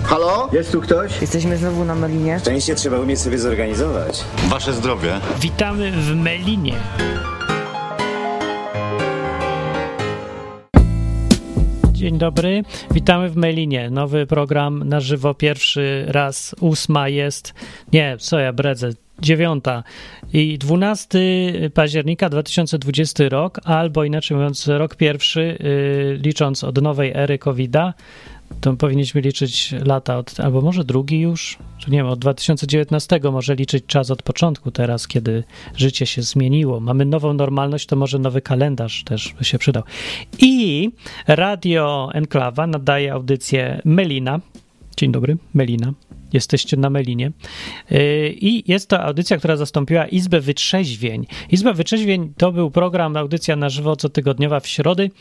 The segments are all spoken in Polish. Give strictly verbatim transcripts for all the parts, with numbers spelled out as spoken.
Halo? Jest tu ktoś? Jesteśmy znowu na Melinie. Szczęście trzeba umieć sobie zorganizować. Wasze zdrowie. Witamy w Melinie. Dzień dobry, witamy w Melinie. Nowy program na żywo, pierwszy raz, ósma jest, nie, co ja bredzę, dziewiąta i dwunastego października dwa tysiące dwudziesty rok, albo inaczej mówiąc rok pierwszy, yy, licząc od nowej ery kowida, to powinniśmy liczyć lata, od, albo może drugi już, czy nie wiem, od dwa tysiące dziewiętnastego może liczyć czas od początku teraz, kiedy życie się zmieniło. Mamy nową normalność, to może nowy kalendarz też by się przydał. I Radio Enklawa nadaje audycję Melina. Dzień dobry, Melina. Jesteście na Melinie. I jest to audycja, która zastąpiła Izbę Wytrzeźwień. Izba Wytrzeźwień to był program, audycja na żywo cotygodniowa w środy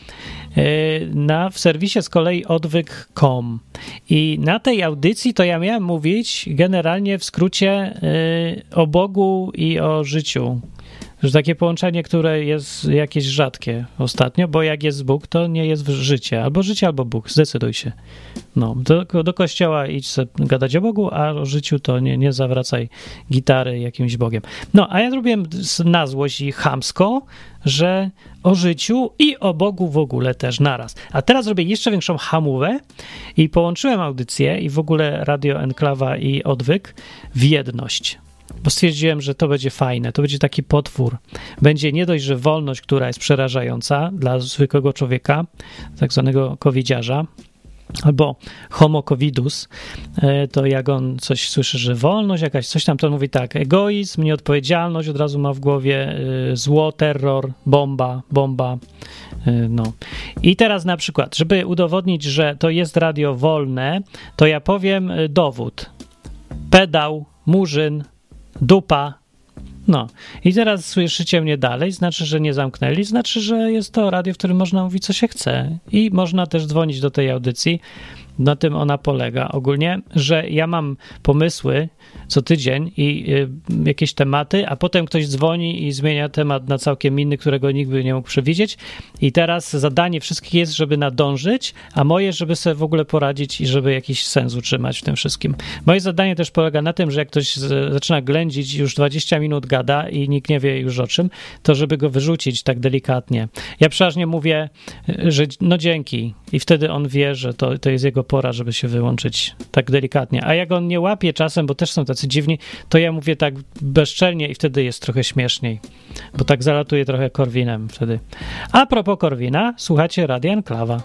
na, w serwisie z kolei odwyk kropka com. I na tej audycji to ja miałem mówić generalnie w skrócie o Bogu i o życiu. Że takie połączenie, które jest jakieś rzadkie ostatnio, bo jak jest Bóg, to nie jest życie. Albo życie, albo Bóg. Zdecyduj się. No, do, do kościoła idź sobie gadać o Bogu, a o życiu to nie, nie zawracaj gitary jakimś Bogiem. No, a ja zrobiłem na złość i chamsko, że o życiu i o Bogu w ogóle też naraz. A teraz zrobię jeszcze większą hamówę i połączyłem audycję i w ogóle Radio Enklawa i Odwyk w jedność. Bo stwierdziłem, że to będzie fajne, to będzie taki potwór. Będzie nie dość, że wolność, która jest przerażająca dla zwykłego człowieka, tak zwanego covidziarza, albo homo covidus, to jak on coś słyszy, że wolność jakaś, coś tam, to on mówi tak, egoizm, nieodpowiedzialność, od razu ma w głowie zło, terror, bomba, bomba, no. I teraz na przykład, żeby udowodnić, że to jest radio wolne, to ja powiem dowód. Pedał, murzyn, dupa. No. I teraz słyszycie mnie dalej, znaczy, że nie zamknęli, znaczy, że jest to radio, w którym można mówić, co się chce. I można też dzwonić do tej audycji. Na tym ona polega ogólnie, że ja mam pomysły co tydzień i y, jakieś tematy, a potem ktoś dzwoni i zmienia temat na całkiem inny, którego nikt by nie mógł przewidzieć. I teraz zadanie wszystkich jest, żeby nadążyć, a moje, żeby sobie w ogóle poradzić i żeby jakiś sens utrzymać w tym wszystkim. Moje zadanie też polega na tym, że jak ktoś z, zaczyna ględzić, już dwadzieścia minut gada i nikt nie wie już o czym, to żeby go wyrzucić tak delikatnie. Ja przeważnie mówię, że no dzięki i wtedy on wie, że to, to jest jego pora, żeby się wyłączyć tak delikatnie. A jak on nie łapie czasem, bo też są tacy dziwni, to ja mówię tak bezczelnie i wtedy jest trochę śmieszniej, bo tak zalatuje trochę Korwinem wtedy. A propos Korwina, słuchacie Radia Enklawa.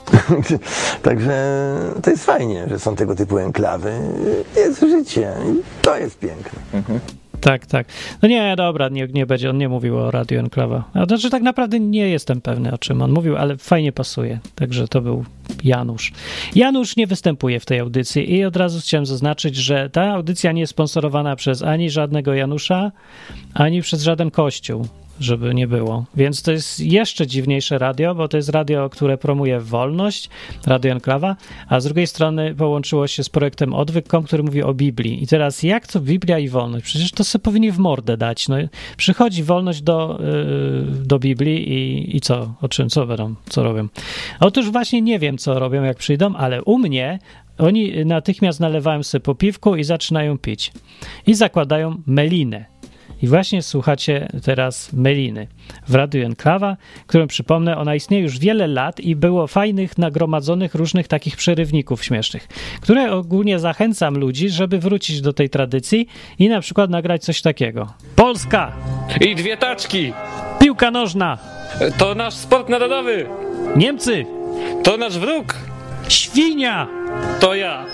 Także to jest fajnie, że są tego typu enklawy. Jest życie i to jest piękne. Mhm. Tak, tak. No nie, dobra, nie, nie będzie, on nie mówił o Radio Enklawa. A to, że tak naprawdę nie jestem pewny, o czym on mówił, ale fajnie pasuje. Także to był Janusz. Janusz nie występuje w tej audycji i od razu chciałem zaznaczyć, że ta audycja nie jest sponsorowana przez ani żadnego Janusza, ani przez żaden kościół, żeby nie było. Więc to jest jeszcze dziwniejsze radio, bo to jest radio, które promuje wolność, Radio Enklawa, a z drugiej strony połączyło się z projektem odwyk kropka com, który mówi o Biblii. I teraz jak to Biblia i wolność? Przecież to sobie powinni w mordę dać. No, przychodzi wolność do, yy, do Biblii i, i co? O czym? Co będą? Co robią? Otóż właśnie nie wiem, co robią, jak przyjdą, ale u mnie oni natychmiast nalewają sobie po piwku i zaczynają pić. I zakładają melinę. I właśnie słuchacie teraz Meliny w Radiu Enklawa, którą przypomnę, ona istnieje już wiele lat i było fajnych, nagromadzonych różnych takich przerywników śmiesznych, które ogólnie zachęcam ludzi, żeby wrócić do tej tradycji i na przykład nagrać coś takiego. Polska! I dwie taczki! Piłka nożna! To nasz sport narodowy! Niemcy! To nasz wróg! Świnia! To ja!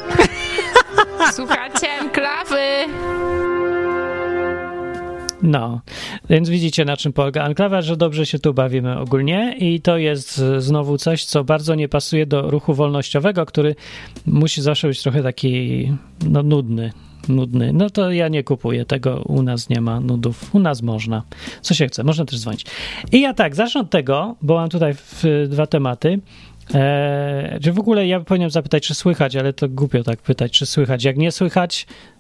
Słuchacie Enklawy! No, więc widzicie, na czym polega Enklawa, że dobrze się tu bawimy ogólnie i to jest znowu coś, co bardzo nie pasuje do ruchu wolnościowego, który musi zawsze być trochę taki, no, nudny. Nudny. No to ja nie kupuję tego, u nas nie ma nudów, u nas można. Co się chce, można też dzwonić. I ja tak, zacznę od tego, bo mam tutaj w, dwa tematy. Eee, że w ogóle ja powinienem zapytać, czy słychać, ale to głupio tak pytać, czy słychać. Jak nie słychać,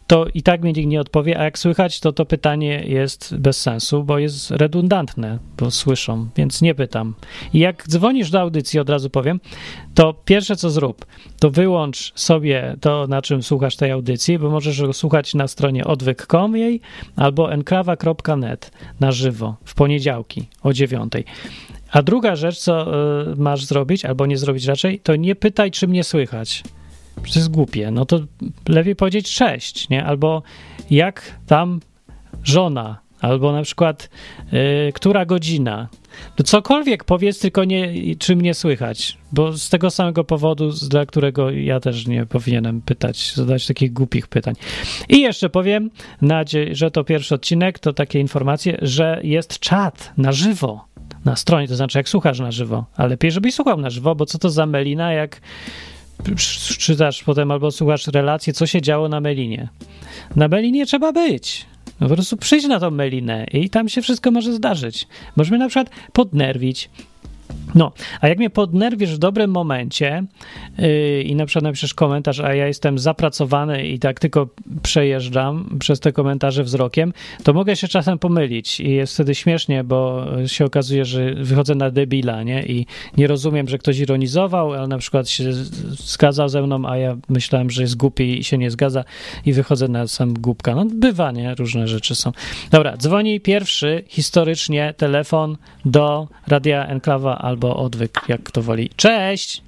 to i tak mi nikt nie odpowie, a jak słychać, to to pytanie jest bez sensu, bo jest redundantne, bo słyszą, więc nie pytam. I jak dzwonisz do audycji, od razu powiem, to pierwsze co zrób, to wyłącz sobie to, na czym słuchasz tej audycji, bo możesz go słuchać na stronie odwyk kropka com jej albo enklawa kropka net na żywo w poniedziałki o dziewiątej. A druga rzecz, co y, masz zrobić, albo nie zrobić raczej, to nie pytaj, czy mnie słychać. To jest głupie. No to lepiej powiedzieć cześć, nie? Albo jak tam żona, albo na przykład y, która godzina. No cokolwiek powiedz, tylko nie, czy mnie słychać, bo z tego samego powodu, dla którego ja też nie powinienem pytać, zadać takich głupich pytań. I jeszcze powiem, Nadzie, że to pierwszy odcinek, to takie informacje, że jest czat na żywo na stronie, to znaczy jak słuchasz na żywo, ale lepiej, żebyś słuchał na żywo, bo co to za melina, jak czytasz potem albo słuchasz relacje, co się działo na Melinie. Na Melinie trzeba być. No po prostu przyjdź na tą Melinę i tam się wszystko może zdarzyć. Możemy na przykład podnerwić. No, a jak mnie podnerwisz w dobrym momencie yy, i na przykład napiszesz komentarz, a ja jestem zapracowany i tak tylko przejeżdżam przez te komentarze wzrokiem, to mogę się czasem pomylić i jest wtedy śmiesznie, bo się okazuje, że wychodzę na debila, nie? I nie rozumiem, że ktoś ironizował, ale na przykład się zgadzał ze mną, a ja myślałem, że jest głupi i się nie zgadza i wychodzę na sam głupka. No bywa, nie? Różne rzeczy są. Dobra, dzwoni pierwszy historycznie telefon do Radia Enklawa albo Odwyk, jak kto woli. Cześć!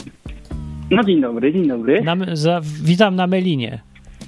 No dzień dobry, dzień dobry. Na, za, witam na Melinie.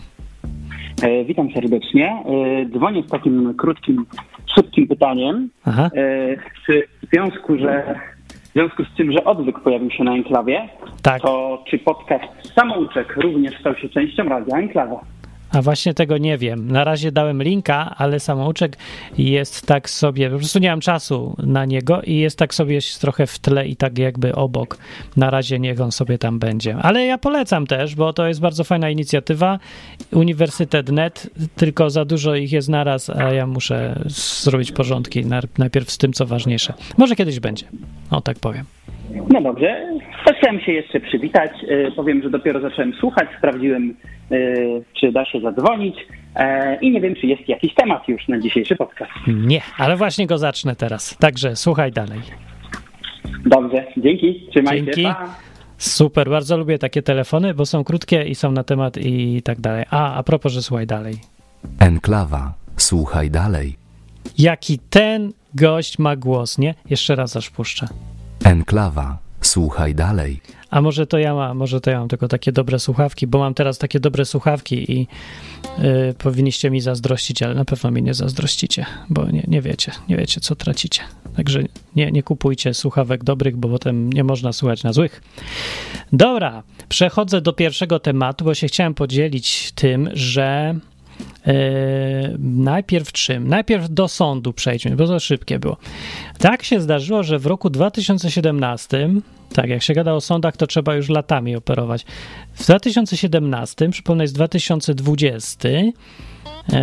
E, witam serdecznie. E, dzwonię z takim krótkim, szybkim pytaniem. Aha. E, czy w związku, że w związku z tym, że Odwyk pojawił się na Enklawie, Tak. to czy podcast Samouczek również stał się częścią Radia Enklawa? A właśnie tego nie wiem. Na razie dałem linka, ale samouczek jest tak sobie, po prostu nie mam czasu na niego i jest tak sobie trochę w tle i tak jakby obok. Na razie niech on sobie tam będzie. Ale ja polecam też, bo to jest bardzo fajna inicjatywa. Uniwersytet kropka net, tylko za dużo ich jest naraz, a ja muszę zrobić porządki najpierw z tym, co ważniejsze. Może kiedyś będzie. O, tak powiem. No dobrze, to chciałem się jeszcze przywitać. E, powiem, że dopiero zacząłem słuchać, sprawdziłem, e, czy da się zadzwonić e, i nie wiem, czy jest jakiś temat już na dzisiejszy podcast. Nie, ale właśnie go zacznę teraz. Także słuchaj dalej. Dobrze, dzięki, trzymaj Dzięki. się, pa. Super, bardzo lubię takie telefony, bo są krótkie i są na temat i tak dalej. A, a propos, że słuchaj dalej. Enklawa, słuchaj dalej. Jaki ten gość ma głos, nie? Jeszcze raz aż puszczę. Enklawa, słuchaj dalej. A może to ja mam, może to ja mam tylko takie dobre słuchawki, bo mam teraz takie dobre słuchawki i yy, powinniście mi zazdrościć, ale na pewno mi nie zazdrościcie, bo nie, nie wiecie, nie wiecie, co tracicie. Także nie, nie kupujcie słuchawek dobrych, bo potem nie można słuchać na złych. Dobra, przechodzę do pierwszego tematu, bo się chciałem podzielić tym, że Yy, najpierw czym? Najpierw do sądu przejdźmy, bo to szybkie było. Tak się zdarzyło, że w roku dwa tysiące siedemnastym, tak jak się gada o sądach, to trzeba już latami operować. W dwa tysiące siedemnastym, przypomnę, jest dwa tysiące dwudziesty yy,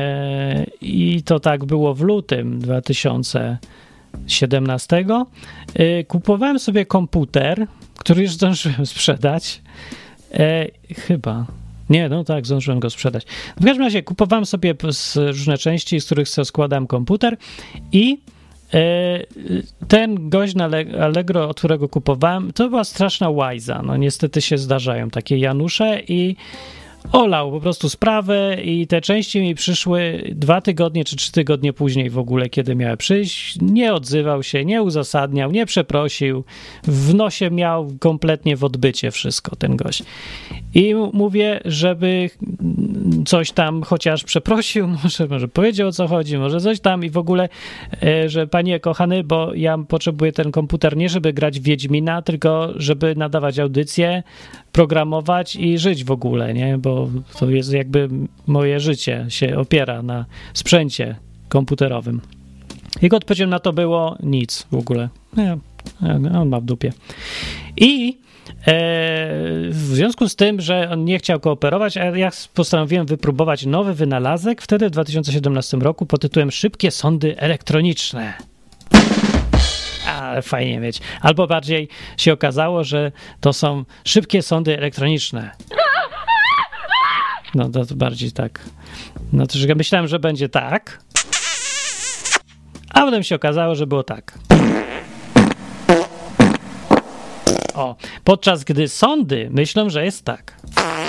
i to tak było w lutym dwa tysiące siedemnastego. Yy, kupowałem sobie komputer, który już zdążyłem sprzedać. Yy, chyba... Nie, no tak, zdążyłem go sprzedać. W każdym razie kupowałem sobie różne części, z których sobie składałem komputer i e, ten gość na Allegro, od którego kupowałem, to była straszna łajza. No niestety się zdarzają takie Janusze i olał po prostu sprawę i te części mi przyszły dwa tygodnie czy trzy tygodnie później w ogóle, kiedy miały przyjść. Nie odzywał się, nie uzasadniał, nie przeprosił. W nosie miał kompletnie w odbycie wszystko ten gość. I mówię, żeby coś tam chociaż przeprosił, może, może powiedział, o co chodzi, może coś tam i w ogóle, że panie kochany, bo ja potrzebuję ten komputer nie żeby grać w Wiedźmina, tylko żeby nadawać audycje, programować i żyć w ogóle, nie? Bo to jest jakby moje życie się opiera na sprzęcie komputerowym. Jego odpowiedzią na to było nic w ogóle. Nie, on ma w dupie. I e, w związku z tym, że on nie chciał kooperować, a ja postanowiłem wypróbować nowy wynalazek wtedy w dwa tysiące siedemnastym roku pod tytułem Szybkie sądy elektroniczne. Ale fajnie mieć. Albo bardziej się okazało, że to są szybkie sądy elektroniczne. No to, to bardziej tak. No to że myślałem, że będzie tak, a potem się okazało, że było tak. O, podczas gdy sądy myślą, że jest tak.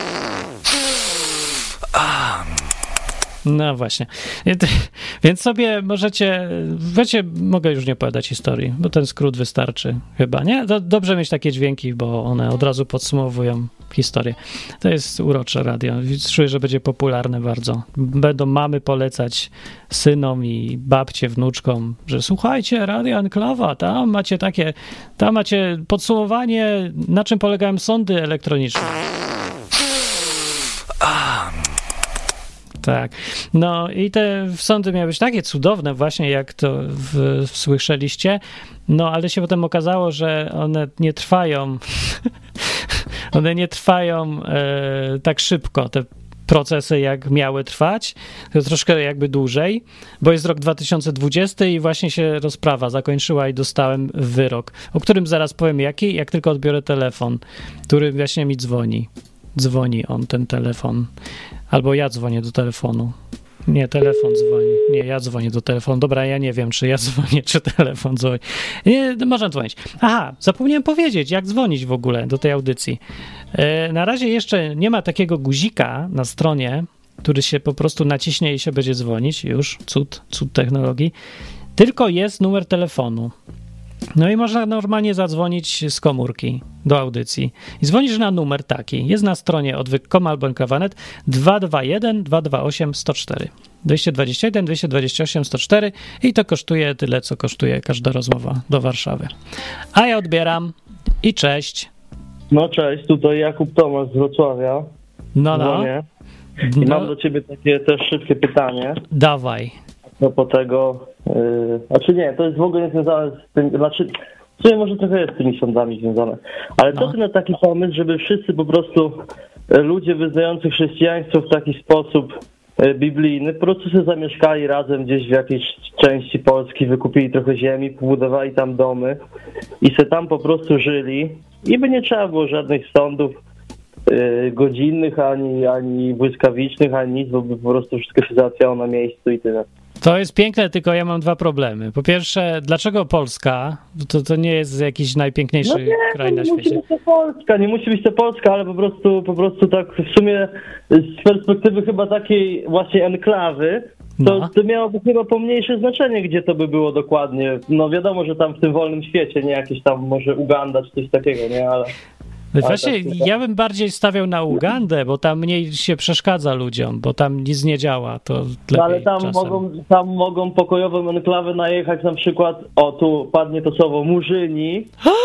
No właśnie. Więc sobie możecie, wiecie, mogę już nie opowiadać historii, bo ten skrót wystarczy chyba, nie? To dobrze mieć takie dźwięki, bo one od razu podsumowują historię. To jest urocze radio. Czuję, że będzie popularne bardzo. Będą mamy polecać synom i babcie, wnuczkom, że słuchajcie, Radio Enklawa, tam macie takie, tam macie podsumowanie, na czym polegają sądy elektroniczne. Tak. No i te sądy miały być takie cudowne właśnie, jak to w, słyszeliście, no ale się potem okazało, że one nie trwają one nie trwają e, tak szybko, te procesy jak miały trwać, to troszkę jakby dłużej, bo jest rok dwa tysiące dwudziesty i właśnie się rozprawa zakończyła i dostałem wyrok, o którym zaraz powiem jaki, jak tylko odbiorę telefon, który właśnie mi dzwoni. Dzwoni on, ten telefon. Albo ja dzwonię do telefonu. Nie, telefon dzwoni. Nie, ja dzwonię do telefonu. Dobra, ja nie wiem, czy ja dzwonię, czy telefon dzwoni. Nie, można dzwonić. Aha, zapomniałem powiedzieć, jak dzwonić w ogóle do tej audycji. E, na razie jeszcze nie ma takiego guzika na stronie, który się po prostu naciśnie i się będzie dzwonić. Już, cud, cud technologii. Tylko jest numer telefonu. No i można normalnie zadzwonić z komórki do audycji. I dzwonisz na numer taki. Jest na stronie odwyk kropka com albo enklawa kropka net dwa dwa jeden dwa dwa osiem sto cztery. dwieście dwadzieścia jeden dwieście dwadzieścia osiem sto cztery i to kosztuje tyle, co kosztuje każda rozmowa do Warszawy. A ja odbieram i cześć. No cześć, tutaj Jakub Tomasz z Wrocławia. No, no. I no. Mam do ciebie takie też szybkie pytanie. Dawaj. No po tego, yy, znaczy nie, to jest w ogóle nie związane z tym, znaczy w sumie może trochę jest z tymi sądami związane, ale no. Co ty na taki pomysł, żeby wszyscy po prostu ludzie wyznający chrześcijaństwo w taki sposób biblijny po prostu sobie zamieszkali razem gdzieś w jakiejś części Polski, wykupili trochę ziemi, pobudowali tam domy i se tam po prostu żyli i by nie trzeba było żadnych sądów yy, godzinnych, ani, ani błyskawicznych, ani nic, bo by po prostu wszystko się załatwiało na miejscu i tyle. To jest piękne, tylko ja mam dwa problemy. Po pierwsze, dlaczego Polska? To, to nie jest jakiś najpiękniejszy no nie, kraj na nie świecie. Nie musi być to Polska, nie musi być to Polska, ale po prostu, po prostu tak w sumie z perspektywy chyba takiej właśnie enklawy, to, no. to miałoby chyba pomniejsze znaczenie, gdzie to by było dokładnie. No wiadomo, że tam w tym wolnym świecie, nie jakieś tam może Uganda czy coś takiego, nie, ale... Właśnie ja bym bardziej stawiał na Ugandę, bo tam mniej się przeszkadza ludziom, bo tam nic nie działa, to lepiej no ale tam czasem. mogą, tam mogą pokojową enklawę najechać na przykład, o tu padnie to słowo, murzyni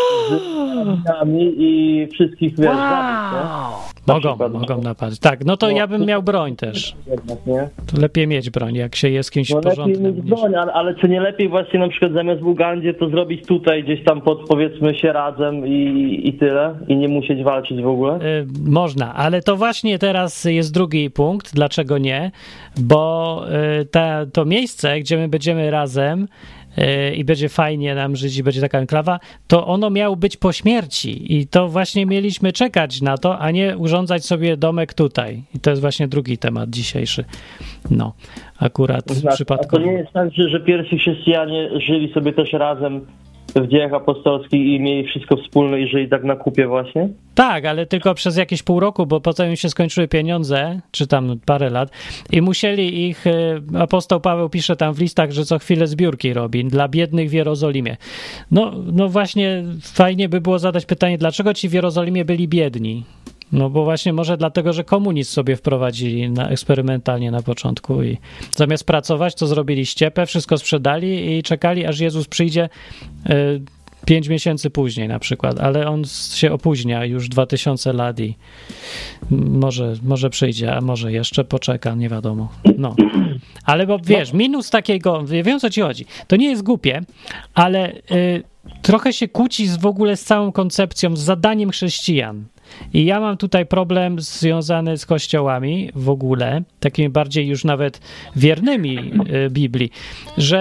z i wszystkich wiesz, zabić, Mogą, przykład, mogą napaść. Tak, no to no, ja bym miał broń też. Jednak, nie? To lepiej mieć broń, jak się jest kimś no, porządnym. Lepiej mieć broń, ale, ale czy nie lepiej właśnie na przykład zamiast w Ugandzie to zrobić tutaj, gdzieś tam pod powiedzmy się razem i, i tyle? I nie musieć walczyć w ogóle? Y, można, ale to właśnie teraz jest drugi punkt, dlaczego nie, bo y, ta, to miejsce, gdzie my będziemy razem y, i będzie fajnie nam żyć i będzie taka enklawa, to ono miało być po śmierci i to właśnie mieliśmy czekać na to, a nie urządzać sobie domek tutaj. I to jest właśnie drugi temat dzisiejszy. No, akurat znaczy, przypadkowo. A to nie jest tak, że, że pierwsi chrześcijanie żyli sobie też razem w dziejach apostolskich i mieli wszystko wspólne i żyli tak na kupie właśnie? Tak, ale tylko przez jakieś pół roku, bo potem im się skończyły pieniądze, czy tam parę lat i musieli ich, apostoł Paweł pisze tam w listach, że co chwilę zbiórki robi dla biednych w Jerozolimie. No, no właśnie fajnie by było zadać pytanie, dlaczego ci w Jerozolimie byli biedni? No bo właśnie może dlatego, że komunizm sobie wprowadzili na, eksperymentalnie na początku i zamiast pracować, to zrobili ściepę, wszystko sprzedali i czekali, aż Jezus przyjdzie y, pięć miesięcy później na przykład, ale on się opóźnia już dwa tysiące lat i może, może przyjdzie, a może jeszcze poczeka, nie wiadomo. No. Ale bo wiesz, minus takiego, wiem o co ci chodzi, to nie jest głupie, ale y, trochę się kłóci z, w ogóle z całą koncepcją, z zadaniem chrześcijan. I ja mam tutaj problem związany z kościołami w ogóle, takimi bardziej już nawet wiernymi Biblii, że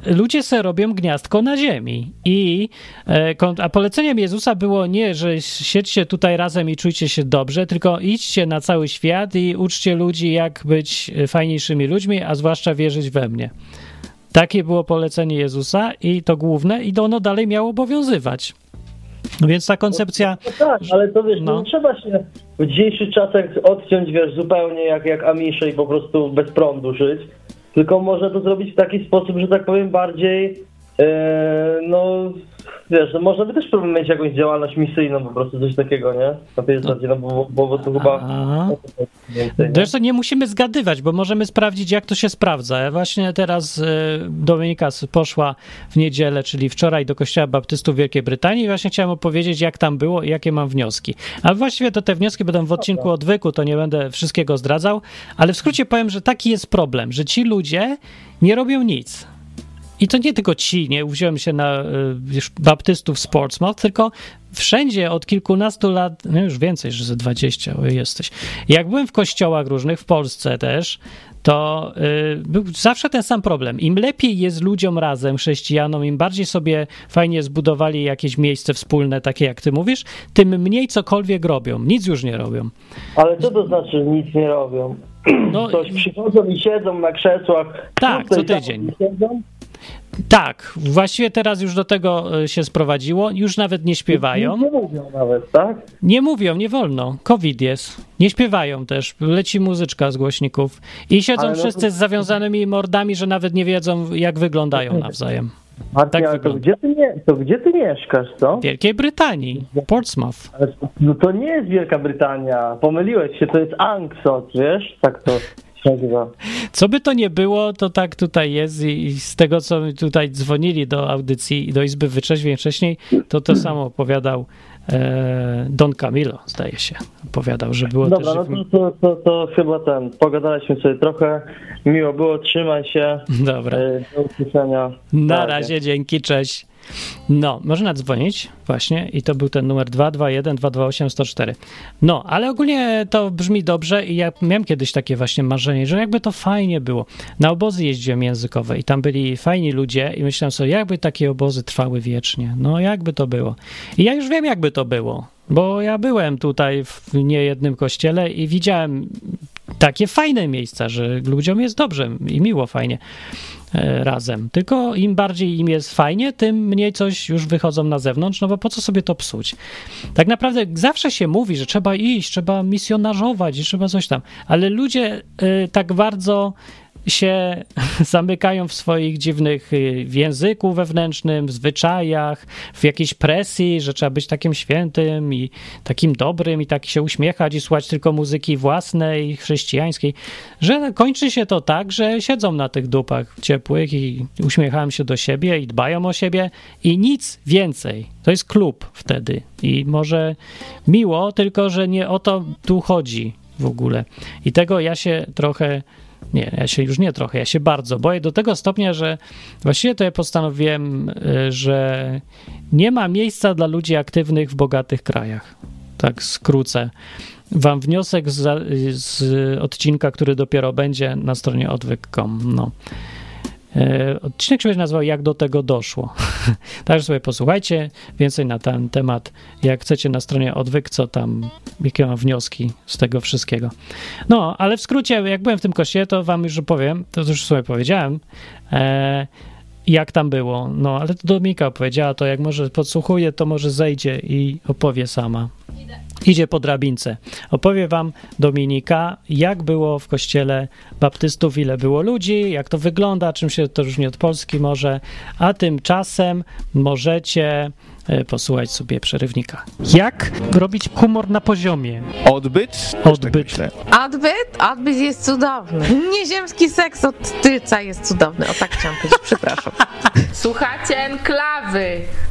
ludzie se robią gniazdko na ziemi. I, a poleceniem Jezusa było nie, że siedźcie tutaj razem i czujcie się dobrze, tylko idźcie na cały świat i uczcie ludzi, jak być fajniejszymi ludźmi, a zwłaszcza wierzyć we mnie. Takie było polecenie Jezusa i to główne, i ono dalej miało obowiązywać. No więc ta koncepcja... No, no tak, ale to wiesz, no. nie trzeba się w dzisiejszych czasach odciąć, wiesz, zupełnie jak, jak Amisze i po prostu bez prądu żyć, tylko można to zrobić w taki sposób, że tak powiem, bardziej, yy, no, wiesz, no można by też mieć jakąś działalność misyjną, po prostu coś takiego, nie? Na tej zasadzie, no bo, bo, bo to chyba... Zresztą nie musimy zgadywać, bo możemy sprawdzić, jak to się sprawdza. Ja właśnie teraz y, Dominika poszła w niedzielę, czyli wczoraj, do Kościoła Baptystów Wielkiej Brytanii i właśnie chciałem opowiedzieć, jak tam było i jakie mam wnioski. Ale właściwie to te wnioski będą w odcinku odwyku, to nie będę wszystkiego zdradzał, ale w skrócie powiem, że taki jest problem, że ci ludzie nie robią nic. I to nie tylko ci, nie wziąłem się na y, baptystów z Portsmouth, tylko wszędzie od kilkunastu lat, no już więcej, że ze dwadzieścia, o, jesteś. Jak byłem w kościołach różnych, w Polsce też, to y, był zawsze ten sam problem. Im lepiej jest ludziom razem, chrześcijanom, im bardziej sobie fajnie zbudowali jakieś miejsce wspólne, takie jak ty mówisz, tym mniej cokolwiek robią. Nic już nie robią. Ale co to znaczy, że nic nie robią? No, Coś przychodzą i siedzą na krzesłach. Tak, co tydzień. Tak, właściwie teraz już do tego się sprowadziło, już nawet nie śpiewają. Nie mówią nawet, tak? Nie mówią, nie wolno, COVID jest. Nie śpiewają też, leci muzyczka z głośników i siedzą no wszyscy to... z zawiązanymi mordami, że nawet nie wiedzą, jak wyglądają nawzajem. Martin, tak ale to gdzie, ty nie, to gdzie ty mieszkasz, co? W Wielkiej Brytanii, Portsmouth. Ale, no to nie jest Wielka Brytania, pomyliłeś się, to jest Anksot, wiesz? Tak to... Co by to nie było, to tak tutaj jest i z tego, co mi tutaj dzwonili do audycji i do Izby Wyczeźwień wcześniej, to to samo opowiadał e, Don Camilo, zdaje się. Opowiadał, że było Dobra, też... no to, to, to, to chyba ten, pogadaliśmy sobie trochę, miło było, trzymaj się. Dobra. E, do usłyszenia. Na razie, dzięki, cześć. No, można dzwonić właśnie i to był ten numer dwa dwa jeden dwa dwa osiem sto cztery. No, ale ogólnie to brzmi dobrze i ja miałem kiedyś takie właśnie marzenie, że jakby to fajnie było. Na obozy jeździłem językowe i tam byli fajni ludzie i myślałem sobie, jakby takie obozy trwały wiecznie. No, jakby to było. I ja już wiem, jakby to było, bo ja byłem tutaj w niejednym kościele i widziałem takie fajne miejsca, że ludziom jest dobrze i miło, fajnie razem. Tylko im bardziej im jest fajnie, tym mniej coś już wychodzą na zewnątrz, no bo po co sobie to psuć? Tak naprawdę zawsze się mówi, że trzeba iść, trzeba misjonarzować i trzeba coś tam, ale ludzie y, tak bardzo się zamykają w swoich dziwnych w języku wewnętrznym, w zwyczajach, w jakiejś presji, że trzeba być takim świętym i takim dobrym i tak się uśmiechać i słuchać tylko muzyki własnej, chrześcijańskiej, że kończy się to tak, że siedzą na tych dupach ciepłych i uśmiechają się do siebie i dbają o siebie i nic więcej. To jest klub wtedy i może miło, tylko że nie o to tu chodzi w ogóle. I tego ja się trochę Nie, ja się już nie trochę, ja się bardzo boję do tego stopnia, że właściwie to ja postanowiłem, że nie ma miejsca dla ludzi aktywnych w bogatych krajach. Tak skrócę wam wniosek z, z odcinka, który dopiero będzie na stronie odwyk kropka com. No. Odcinek się będzie nazywał Jak do tego doszło. Także sobie posłuchajcie więcej na ten temat, jak chcecie, na stronie odwyk, co tam, jakie mam wnioski z tego wszystkiego. No, ale w skrócie, jak byłem w tym kościele, to wam już opowiem, to już sobie powiedziałem, e, jak tam było. No, ale to Dominika opowiedziała, to jak może podsłuchuje, to może zejdzie i opowie sama. Idzie po drabince. Opowie wam Dominika, jak było w kościele baptystów, ile było ludzi, jak to wygląda, czym się to różni od Polski może, a tymczasem możecie posłuchać sobie przerywnika. Jak robić humor na poziomie? Odbyt? Odbyt. Tak Odbyt? Odbyt jest cudowny. Nieziemski seks od tylca jest cudowny. O tak chciałam powiedzieć, przepraszam. Słuchacie Enklawy.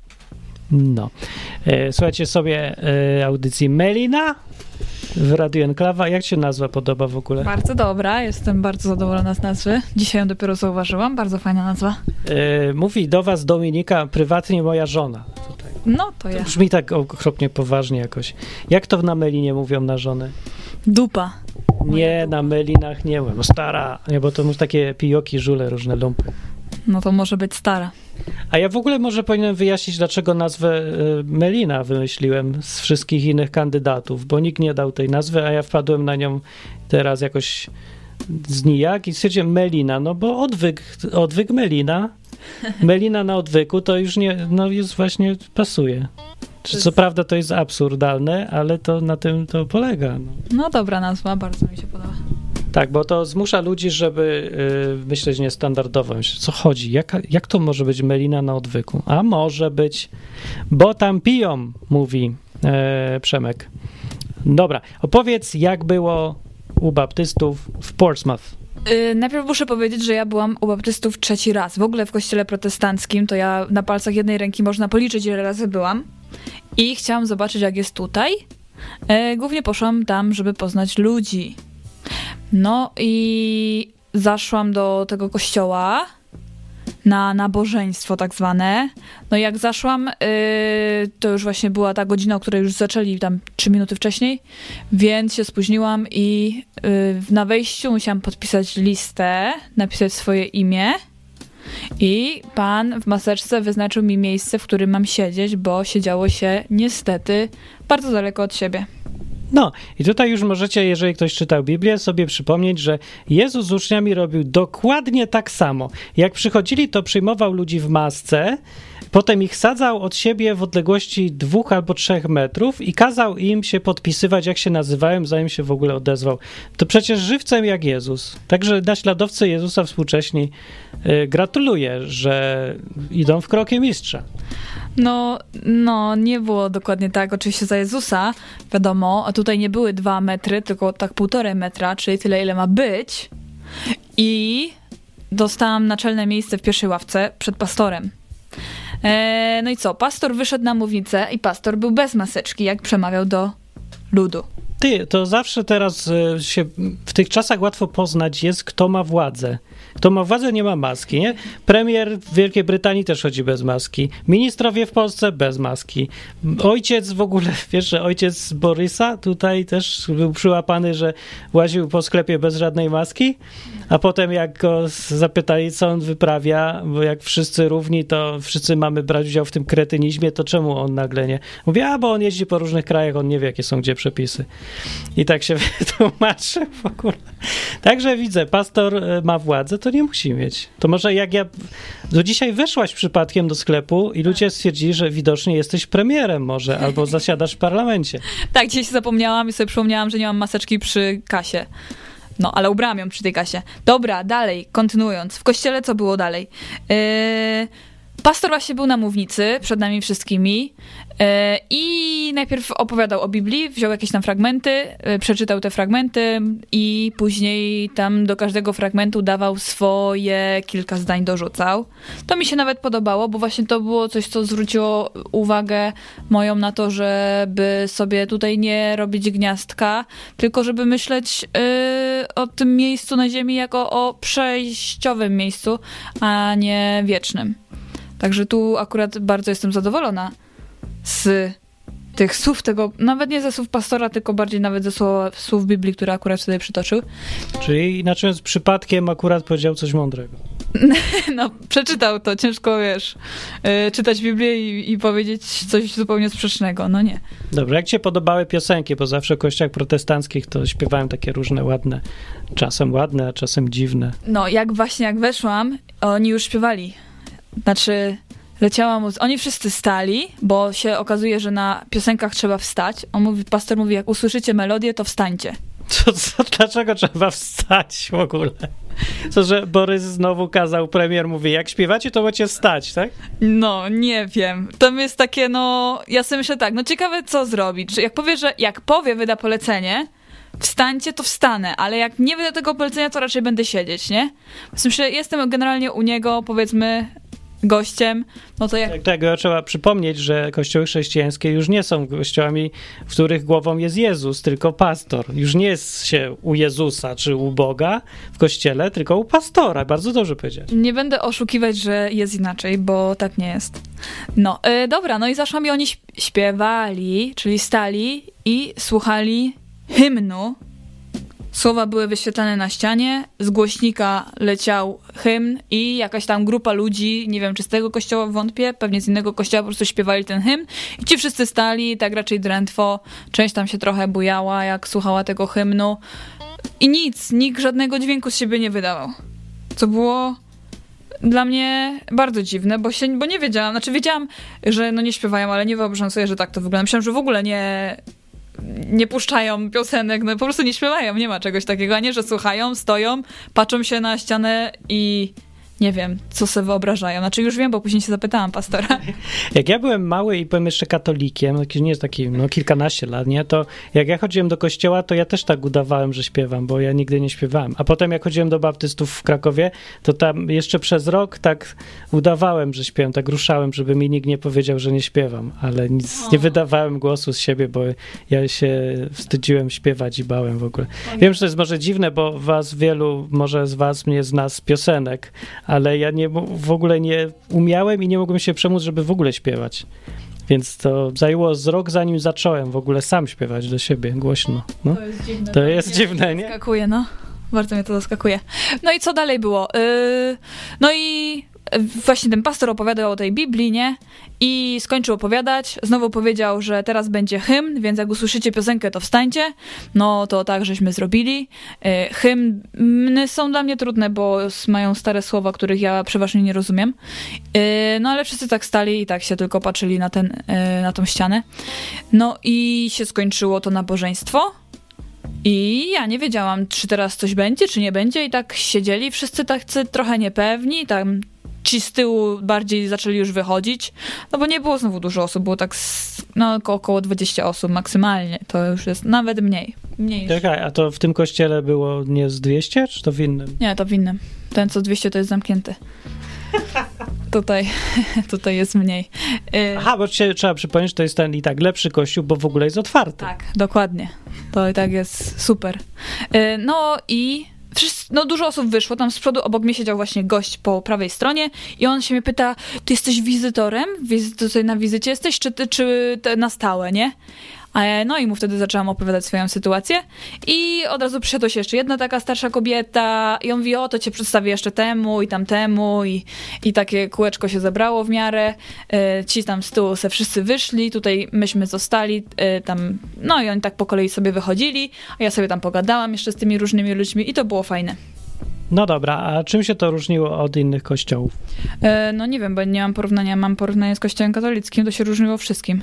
No. Słuchajcie sobie audycji Melina w Radiu Enklawa. Jak się nazwa podoba w ogóle? Bardzo dobra, jestem bardzo zadowolona z nazwy. Dzisiaj ją dopiero zauważyłam, bardzo fajna nazwa. Mówi do was Dominika prywatnie moja żona. Tutaj. No to ja. To brzmi tak okropnie poważnie jakoś. Jak to na Melinie mówią na żonę? Dupa. Nie, na Melinach nie mówią. Stara, nie, bo to już takie pijoki, żule, różne lumpy. No to może być stara. A ja w ogóle może powinienem wyjaśnić, dlaczego nazwę Melina wymyśliłem z wszystkich innych kandydatów, bo nikt nie dał tej nazwy, a ja wpadłem na nią teraz jakoś z nijak i stwierdziłem Melina, no bo odwyk, odwyk Melina, Melina na odwyku to już nie, no już właśnie pasuje. Co jest... prawda to jest absurdalne, ale to na tym to polega. No, no dobra nazwa, bardzo mi się podoba. Tak, bo to zmusza ludzi, żeby y, myśleć niestandardowo. Co chodzi? Jak, jak to może być Melina na odwyku? A może być, bo tam piją, mówi e, Przemek. Dobra, opowiedz, jak było u baptystów w Portsmouth. Yy, najpierw muszę powiedzieć, że ja byłam u baptystów trzeci raz. W ogóle w kościele protestanckim to ja na palcach jednej ręki można policzyć, ile razy byłam. I chciałam zobaczyć, jak jest tutaj. Yy, głównie poszłam tam, żeby poznać ludzi. No i zaszłam do tego kościoła na nabożeństwo tak zwane. No i jak zaszłam, yy, to już właśnie była ta godzina, o której już zaczęli tam trzy minuty wcześniej, więc się spóźniłam i yy, na wejściu musiałam podpisać listę, napisać swoje imię i pan w maseczce wyznaczył mi miejsce, w którym mam siedzieć, bo siedziało się niestety bardzo daleko od siebie. No i tutaj już możecie, jeżeli ktoś czytał Biblię, sobie przypomnieć, że Jezus z uczniami robił dokładnie tak samo. Jak przychodzili, to przyjmował ludzi w masce, potem ich sadzał od siebie w odległości dwóch albo trzech metrów i kazał im się podpisywać, jak się nazywałem, zanim się w ogóle odezwał. To przecież żywcem jak Jezus. Także naśladowcy Jezusa współcześni y, gratuluję, że idą w kroki mistrza. No, no, nie było dokładnie tak, oczywiście za Jezusa, wiadomo, a tutaj nie były dwa metry, tylko tak półtorej metra, czyli tyle, ile ma być. I dostałam naczelne miejsce w pierwszej ławce przed pastorem. E, no i co, pastor wyszedł na mównicę i pastor był bez maseczki, jak przemawiał do ludu. Ty, to zawsze teraz się w tych czasach łatwo poznać jest, kto ma władzę. Kto ma władzę, nie ma maski, nie? Premier w Wielkiej Brytanii też chodzi bez maski. Ministrowie w Polsce bez maski. Ojciec w ogóle, wiesz, że ojciec Borysa tutaj też był przyłapany, że łaził po sklepie bez żadnej maski, a potem jak go zapytali, co on wyprawia, bo jak wszyscy równi, to wszyscy mamy brać udział w tym kretynizmie, to czemu on nagle nie? Mówi, a bo on jeździ po różnych krajach, on nie wie, jakie są gdzie przepisy. I tak się tłumaczy w ogóle. Także widzę, pastor ma władzę, to nie musi mieć. To może jak ja... Do dzisiaj weszłaś przypadkiem do sklepu i ludzie stwierdzili, że widocznie jesteś premierem może, albo zasiadasz w parlamencie. Tak, dzisiaj się zapomniałam i sobie przypomniałam, że nie mam maseczki przy kasie. No, ale ubrałam ją przy tej kasie. Dobra, dalej, kontynuując. W kościele co było dalej? Yy... Pastor właśnie był na mównicy przed nami wszystkimi yy, i najpierw opowiadał o Biblii, wziął jakieś tam fragmenty, yy, przeczytał te fragmenty i później tam do każdego fragmentu dawał swoje kilka zdań, dorzucał. To mi się nawet podobało, bo właśnie to było coś, co zwróciło uwagę moją na to, żeby sobie tutaj nie robić gniazdka, tylko żeby myśleć yy, o tym miejscu na ziemi jako o przejściowym miejscu, a nie wiecznym. Także tu akurat bardzo jestem zadowolona z tych słów, tego, nawet nie ze słów pastora, tylko bardziej nawet ze słów, słów Biblii, które akurat wtedy przytoczył. Czyli inaczej przypadkiem akurat powiedział coś mądrego. No, przeczytał to, ciężko, wiesz, yy, czytać Biblię i, i powiedzieć coś zupełnie sprzecznego, no nie. Dobra, jak ci się podobały piosenki, bo zawsze w kościołach protestanckich to śpiewałem takie różne ładne, czasem ładne, a czasem dziwne. No, jak właśnie jak weszłam, oni już śpiewali. Znaczy, leciała muzyka. Oni wszyscy stali, bo się okazuje, że na piosenkach trzeba wstać. On mówi, pastor mówi, jak usłyszycie melodię, to wstańcie. Co, co, dlaczego trzeba wstać w ogóle? Co, że Borys znowu kazał, premier mówi, jak śpiewacie, to macie wstać, tak? No, nie wiem. To jest takie, no, ja sobie myślę tak, no ciekawe, co zrobić. Jak powie, że jak powie, wyda polecenie, wstańcie, to wstanę, ale jak nie wyda tego polecenia, to raczej będę siedzieć, nie? W sensie, jestem generalnie u niego, powiedzmy, gościem, no to jak... Tak, tego trzeba przypomnieć, że kościoły chrześcijańskie już nie są kościołami, w których głową jest Jezus, tylko pastor. Już nie jest się u Jezusa czy u Boga w kościele, tylko u pastora. Bardzo dobrze powiedziałeś. Nie będę oszukiwać, że jest inaczej, bo tak nie jest. No, yy, dobra, no i zaszłam i oni śpiewali, czyli stali i słuchali hymnu Słowa były wyświetlane na ścianie, z głośnika leciał hymn i jakaś tam grupa ludzi, nie wiem czy z tego kościoła, wątpię, pewnie z innego kościoła po prostu śpiewali ten hymn i ci wszyscy stali, tak raczej drętwo, część tam się trochę bujała, jak słuchała tego hymnu i nic, nikt żadnego dźwięku z siebie nie wydawał, co było dla mnie bardzo dziwne, bo się, bo nie wiedziałam, znaczy wiedziałam, że no nie śpiewają, ale nie wyobrażam sobie, że tak to wygląda. Myślałam, że w ogóle nie nie puszczają piosenek, no po prostu nie śpiewają, nie ma czegoś takiego, a nie, że słuchają, stoją, patrzą się na ścianę i nie wiem, co sobie wyobrażają. Znaczy już wiem, bo później się zapytałam pastora. Jak ja byłem mały i byłem jeszcze katolikiem, nie jest taki, no kilkanaście lat, nie, to jak ja chodziłem do kościoła, to ja też tak udawałem, że śpiewam, bo ja nigdy nie śpiewałem. A potem jak chodziłem do baptystów w Krakowie, to tam jeszcze przez rok tak udawałem, że śpiewam, tak ruszałem, żeby mi nikt nie powiedział, że nie śpiewam, ale nic, o. nie wydawałem głosu z siebie, bo ja się wstydziłem śpiewać i bałem w ogóle. Wiem, że to jest może dziwne, bo was wielu, może z was mnie zna z piosenek, ale ja nie, w ogóle nie umiałem i nie mogłem się przemóc, żeby w ogóle śpiewać. Więc to zajęło z rok, zanim zacząłem w ogóle sam śpiewać do siebie głośno. No. To jest dziwne. To jest dziwne, nie? Zaskakuje, no. Bardzo mnie to zaskakuje. No i co dalej było? Yy, no i właśnie ten pastor opowiadał o tej Biblii, nie? I skończył opowiadać. Znowu powiedział, że teraz będzie hymn, więc jak usłyszycie piosenkę, to wstańcie. No to tak, żeśmy zrobili. Hymny są dla mnie trudne, bo mają stare słowa, których ja przeważnie nie rozumiem. No ale wszyscy tak stali i tak się tylko patrzyli na, ten, na tą ścianę. No i się skończyło to nabożeństwo. I ja nie wiedziałam, czy teraz coś będzie, czy nie będzie. I tak siedzieli wszyscy tacy trochę niepewni, tam ci z tyłu bardziej zaczęli już wychodzić, no bo nie było znowu dużo osób, było tak z, no, około dwadzieścia osób maksymalnie, to już jest nawet mniej. mniej Czekaj, a to w tym kościele było nie z dwieście, czy to w innym? Nie, to w innym. Ten co dwieście to jest zamknięty. Tutaj, tutaj jest mniej. Aha, bo się, trzeba przypomnieć, że to jest ten i tak lepszy kościół, bo w ogóle jest otwarty. Tak, dokładnie. To i tak jest super. No i Wszyscy, no dużo osób wyszło, tam z przodu obok mnie siedział właśnie gość po prawej stronie i on się mnie pyta, ty jesteś wizytorem? Wizy- tutaj na wizycie jesteś, czy, ty, czy te na stałe, nie? No i mu wtedy zaczęłam opowiadać swoją sytuację i od razu przyszedła się jeszcze jedna taka starsza kobieta i on mówi, o to cię przedstawię jeszcze temu i tamtemu i, i takie kółeczko się zebrało w miarę. Ci tam z tyłu se wszyscy wyszli, tutaj myśmy zostali tam, no i oni tak po kolei sobie wychodzili, a ja sobie tam pogadałam jeszcze z tymi różnymi ludźmi i to było fajne. No dobra, a czym się to różniło od innych kościołów? No nie wiem, bo nie mam porównania, mam porównanie z kościołem katolickim, to się różniło wszystkim.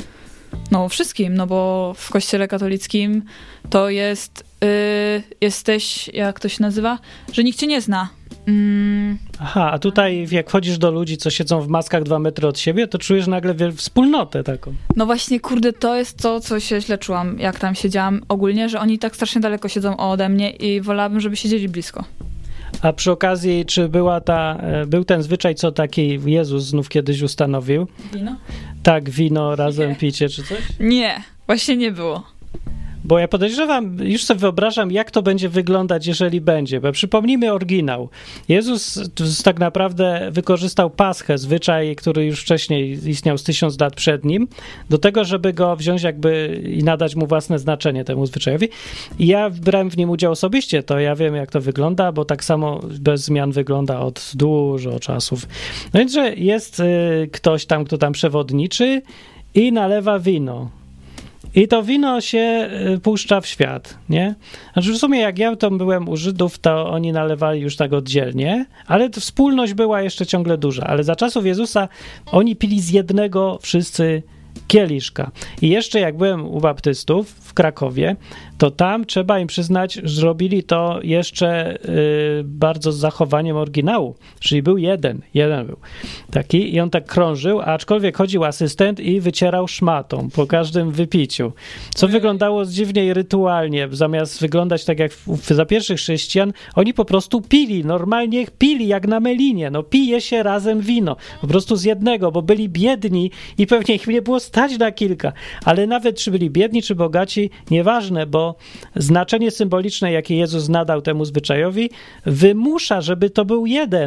No wszystkim, no bo w kościele katolickim to jest, yy, jesteś, jak to się nazywa, że nikt cię nie zna. Mm. Aha, a tutaj jak chodzisz do ludzi, co siedzą w maskach dwa metry od siebie, to czujesz nagle wspólnotę taką. No właśnie, kurde, to jest to, co się źle czułam, jak tam siedziałam ogólnie, że oni tak strasznie daleko siedzą ode mnie i wolałabym, żeby siedzieli blisko. A przy okazji, czy była ta, był ten zwyczaj, co taki Jezus znów kiedyś ustanowił? Wino? Tak, wino razem nie. picie czy coś? Nie, właśnie nie było. Bo ja podejrzewam, już sobie wyobrażam, jak to będzie wyglądać, jeżeli będzie. Bo przypomnijmy oryginał. Jezus tak naprawdę wykorzystał Paschę, zwyczaj, który już wcześniej istniał z tysiąc lat przed nim, do tego, żeby go wziąć jakby i nadać mu własne znaczenie temu zwyczajowi. I ja brałem w nim udział osobiście, to ja wiem, jak to wygląda, bo tak samo bez zmian wygląda od dużo czasów. No więc, że jest y, ktoś tam, kto tam przewodniczy i nalewa wino. I to wino się puszcza w świat, nie? Znaczy w sumie jak ja tam byłem u Żydów, to oni nalewali już tak oddzielnie, ale wspólność była jeszcze ciągle duża. Ale za czasów Jezusa oni pili z jednego wszyscy kieliszka. I jeszcze jak byłem u baptystów w Krakowie, to tam trzeba im przyznać, że robili to jeszcze y, bardzo z zachowaniem oryginału. Czyli był jeden, jeden był taki i on tak krążył, a aczkolwiek chodził asystent i wycierał szmatą po każdym wypiciu. Co wyglądało dziwnie rytualnie. Zamiast wyglądać tak jak w, w, za pierwszych chrześcijan, oni po prostu pili, normalnie pili jak na melinie. No pije się razem wino. Po prostu z jednego, bo byli biedni i pewnie ich nie było stać na kilka. Ale nawet czy byli biedni, czy bogaci, nieważne, bo znaczenie symboliczne, jakie Jezus nadał temu zwyczajowi, wymusza, żeby to był jeden.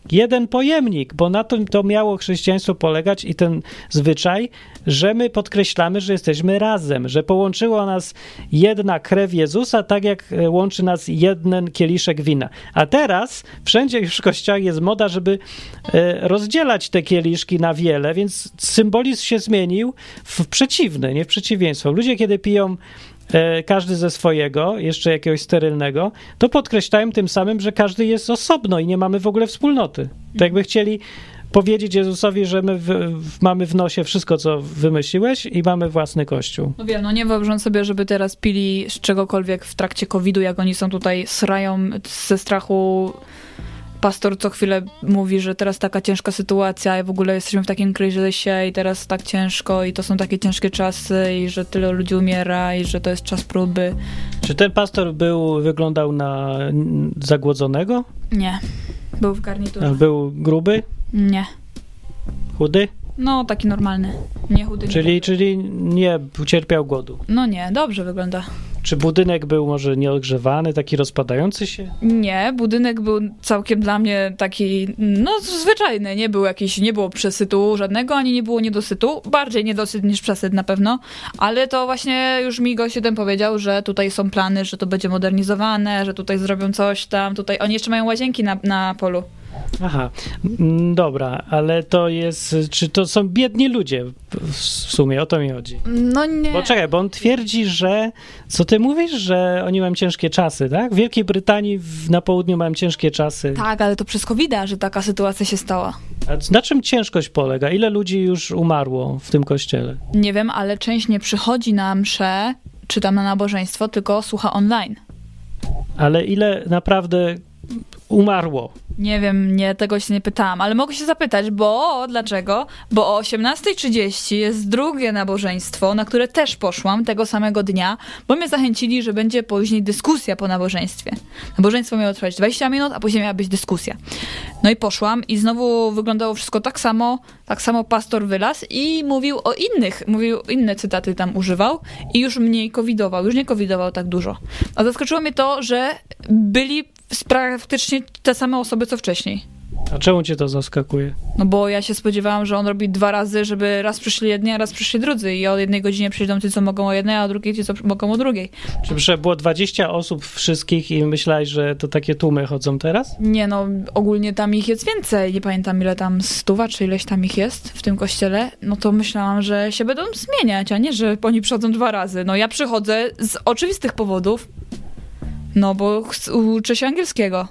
jeden pojemnik, bo na tym to miało chrześcijaństwo polegać i ten zwyczaj, że my podkreślamy, że jesteśmy razem, że połączyła nas jedna krew Jezusa, tak jak łączy nas jeden kieliszek wina. A teraz wszędzie już w kościołach jest moda, żeby rozdzielać te kieliszki na wiele, więc symbolizm się zmienił w przeciwny, nie w przeciwieństwo. Ludzie, kiedy piją każdy ze swojego, jeszcze jakiegoś sterylnego, to podkreślają tym samym, że każdy jest osobno i nie mamy w ogóle wspólnoty. To jakby chcieli powiedzieć Jezusowi, że my w, w, mamy w nosie wszystko, co wymyśliłeś i mamy własny kościół. No wiem, no nie wyobrażam sobie, żeby teraz pili z czegokolwiek w trakcie kowida, jak oni są tutaj, srają ze strachu. Pastor co chwilę mówi, że teraz taka ciężka sytuacja i w ogóle jesteśmy w takim kryzysie i teraz tak ciężko i to są takie ciężkie czasy i że tyle ludzi umiera i że to jest czas próby. Czy ten pastor był, wyglądał na zagłodzonego? Nie. Był w garniturze. A był gruby? Nie. Chudy? No, taki normalny. Nie chudy. Czyli, nie czyli nie ucierpiał głodu? No nie, dobrze wygląda. Czy budynek był może nieogrzewany, taki rozpadający się? Nie, budynek był całkiem dla mnie taki, no zwyczajny, nie był jakiś, nie było przesytu żadnego, ani nie było niedosytu, bardziej niedosyt niż przesyt na pewno, ale to właśnie już mi gość jeden powiedział, że tutaj są plany, że to będzie modernizowane, że tutaj zrobią coś tam, tutaj, oni jeszcze mają łazienki na, na polu. Aha, dobra, ale to jest, czy to są biedni ludzie w sumie, o to mi chodzi. No nie. Bo czekaj, bo on twierdzi, że, co ty mówisz, że oni mają ciężkie czasy, tak? W Wielkiej Brytanii w, na południu mają ciężkie czasy. Tak, ale to przez kowida, że taka sytuacja się stała. A na czym ciężkość polega? Ile ludzi już umarło w tym kościele? Nie wiem, ale część nie przychodzi na mszę, czy tam na nabożeństwo, tylko słucha online. Ale ile naprawdę umarło? Nie wiem, nie, tego się nie pytałam, ale mogę się zapytać, bo dlaczego? Bo o osiemnasta trzydzieści jest drugie nabożeństwo, na które też poszłam tego samego dnia, bo mnie zachęcili, że będzie później dyskusja po nabożeństwie. Nabożeństwo miało trwać dwadzieścia minut, a później miała być dyskusja. No i poszłam i znowu wyglądało wszystko tak samo, tak samo pastor wylazł i mówił o innych, mówił inne cytaty tam używał i już mniej covidował, już nie covidował tak dużo. A zaskoczyło mnie to, że byli praktycznie te same osoby, co wcześniej. A czemu cię to zaskakuje? No bo ja się spodziewałam, że on robi dwa razy, żeby raz przyszli jedni, a raz przyszli drudzy i o jednej godzinie przyjdą ci, co mogą o jednej, a o drugiej ci, co mogą o drugiej. Czy że było dwadzieścia osób wszystkich i myślałeś, że to takie tłumy chodzą teraz? Nie no, ogólnie tam ich jest więcej. Nie pamiętam ile tam, stuwa czy ileś tam ich jest w tym kościele. No to myślałam, że się będą zmieniać, a nie, że oni przychodzą dwa razy. No ja przychodzę z oczywistych powodów. No bo uczę się angielskiego.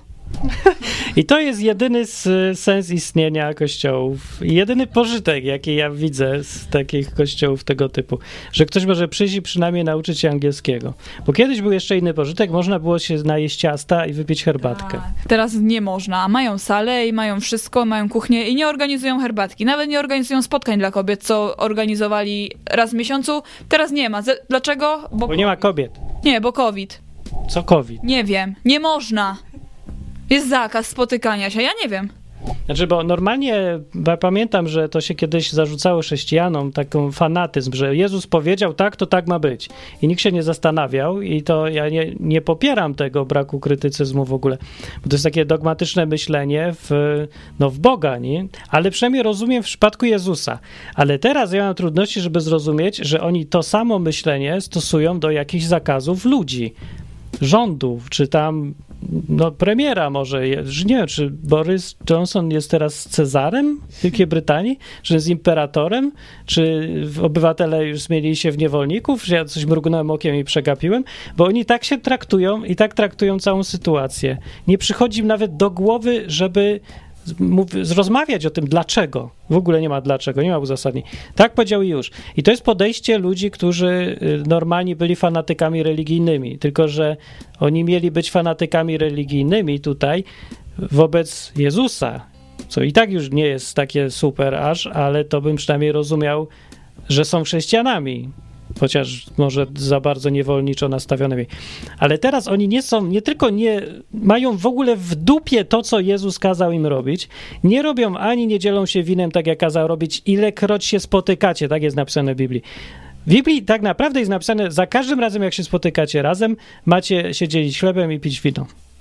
I to jest jedyny sens istnienia kościołów. Jedyny pożytek, jaki ja widzę z takich kościołów tego typu. Że ktoś może przyjść i przynajmniej nauczyć się angielskiego. Bo kiedyś był jeszcze inny pożytek, można było się najeść ciasta i wypić herbatkę. Tak. Teraz nie można. Mają salę i mają wszystko, mają kuchnię i nie organizują herbatki. Nawet nie organizują spotkań dla kobiet, co organizowali raz w miesiącu. Teraz nie ma. Dlaczego? Bo, bo nie ma kobiet. Nie, bo COVID. Co COVID? Nie wiem. Nie można. Jest zakaz spotykania się. Ja nie wiem. Znaczy, bo normalnie ja pamiętam, że to się kiedyś zarzucało chrześcijanom taką fanatyzm, że Jezus powiedział tak, to tak ma być. I nikt się nie zastanawiał i to ja nie, nie popieram tego braku krytycyzmu w ogóle. Bo to jest takie dogmatyczne myślenie w, no, w Boga, nie? Ale przynajmniej rozumiem w przypadku Jezusa. Ale teraz ja mam trudności, żeby zrozumieć, że oni to samo myślenie stosują do jakichś zakazów ludzi, rządów, czy tam no premiera może, nie wiem, czy Boris Johnson jest teraz Cezarem Wielkiej Brytanii, czy jest imperatorem, czy obywatele już zmienili się w niewolników, że ja coś mrugnąłem okiem i przegapiłem, bo oni tak się traktują i tak traktują całą sytuację. Nie przychodzi im nawet do głowy, żeby rozmawiać o tym, dlaczego. W ogóle nie ma dlaczego, nie ma uzasadnień. Tak powiedział i już. I to jest podejście ludzi, którzy normalnie byli fanatykami religijnymi, tylko że oni mieli być fanatykami religijnymi tutaj wobec Jezusa, co i tak już nie jest takie super aż, ale to bym przynajmniej rozumiał, że są chrześcijanami. Chociaż może za bardzo niewolniczo nastawionymi. Ale teraz oni nie są, nie tylko nie mają w ogóle w dupie to, co Jezus kazał im robić, nie robią ani nie dzielą się winem, tak jak kazał robić, ilekroć się spotykacie, tak jest napisane w Biblii. W Biblii tak naprawdę jest napisane, za każdym razem, jak się spotykacie razem, macie się dzielić chlebem i pić wino.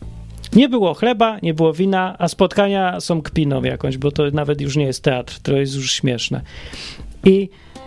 Nie było chleba, nie było wina, a spotkania są kpiną jakąś, bo to nawet już nie jest teatr, to jest już śmieszne. I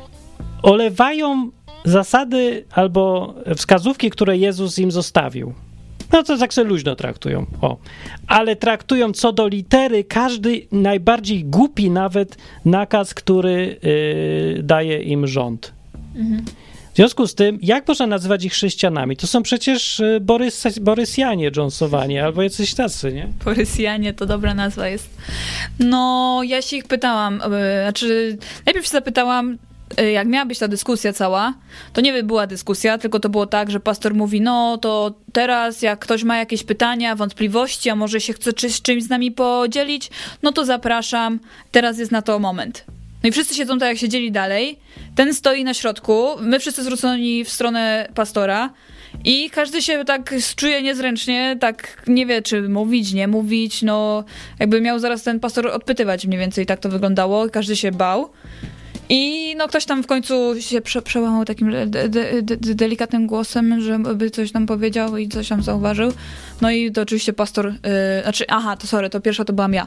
olewają zasady albo wskazówki, które Jezus im zostawił. No to tak sobie luźno traktują, o. Ale traktują co do litery każdy najbardziej głupi nawet nakaz, który yy, daje im rząd. Mhm. W związku z tym, jak można nazywać ich chrześcijanami? To są przecież Borys, Borysjanie Jonesowani albo jacyś tacy, nie? Borysjanie to dobra nazwa jest. No, ja się ich pytałam, yy, znaczy najpierw się zapytałam, jak miała być ta dyskusja cała, to nie była dyskusja, tylko to było tak, że pastor mówi, no to teraz jak ktoś ma jakieś pytania, wątpliwości, a może się chce czy, z czymś z nami podzielić, no to zapraszam, teraz jest na to moment. No i wszyscy siedzą tak, jak siedzieli dalej, ten stoi na środku, my wszyscy zwróceni w stronę pastora i każdy się tak czuje niezręcznie, tak nie wie, czy mówić, nie mówić, no jakby miał zaraz ten pastor odpytywać mniej więcej, tak to wyglądało, każdy się bał. I no ktoś tam w końcu się prze, przełamał takim de, de, de, delikatnym głosem, żeby coś tam powiedział i coś tam zauważył. No i to oczywiście pastor, yy, znaczy, aha, to sorry, to pierwsza to byłam ja.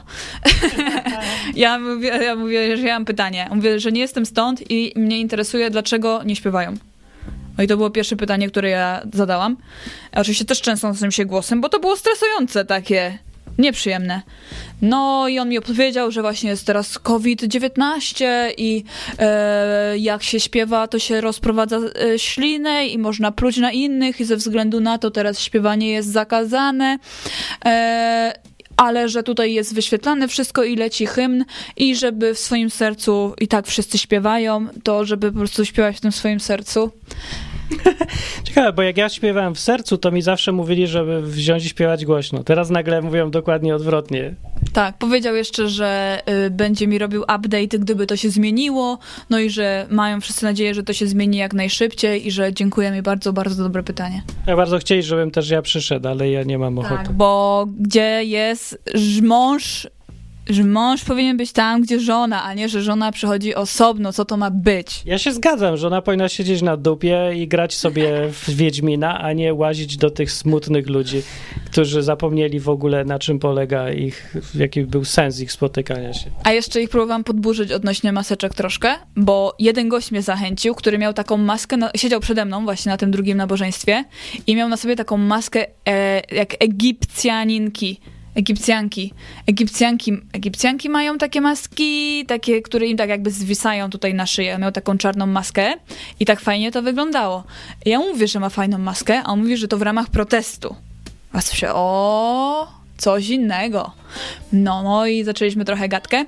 ja, mówię, ja mówię, że ja mam pytanie. Mówię, że nie jestem stąd i mnie interesuje, dlaczego nie śpiewają. No i to było pierwsze pytanie, które ja zadałam. A oczywiście też trzęsącym się głosem, bo to było stresujące takie. Nieprzyjemne. No i on mi opowiedział, że właśnie jest teraz kowid dziewiętnaście i e, jak się śpiewa, to się rozprowadza e, ślinę i można pluć na innych i ze względu na to teraz śpiewanie jest zakazane. E, ale że tutaj jest wyświetlane wszystko i leci hymn i żeby w swoim sercu, i tak wszyscy śpiewają, to żeby po prostu śpiewać w tym swoim sercu. Ciekawe, bo jak ja śpiewałem w sercu, to mi zawsze mówili, żeby wziąć i śpiewać głośno. Teraz nagle mówią dokładnie odwrotnie. Tak, powiedział jeszcze, że y, będzie mi robił update, gdyby to się zmieniło, no i że mają wszyscy nadzieję, że to się zmieni jak najszybciej i że dziękuję mi bardzo, bardzo dobre pytanie. Ja bardzo chcieli, żebym też ja przyszedł, ale ja nie mam ochoty. Tak, bo gdzie jest mąż, że mąż powinien być tam, gdzie żona, a nie, że żona przychodzi osobno, co to ma być. Ja się zgadzam, że ona powinna siedzieć na dupie i grać sobie w Wiedźmina, a nie łazić do tych smutnych ludzi, którzy zapomnieli w ogóle, na czym polega ich, jaki był sens ich spotykania się. A jeszcze ich próbowałam podburzyć odnośnie maseczek troszkę, bo jeden gość mnie zachęcił, który miał taką maskę, na, siedział przede mną właśnie na tym drugim nabożeństwie i miał na sobie taką maskę e, jak Egipcjaninki. Egipcjanki. Egipcjanki. Egipcjanki mają takie maski, takie, które im tak jakby zwisają tutaj na szyję. Miał taką czarną maskę i tak fajnie to wyglądało. Ja mu mówię, że ma fajną maskę, a on mówi, że to w ramach protestu. A słyszę, o, coś innego. No, no i zaczęliśmy trochę gadkę.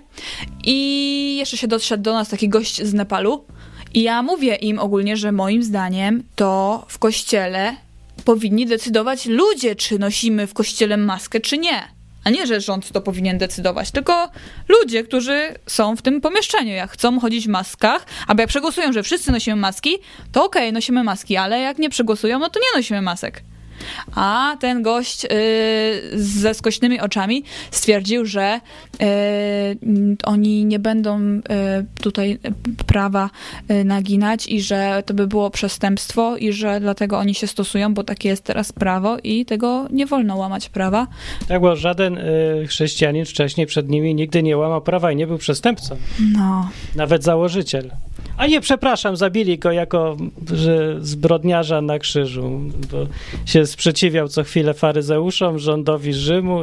I jeszcze się doszedł do nas taki gość z Nepalu. I ja mówię im ogólnie, że moim zdaniem to w kościele powinni decydować ludzie, czy nosimy w kościele maskę, czy nie. A nie, że rząd to powinien decydować, tylko ludzie, którzy są w tym pomieszczeniu. Jak chcą chodzić w maskach, albo jak przegłosują, że wszyscy nosimy maski, to okej, okay, nosimy maski, ale jak nie przegłosują, no to nie nosimy masek. A ten gość yy, ze skośnymi oczami stwierdził, że yy, oni nie będą yy, tutaj prawa yy, naginać i że to by było przestępstwo i że dlatego oni się stosują, bo takie jest teraz prawo i tego nie wolno łamać prawa. Tak, bo żaden yy, chrześcijanin wcześniej przed nimi nigdy nie łamał prawa i nie był przestępcą. No. Nawet założyciel. A nie, przepraszam, zabili go jako że zbrodniarza na krzyżu, bo się sprzeciwiał co chwilę faryzeuszom, rządowi Rzymu.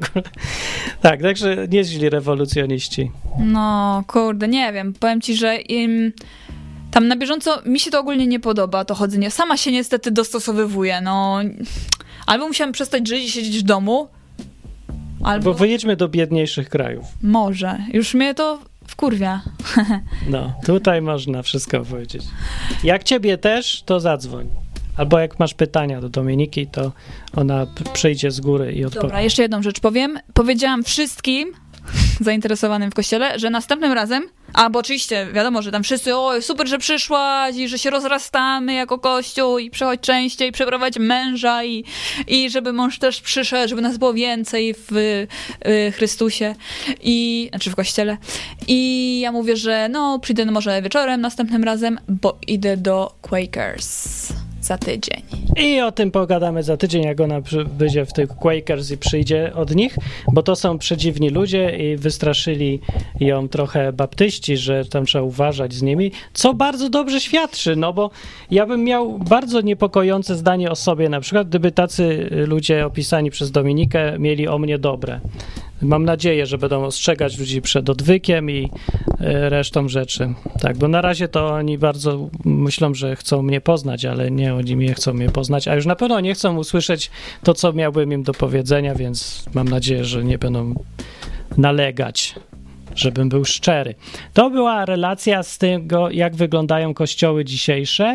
Tak, także nieźli rewolucjoniści. No, kurde, nie wiem. Powiem ci, że im tam na bieżąco mi się to ogólnie nie podoba, to chodzenie. Sama się niestety dostosowywuję, no. Albo musiałam przestać żyć i siedzieć w domu, albo... Bo wyjedźmy do biedniejszych krajów. Może. Już mnie to wkurwia. No, tutaj można wszystko powiedzieć. Jak ciebie też, to zadzwoń. Albo jak masz pytania do Dominiki, to ona przyjdzie z góry i odpowie. Dobra, jeszcze jedną rzecz powiem. Powiedziałam wszystkim zainteresowanym w kościele, że następnym razem, a bo oczywiście wiadomo, że tam wszyscy, oj, super, że przyszłaś i że się rozrastamy jako kościół i przychodź częściej, przeprowadź męża i, i żeby mąż też przyszedł, żeby nas było więcej w y, Chrystusie i, znaczy w kościele. I ja mówię, że no, przyjdę może wieczorem następnym razem, bo idę do Quakers. za tydzień. I o tym pogadamy za tydzień, jak ona będzie w tych Quakers i przyjdzie od nich, bo to są przedziwni ludzie i wystraszyli ją trochę baptyści, że tam trzeba uważać z nimi, co bardzo dobrze świadczy, no bo ja bym miał bardzo niepokojące zdanie o sobie, na przykład gdyby tacy ludzie opisani przez Dominikę mieli o mnie dobre. Mam nadzieję, że będą ostrzegać ludzi przed odwykiem i resztą rzeczy. Tak, bo na razie to oni bardzo myślą, że chcą mnie poznać, ale nie, oni nie chcą mnie poznać, a już na pewno nie chcą usłyszeć to, co miałbym im do powiedzenia, więc mam nadzieję, że nie będą nalegać, żebym był szczery. To była relacja z tego, jak wyglądają kościoły dzisiejsze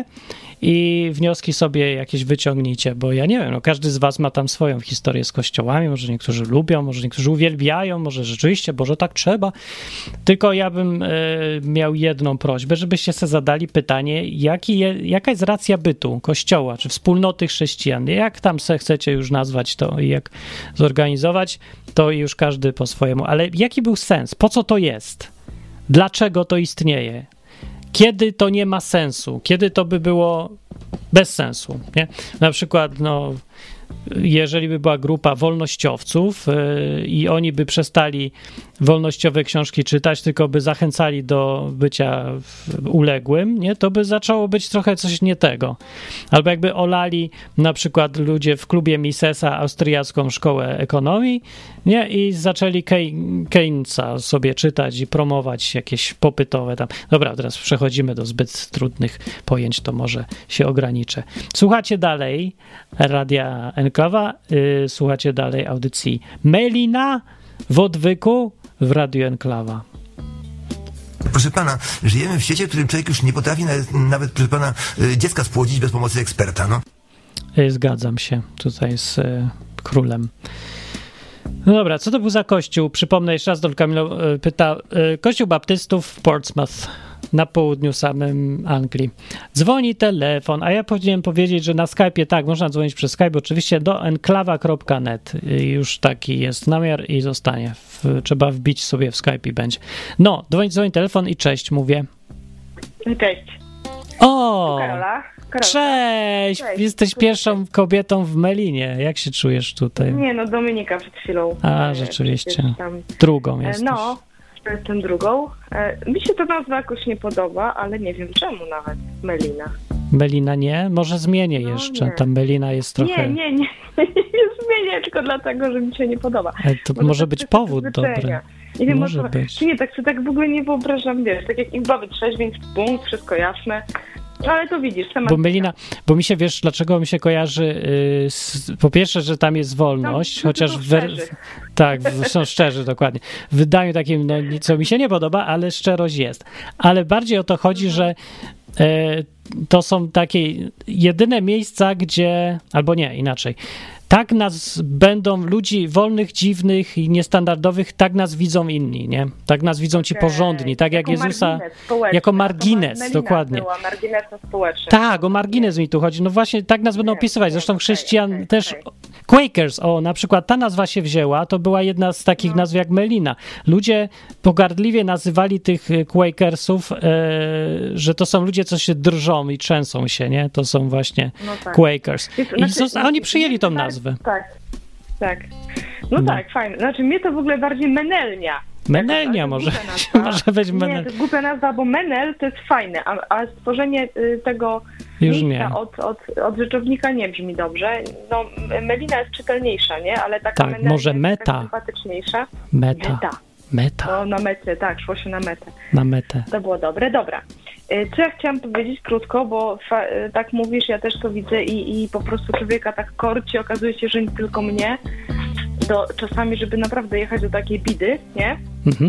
i wnioski sobie jakieś wyciągnijcie, bo ja nie wiem, no każdy z was ma tam swoją historię z kościołami, może niektórzy lubią, może niektórzy uwielbiają, może rzeczywiście, Boże, tak trzeba. Tylko ja bym y, miał jedną prośbę, żebyście sobie zadali pytanie, jaki je, jaka jest racja bytu kościoła, czy wspólnoty chrześcijan, jak tam se chcecie już nazwać to i jak zorganizować, to już każdy po swojemu, ale jaki był sens, po co to jest, dlaczego to istnieje? Kiedy to nie ma sensu? Kiedy to by było bez sensu? Nie? Na przykład, no, jeżeli by była grupa wolnościowców yy, i oni by przestali wolnościowe książki czytać, tylko by zachęcali do bycia uległym, nie? To by zaczęło być trochę coś nie tego. Albo jakby olali na przykład ludzie w klubie Misesa austriacką szkołę ekonomii, nie? I zaczęli Keynesa sobie czytać i promować jakieś popytowe tam. Dobra, teraz przechodzimy do zbyt trudnych pojęć, to może się ograniczę. Słuchacie dalej Radia Enklawa, yy, słuchacie dalej audycji Melina w odwyku w Radiu Enklawa. Proszę pana, żyjemy w świecie, w którym człowiek już nie potrafi nawet, nawet proszę pana, dziecka spłodzić bez pomocy eksperta, no. Zgadzam się tutaj z y, królem. No dobra, co to był za kościół? Przypomnę jeszcze raz, Don Camilo y, pyta. Y, kościół baptystów w Portsmouth, na południu samym Anglii. Dzwoni telefon, a ja powinienem powiedzieć, że na Skype'ie, tak, można dzwonić przez Skype, oczywiście do enklawa kropka net. Już taki jest namiar i zostanie. W, trzeba wbić sobie w Skype i będzie. No, dzwoni, dzwoni telefon i cześć, mówię. Cześć. O! Karola. Karola. Cześć! Cześć! Jesteś pierwszą kobietą w Melinie. Jak się czujesz tutaj? Nie, no Dominika przed chwilą. A, rzeczywiście. Drugą jesteś. No. Jestem drugą. E, mi się ta nazwa jakoś nie podoba, ale nie wiem czemu nawet. Melina. Melina nie? Może zmienię no, jeszcze. Nie. Ta Melina jest trochę... Nie, nie, nie. Nie zmienię tylko dlatego, że mi się nie podoba. Ale to może, może być powód dobry. Nie wiem, może może być. Czy nie, tak sobie tak w ogóle nie wyobrażam, wiesz, tak jak ich bawy trzeźwień, punkt, wszystko jasne. Ale to widzisz, temat... Bo Melina, bo mi się, wiesz, dlaczego mi się kojarzy, yy, z, po pierwsze, że tam jest wolność, no, chociaż... W, tak, są szczerzy, dokładnie. W wydaniu takim, no, co mi się nie podoba, ale szczerość jest. Ale bardziej o to chodzi, że yy, to są takie jedyne miejsca, gdzie... Albo nie, inaczej. Tak nas będą ludzi wolnych, dziwnych i niestandardowych, tak nas widzą inni, nie? Tak nas widzą ci okay. porządni, tak jak jako Jezusa, margines jako margines, Melina dokładnie. Była marginesem społecznym. Tak, o margines mi tu chodzi. No właśnie, tak nas będą opisywać. Zresztą chrześcijan okay, okay, też... Okay. Quakers, o, na przykład ta nazwa się wzięła, to była jedna z takich no. nazw jak Melina. Ludzie pogardliwie nazywali tych Quakersów, e, że to są ludzie, co się drżą i trzęsą się, nie? To są właśnie no tak. Quakers. I znaczy, a oni przyjęli tą nazwę. Tak, tak. No, no tak, fajnie. Znaczy mnie to w ogóle bardziej Menelnia. Menelnia może, może być Menel. Nie, to jest głupia nazwa, bo Menel to jest fajne, a, a stworzenie y, tego Już miejsca nie. Od, od, od rzeczownika nie brzmi dobrze. No, Melina jest czytelniejsza, nie? Ale taka tak, Menelnia może jest meta. sympatyczniejsza. Meta. Meta. Meta. No, na metę, tak, szło się na metę. Na metę. To było dobre, dobra. Co ja chciałam powiedzieć krótko, bo fa- tak mówisz, ja też to widzę i, i po prostu człowieka tak korci, okazuje się, że nie tylko mnie, do, czasami, żeby naprawdę jechać do takiej bidy, nie? Mhm.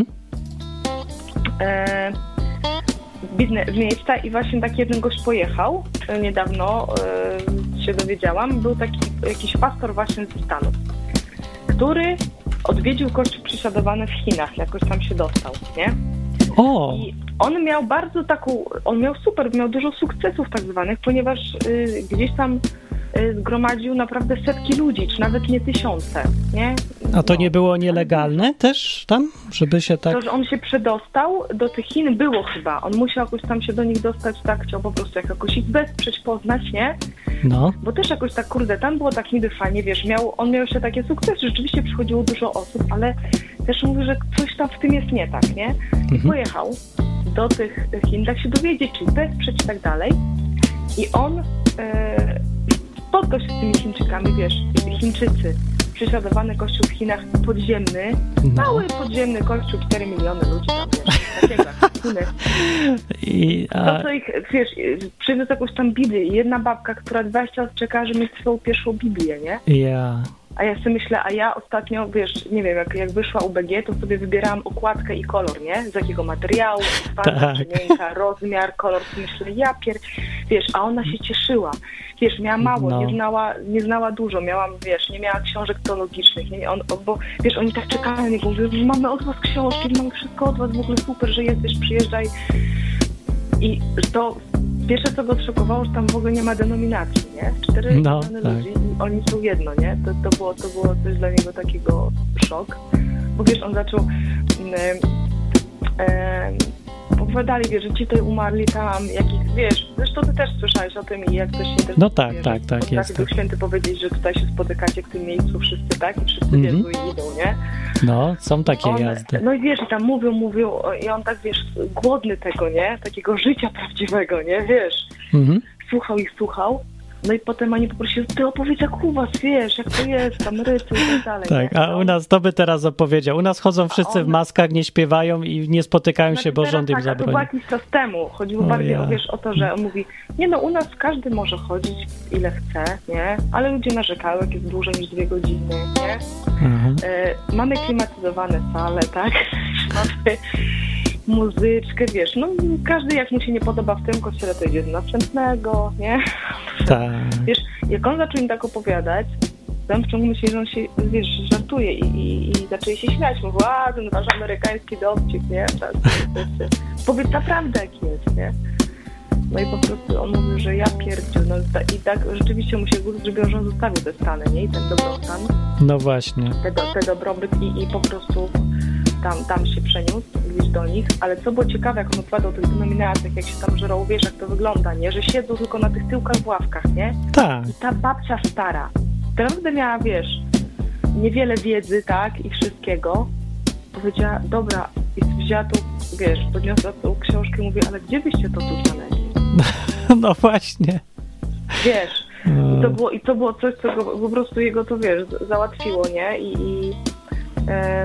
E, bidne miejsca i właśnie taki jeden gość pojechał, niedawno e, się dowiedziałam, był taki jakiś pastor właśnie ze Stanów, który odwiedził kościół prześladowany w Chinach, jakoś tam się dostał, nie? O. I on miał bardzo taką, on miał super, miał dużo sukcesów tak zwanych, ponieważ y, gdzieś tam y, zgromadził naprawdę setki ludzi, czy nawet nie tysiące, nie? A to No. nie było nielegalne też tam, żeby się tak... To, że on się przedostał do tych Chin, było chyba. On musiał jakoś tam się do nich dostać, tak, chciał po prostu jak jakoś ich wesprzeć, poznać, nie? No. Bo też jakoś tak, kurde, tam było tak niby fajnie, wiesz, miał, on miał jeszcze takie sukcesy, rzeczywiście przychodziło dużo osób, ale też mówię, że coś tam w tym jest nie tak, nie? I Mhm. pojechał do tych Chin, tak się dowiedzieć, czy ich wesprzeć i tak dalej. I on e, spotkał się z tymi Chińczykami, wiesz, Chińczycy. Prześladowany kościół w Chinach podziemny, No. mały podziemny kościół, cztery miliony ludzi tam, wiesz, takiego jak Chiny. I, To, a, co ich, wiesz, przyniósł jakąś tam Biblię i jedna babka, która dwadzieścia lat czeka, żeby mieć swoją pierwszą Biblię, nie? ja... A ja sobie myślę, a ja ostatnio, wiesz, nie wiem, jak, jak wyszła U B G, to sobie wybierałam okładkę i kolor, nie? Z jakiego materiału, twarda, Tak. czy miękka, rozmiar, kolor. Myślę, ja pier... Wiesz, a ona się cieszyła. Wiesz, miała mało, No. nie znała, nie znała dużo, miałam, wiesz, nie miała książek teologicznych, nie? On, bo, wiesz, oni tak czekają na niego, mówią, mamy od was książki, mamy wszystko od was, w ogóle super, że jesteś, przyjeżdżaj. I to pierwsze, co go szokowało, że tam w ogóle nie ma denominacji, nie? Cztery No, miliony tak. ludzi i oni są jedno, nie? To, to, było, to było coś dla niego takiego szok. Bo wiesz, on zaczął... Mm, e, opowiadali, wiesz, że ci tutaj umarli tam, jakich, wiesz, zresztą ty też słyszałeś o tym i jak ktoś się też... No tak, tak, tak, jest Duch tak. Święty powiedzieć, że tutaj się spotykacie w tym miejscu wszyscy, tak? I wszyscy Mhm. wiedzą i idą, nie? No, są takie On, jazdy. no i wiesz, i tam mówią, mówią i on tak, wiesz, głodny tego, nie? Takiego życia prawdziwego, nie? Wiesz, Mhm. słuchał ich, słuchał. No i potem oni poprosili, ty opowiedz jak u was, wiesz, jak to jest, tam rycy i tak dalej. Tak, nie? a u nas, to by teraz opowiedział. U nas chodzą wszyscy on- w maskach, nie śpiewają i nie spotykają Znaczy się, bo teraz rząd im tak, a to było zabroni. jakiś czas temu. Chodziło O bardziej ja. o, wiesz, o to, że on mówi, nie no, u nas każdy może chodzić ile chce, nie? Ale ludzie narzekają, jak jest dłużej niż dwie godziny, nie? Aha. E, mamy klimatyzowane sale, tak? Mamy muzyczkę, wiesz, no każdy jak mu się nie podoba w tym kościele, to idzie do następnego, nie? Tak. Wiesz, jak on zaczął im tak opowiadać, tam w ciągu myśli, że on się, wiesz, żartuje i, i, i zaczęli się śmiać. Mówił, a ten wasz amerykański dowcip, nie? Tak, powiedz naprawdę jak jest, nie? No i po prostu on mówił, że ja pierdziu, no i tak rzeczywiście mu się zrobiło, że on zostawił te Stany, nie? I ten dobrostan, No właśnie. te, do, te dobrobyt i, i po prostu tam, tam się przeniósł gdzieś do nich, ale co było ciekawe, jak on opowiadał o tych denominacjach, jak się tam żerą, wiesz, jak to wygląda, nie? Że siedzą tylko na tych tyłkach w ławkach, nie? Tak. I ta babcia stara, która naprawdę miała, wiesz, niewiele wiedzy, tak, i wszystkiego, powiedziała, dobra, i wzięła tu, wiesz, podniosła tą książkę i mówi, ale gdzie byście to tu znaleźli? No właśnie. Wiesz, i to było, i to było coś, co go, po prostu jego to, wiesz, załatwiło, nie? I, i, e,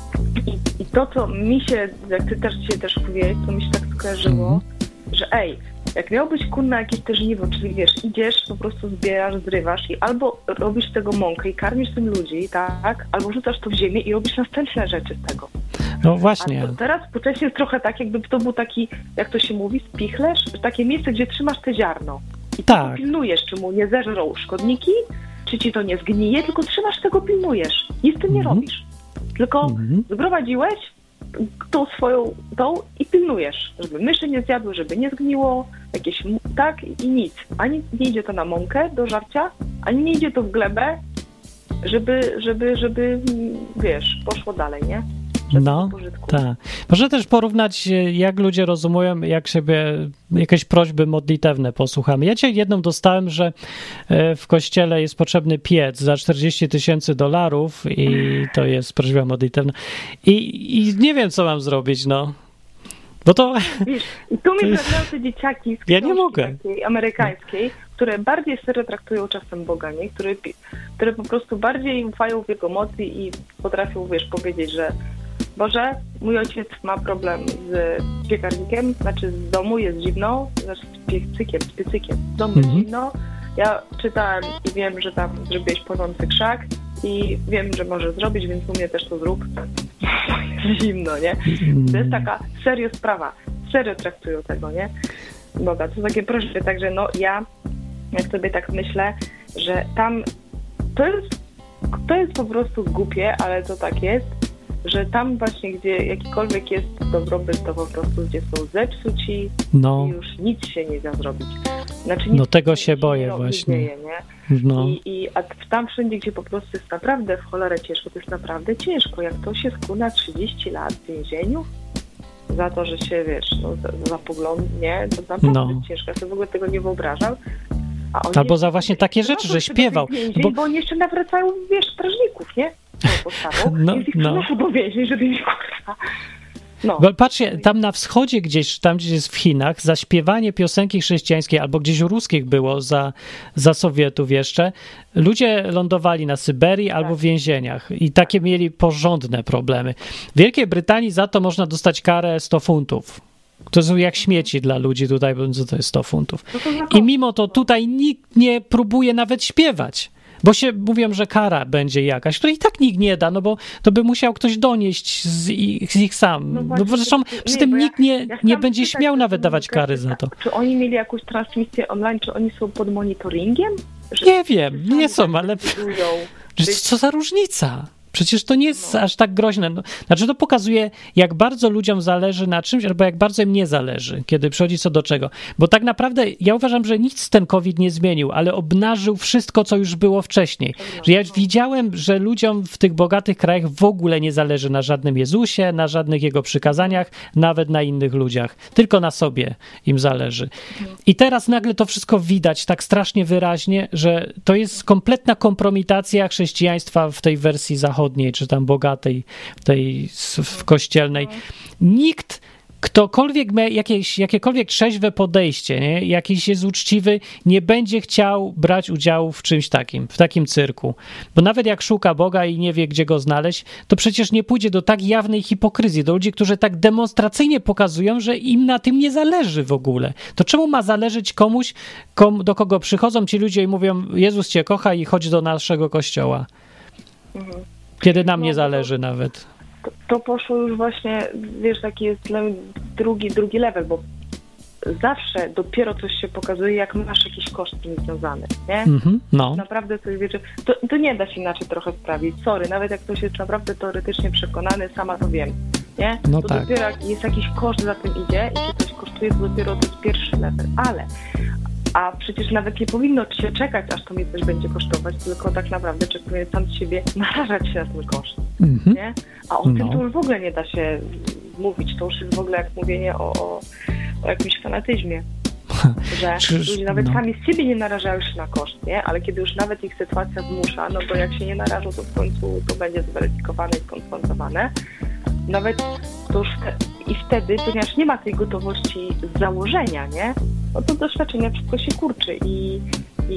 i, i to, co mi się, jak ty też dzisiaj też powiedziałeś, to mi się tak skojarzyło, Mhm. że ej, jak miałbyś kurna jakieś też żniwo, czyli wiesz, idziesz, po prostu zbierasz, zrywasz i albo robisz z tego mąkę i karmisz tym ludzi, tak? Albo rzucasz to w ziemię i robisz następne rzeczy z tego. No właśnie. A to teraz współcześnie jest trochę tak, jakby to był taki, jak to się mówi, spichlerz, takie miejsce, gdzie trzymasz te ziarno. I Tak. tylko pilnujesz, czy mu nie zeżrą szkodniki, czy ci to nie zgnije, tylko trzymasz tego, pilnujesz. Nic z tym nie Mhm. robisz. Tylko Mhm. zgromadziłeś tą swoją tą i pilnujesz, żeby myszy nie zjadły, żeby nie zgniło, jakieś m- tak i nic. Ani nie idzie to na mąkę do żarcia, ani nie idzie to w glebę, żeby, żeby, żeby mm, wiesz, poszło dalej, nie? Żeby No, do pożytku. tak. Można też porównać, jak ludzie rozumują, jak sobie jakieś prośby modlitewne posłuchamy. Ja dzisiaj jedną dostałem, że e, w kościele jest potrzebny piec za czterdzieści tysięcy dolarów i to jest prośba modlitewna. I, I nie wiem, co mam zrobić, no. Bo to... Wiesz, i tu To mi jest- trafiają te dzieciaki z Ja nie książki mogę. takiej amerykańskiej, które bardziej serio traktują czasem Boga, nie? Które, pi- które po prostu bardziej ufają w Jego mocy i potrafią, wiesz, powiedzieć, że Boże, mój ojciec ma problem z piekarnikiem, znaczy z domu jest zimno, znaczy z piecykiem, z piecykiem, z domu jest Mhm. zimno. Ja czytałem i wiem, że tam zrobiłeś płonący krzak i wiem, że możesz zrobić, więc u mnie też to zrób. Jest zimno, nie? To jest taka serio sprawa. Serio traktują tego, nie? Boga. To są takie prośby, także no ja, jak sobie tak myślę, że tam to jest, to jest po prostu głupie, ale to tak jest, że tam właśnie, gdzie jakikolwiek jest dobrobyt, to po prostu gdzie są zepsuci No. i już nic się nie da zrobić. Znaczy nic No tego się nie boję ro- właśnie. Nie dzieje, nie? No. I, i a tam wszędzie, gdzie po prostu jest naprawdę w cholerę ciężko, to jest naprawdę ciężko. Jak to się skuna trzydzieści lat w więzieniu za to, że się, wiesz, no, za, za pogląd, nie, to naprawdę no. jest ciężko. Ja sobie w ogóle tego nie wyobrażam. Albo za właśnie takie rzeczy, że śpiewał. Więzień, bo... bo oni jeszcze nawracają, wiesz, strażników, nie? Postawą. No, Więc ich no. przenoszą do więzień, żeby ich kurwa. No. Bo patrzcie, tam na wschodzie gdzieś, tam gdzieś jest w Chinach, za śpiewanie piosenki chrześcijańskiej, albo gdzieś ruskich było za, za Sowietów jeszcze, ludzie lądowali na Syberii tak. albo w więzieniach i takie mieli porządne problemy. W Wielkiej Brytanii za to można dostać karę sto funtów. To są jak śmieci dla ludzi tutaj, bo co to jest sto funtów. I mimo to tutaj nikt nie próbuje nawet śpiewać. Bo się mówią, że kara będzie jakaś, której i tak nikt nie da, no bo to by musiał ktoś donieść z ich, z ich sam. No, no bo zresztą nie, z tym ja, nikt nie, ja nie będzie czytać, śmiał nawet dawać kary za to. Czy oni mieli jakąś transmisję online, czy oni są pod monitoringiem? Że nie wiem, nie są, ale co za różnica? Przecież to nie jest no. aż tak groźne. No, znaczy to pokazuje, jak bardzo ludziom zależy na czymś, albo jak bardzo im nie zależy, kiedy przychodzi co do czego. Bo tak naprawdę ja uważam, że nic ten COVID nie zmienił, ale obnażył wszystko, co już było wcześniej. Że ja widziałem, że ludziom w tych bogatych krajach w ogóle nie zależy na żadnym Jezusie, na żadnych Jego przykazaniach, nawet na innych ludziach. Tylko na sobie im zależy. I teraz nagle to wszystko widać tak strasznie wyraźnie, że to jest kompletna kompromitacja chrześcijaństwa w tej wersji zachodniej, czy tam bogatej, tej w kościelnej. Nikt, ktokolwiek ma jakieś, jakiekolwiek trzeźwe podejście, nie? Jakiś jest uczciwy, nie będzie chciał brać udziału w czymś takim, w takim cyrku. Bo nawet jak szuka Boga i nie wie, gdzie go znaleźć, to przecież nie pójdzie do tak jawnej hipokryzji, do ludzi, którzy tak demonstracyjnie pokazują, że im na tym nie zależy w ogóle. To czemu ma zależeć komuś, kom, do kogo przychodzą ci ludzie i mówią, Jezus cię kocha i chodź do naszego kościoła. Mhm. Kiedy nam no, nie zależy to, nawet. To, to poszło już właśnie, wiesz, taki jest drugi, drugi level, bo zawsze dopiero coś się pokazuje, jak masz jakiś koszt z tym związany, nie? Mm-hmm, no. Naprawdę coś, wiecie, to, to nie da się inaczej trochę sprawić. Sorry, nawet jak ktoś jest naprawdę teoretycznie przekonany, sama to wiem, nie? No to tak. dopiero jak jest jakiś koszt za tym idzie i czy coś kosztuje, to dopiero to jest pierwszy level, ale a przecież nawet nie powinno się czekać, aż to mnie coś będzie kosztować, tylko tak naprawdę czekuje sam z siebie narażać się na ten koszt, mm-hmm. nie? A o no. tym to już w ogóle nie da się mówić, to już jest w ogóle jak mówienie o, o, o jakimś fanatyzmie, że Czyż, ludzie nawet no. sami z siebie nie narażają się na koszt, nie? Ale kiedy już nawet ich sytuacja zmusza, no to jak się nie narażą, to w końcu to będzie zweryfikowane i skonfrontowane. Nawet to już i wtedy, ponieważ nie ma tej gotowości z założenia, nie? No to doświadczenia wszystko się kurczy i, i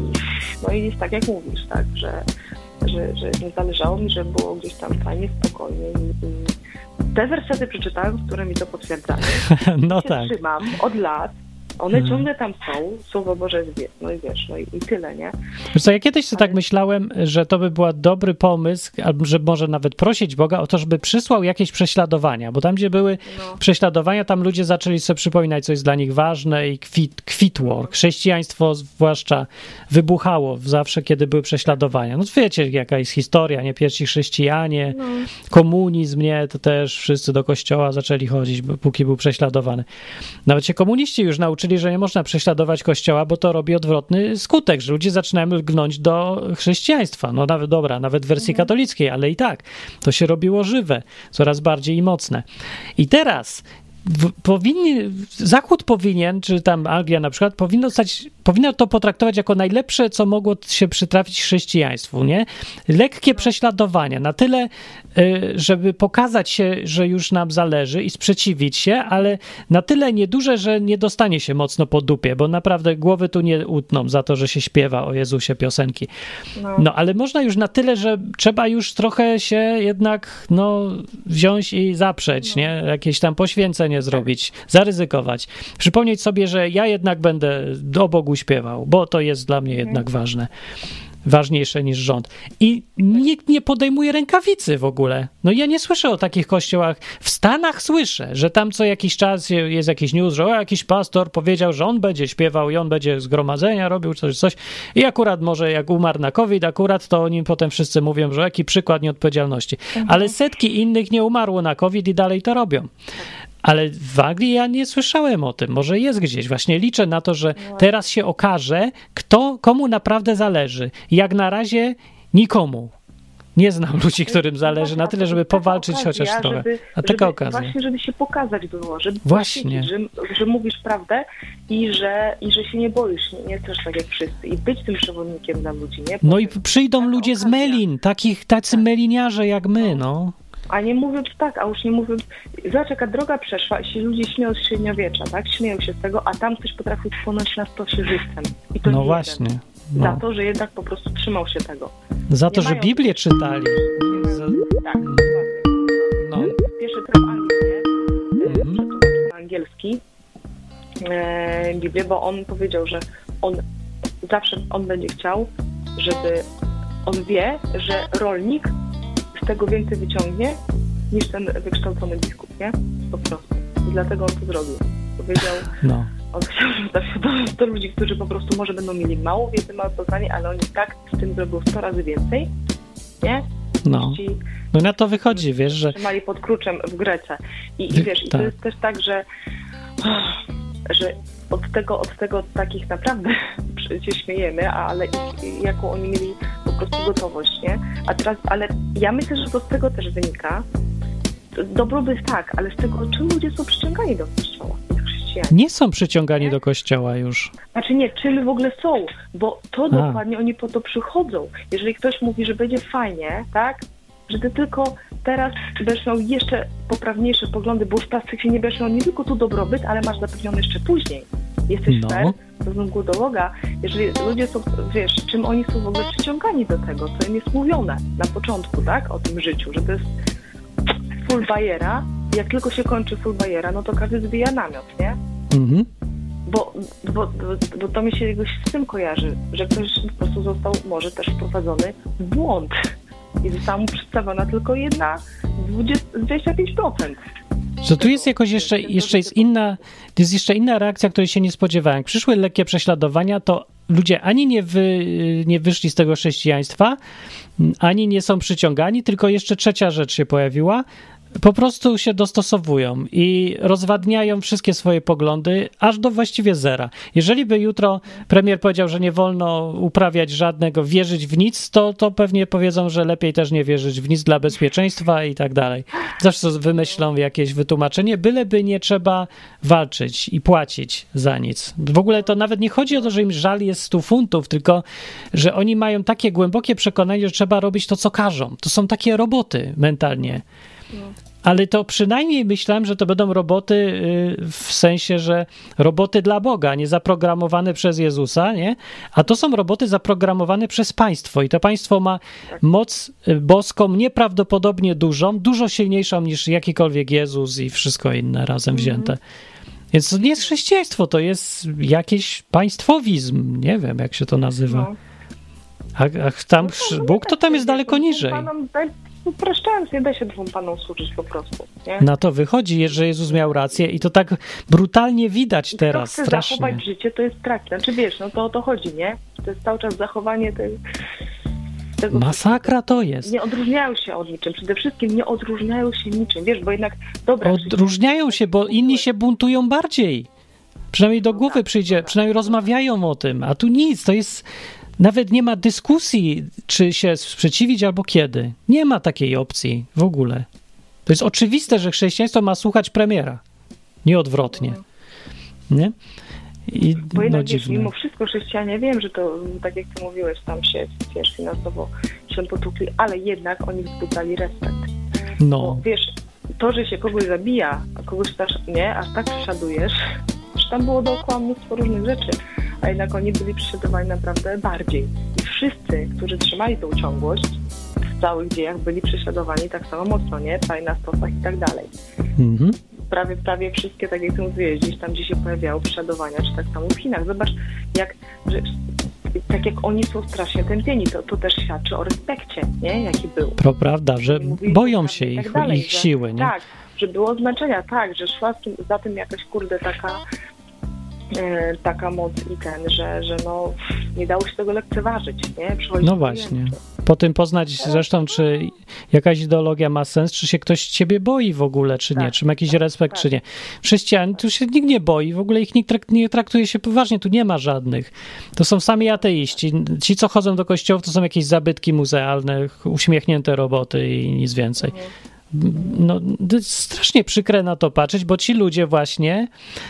no i jest tak, jak mówisz, tak, że, że, że nie zależało mi, żeby było gdzieś tam fajnie, spokojnie i, i te wersety przeczytałem, które mi to potwierdzają. No się tak. trzymam od lat. One hmm. ciągle tam są, Słowo Boże jest wie, no i wiesz, no i, i tyle, nie? Wiesz co, ja kiedyś sobie Ale... tak myślałem, że to by był dobry pomysł, albo że może nawet prosić Boga o to, żeby przysłał jakieś prześladowania, bo tam, gdzie były no. prześladowania, tam ludzie zaczęli sobie przypominać, co jest dla nich ważne i kwit, kwitło. Chrześcijaństwo zwłaszcza wybuchało zawsze, kiedy były prześladowania. No wiecie, jaka jest historia, nie? Pierwsi chrześcijanie, no. komunizm, nie? To też wszyscy do kościoła zaczęli chodzić, póki był prześladowany. Nawet się komuniści już nauczyli, że nie można prześladować Kościoła, bo to robi odwrotny skutek, że ludzie zaczynają lgnąć do chrześcijaństwa. No nawet, dobra, nawet w wersji katolickiej, ale i tak. To się robiło żywe, coraz bardziej i mocne. I teraz w, powinni, Zachód powinien, czy tam Anglia na przykład, powinno stać, powinno to potraktować jako najlepsze, co mogło się przytrafić chrześcijaństwu, nie? Lekkie prześladowania, na tyle, żeby pokazać się, że już nam zależy i sprzeciwić się, ale na tyle nieduże, że nie dostanie się mocno po dupie, bo naprawdę głowy tu nie utną za to, że się śpiewa o Jezusie piosenki. No, no ale można już na tyle, że trzeba już trochę się jednak, no, wziąć i zaprzeć, no. nie? Jakieś tam poświęcenie zrobić, zaryzykować. Przypomnieć sobie, że ja jednak będę do Bogu śpiewał, bo to jest dla mnie jednak ważne. Ważniejsze niż rząd. I nikt nie podejmuje rękawicy w ogóle. No ja nie słyszę o takich kościołach. W Stanach słyszę, że tam co jakiś czas jest jakiś news, że o, jakiś pastor powiedział, że on będzie śpiewał i on będzie zgromadzenia robił coś, coś. I akurat może jak umarł na COVID, akurat to oni potem wszyscy mówią, że jaki przykład nieodpowiedzialności. Mhm. Ale setki innych nie umarło na COVID i dalej to robią. Ale w Anglii ja nie słyszałem o tym. Może jest gdzieś. Właśnie liczę na to, że teraz się okaże, kto, komu naprawdę zależy. Jak na razie nikomu. Nie znam ludzi, którym zależy na tyle, żeby powalczyć chociaż trochę. A taka okazja. Właśnie, żeby się pokazać było, żeby właśnie. Że, że mówisz prawdę i że, i że się nie boisz, nie, nie chcesz tak jak wszyscy i być tym przewodnikiem dla ludzi. Nie? No i przyjdą ludzie z Melin, takich, tacy meliniarze jak my, no. A nie mówiąc tak, a już nie mówiąc, zobacz jaka droga przeszła i się ludzie śmieją z średniowiecza, tak? Śmieją się z tego, a tam ktoś potrafił wpłynąć na stosie żywcem. I to no nie właśnie. No. No. Za to, że jednak po prostu trzymał się tego. Za nie to, że Biblię czytali. Za... Tak, no. Pierwszy trop Anglii, mm. na angielski e, Biblię, bo on powiedział, że on zawsze on będzie chciał, żeby on wie, że rolnik z tego więcej wyciągnie niż ten wykształcony biskup, nie? Po prostu. I dlatego on to zrobił. Powiedział, no. On chciał, żeby tak się do ludzi, którzy po prostu może będą mieli mało wiedzy, małe poznanie, ale oni tak z tym zrobią sto razy więcej, nie? No. Ci, no na to wychodzi, wiesz, że... Trzymali pod kluczem w Grece. I, i wiesz, tak. i to jest też tak, że, że od tego, od tego takich naprawdę się śmiejemy, ale ich, jaką oni mieli po prostu gotowość, nie? A teraz, ale ja myślę, że to z tego też wynika. Dobrobyt tak, ale z tego, czy ludzie są przyciągani do kościoła, chrześcijanie. Nie są przyciągani nie? do kościoła już. Znaczy nie, czy w ogóle są, bo to A. dokładnie oni po to przychodzą. Jeżeli ktoś mówi, że będzie fajnie, tak, że ty tylko teraz będziesz miał jeszcze poprawniejsze poglądy, bo już w się nie będziesz miał nie tylko tu dobrobyt, ale masz zapewniony jeszcze później. Jesteś no. fair, to znów do Boga. Jeżeli ludzie są, wiesz, czym oni są w ogóle przyciągani do tego, co im jest mówione na początku, tak, o tym życiu, że to jest full bajera, jak tylko się kończy full bajera, no to każdy zbija namiot, nie? Mhm. Bo, bo, bo, bo to mi się jakoś z tym kojarzy, że ktoś po prostu został może też wprowadzony w błąd i została mu przedstawiona tylko jedna dwadzieścia pięć procent. Że tu jest jakoś jeszcze, jeszcze jest inna, to jest jeszcze inna reakcja, której się nie spodziewałem. Jak przyszły lekkie prześladowania, to ludzie ani nie, wy, nie wyszli z tego chrześcijaństwa, ani nie są przyciągani, tylko jeszcze trzecia rzecz się pojawiła. Po prostu się dostosowują i rozwadniają wszystkie swoje poglądy aż do właściwie zera. Jeżeli by jutro premier powiedział, że nie wolno uprawiać żadnego, wierzyć w nic, to, to pewnie powiedzą, że lepiej też nie wierzyć w nic dla bezpieczeństwa i tak dalej. Zawsze wymyślą jakieś wytłumaczenie, byleby nie trzeba walczyć i płacić za nic. W ogóle to nawet nie chodzi o to, że im żal jest stu funtów, tylko że oni mają takie głębokie przekonanie, że trzeba robić to, co każą. To są takie roboty mentalnie. Ale to przynajmniej myślałem, że to będą roboty w sensie, że roboty dla Boga, nie zaprogramowane przez Jezusa, nie? A to są roboty zaprogramowane przez państwo i to państwo ma moc boską nieprawdopodobnie dużą, dużo silniejszą niż jakikolwiek Jezus i wszystko inne razem wzięte. Więc to nie jest chrześcijaństwo, to jest jakiś państwowizm, nie wiem jak się to nazywa. A, a tam Bóg to tam jest daleko niżej. Upraszczając, nie da się dwóm panom służyć po prostu. Nie? Na to wychodzi, że Jezus miał rację i to tak brutalnie widać teraz, kto chce strasznie. zachować życie, to jest traki. Znaczy wiesz, no to o to chodzi, nie? To jest cały czas zachowanie tej, tego... Masakra to jest. Nie odróżniają się od niczym. Przede wszystkim nie odróżniają się niczym. Wiesz, bo jednak... Dobra, odróżniają się, bo inni się buntują bardziej. Przynajmniej do głowy przyjdzie, przynajmniej rozmawiają o tym, a tu nic, to jest... Nawet nie ma dyskusji, czy się sprzeciwić albo kiedy. Nie ma takiej opcji w ogóle. To jest oczywiste, że chrześcijaństwo ma słuchać premiera. Nie odwrotnie. Nie? I, Bo jednak no, dziwne. Mimo wszystko chrześcijanie, wiem, że to, tak jak ty mówiłeś, tam się wiesz, finansowo się potukli, ale jednak oni wzbudzali respekt. No. Bo wiesz, to, że się kogoś zabija, a kogoś też nie, aż tak prześladujesz, że tam było dookoła mnóstwo różnych rzeczy. A jednak oni byli prześladowani naprawdę bardziej. I wszyscy, którzy trzymali tą ciągłość w całych dziejach, byli prześladowani tak samo mocno, nie? Tutaj na stosach i tak dalej. Mhm. Prawie, prawie wszystkie, tak jak ty mówiłeś, gdzieś tam, gdzie się pojawiały prześladowania, czy tak samo w Chinach. Zobacz, jak, że, tak jak oni są strasznie tępieni, to, to też świadczy o respekcie, nie? Jaki był. To prawda, że mówili, boją się ich, tak dalej, ich że, siły, nie? Tak, że było znaczenia, tak, że szła za tym jakaś, kurde, taka taka moc i ten, że, że no nie dało się tego lekceważyć, nie? Przychodzi no właśnie. po tym poznać zresztą, czy jakaś ideologia ma sens, czy się ktoś ciebie boi w ogóle, czy nie, Tak, czy ma jakiś tak, respekt, tak. czy nie. Chrześcijan, tu się nikt nie boi, w ogóle ich nikt trak- nie traktuje się poważnie, tu nie ma żadnych. To są sami ateiści. Ci, co chodzą do kościołów, to są jakieś zabytki muzealne, uśmiechnięte roboty i nic więcej. No, to jest strasznie przykre na to patrzeć, bo ci ludzie właśnie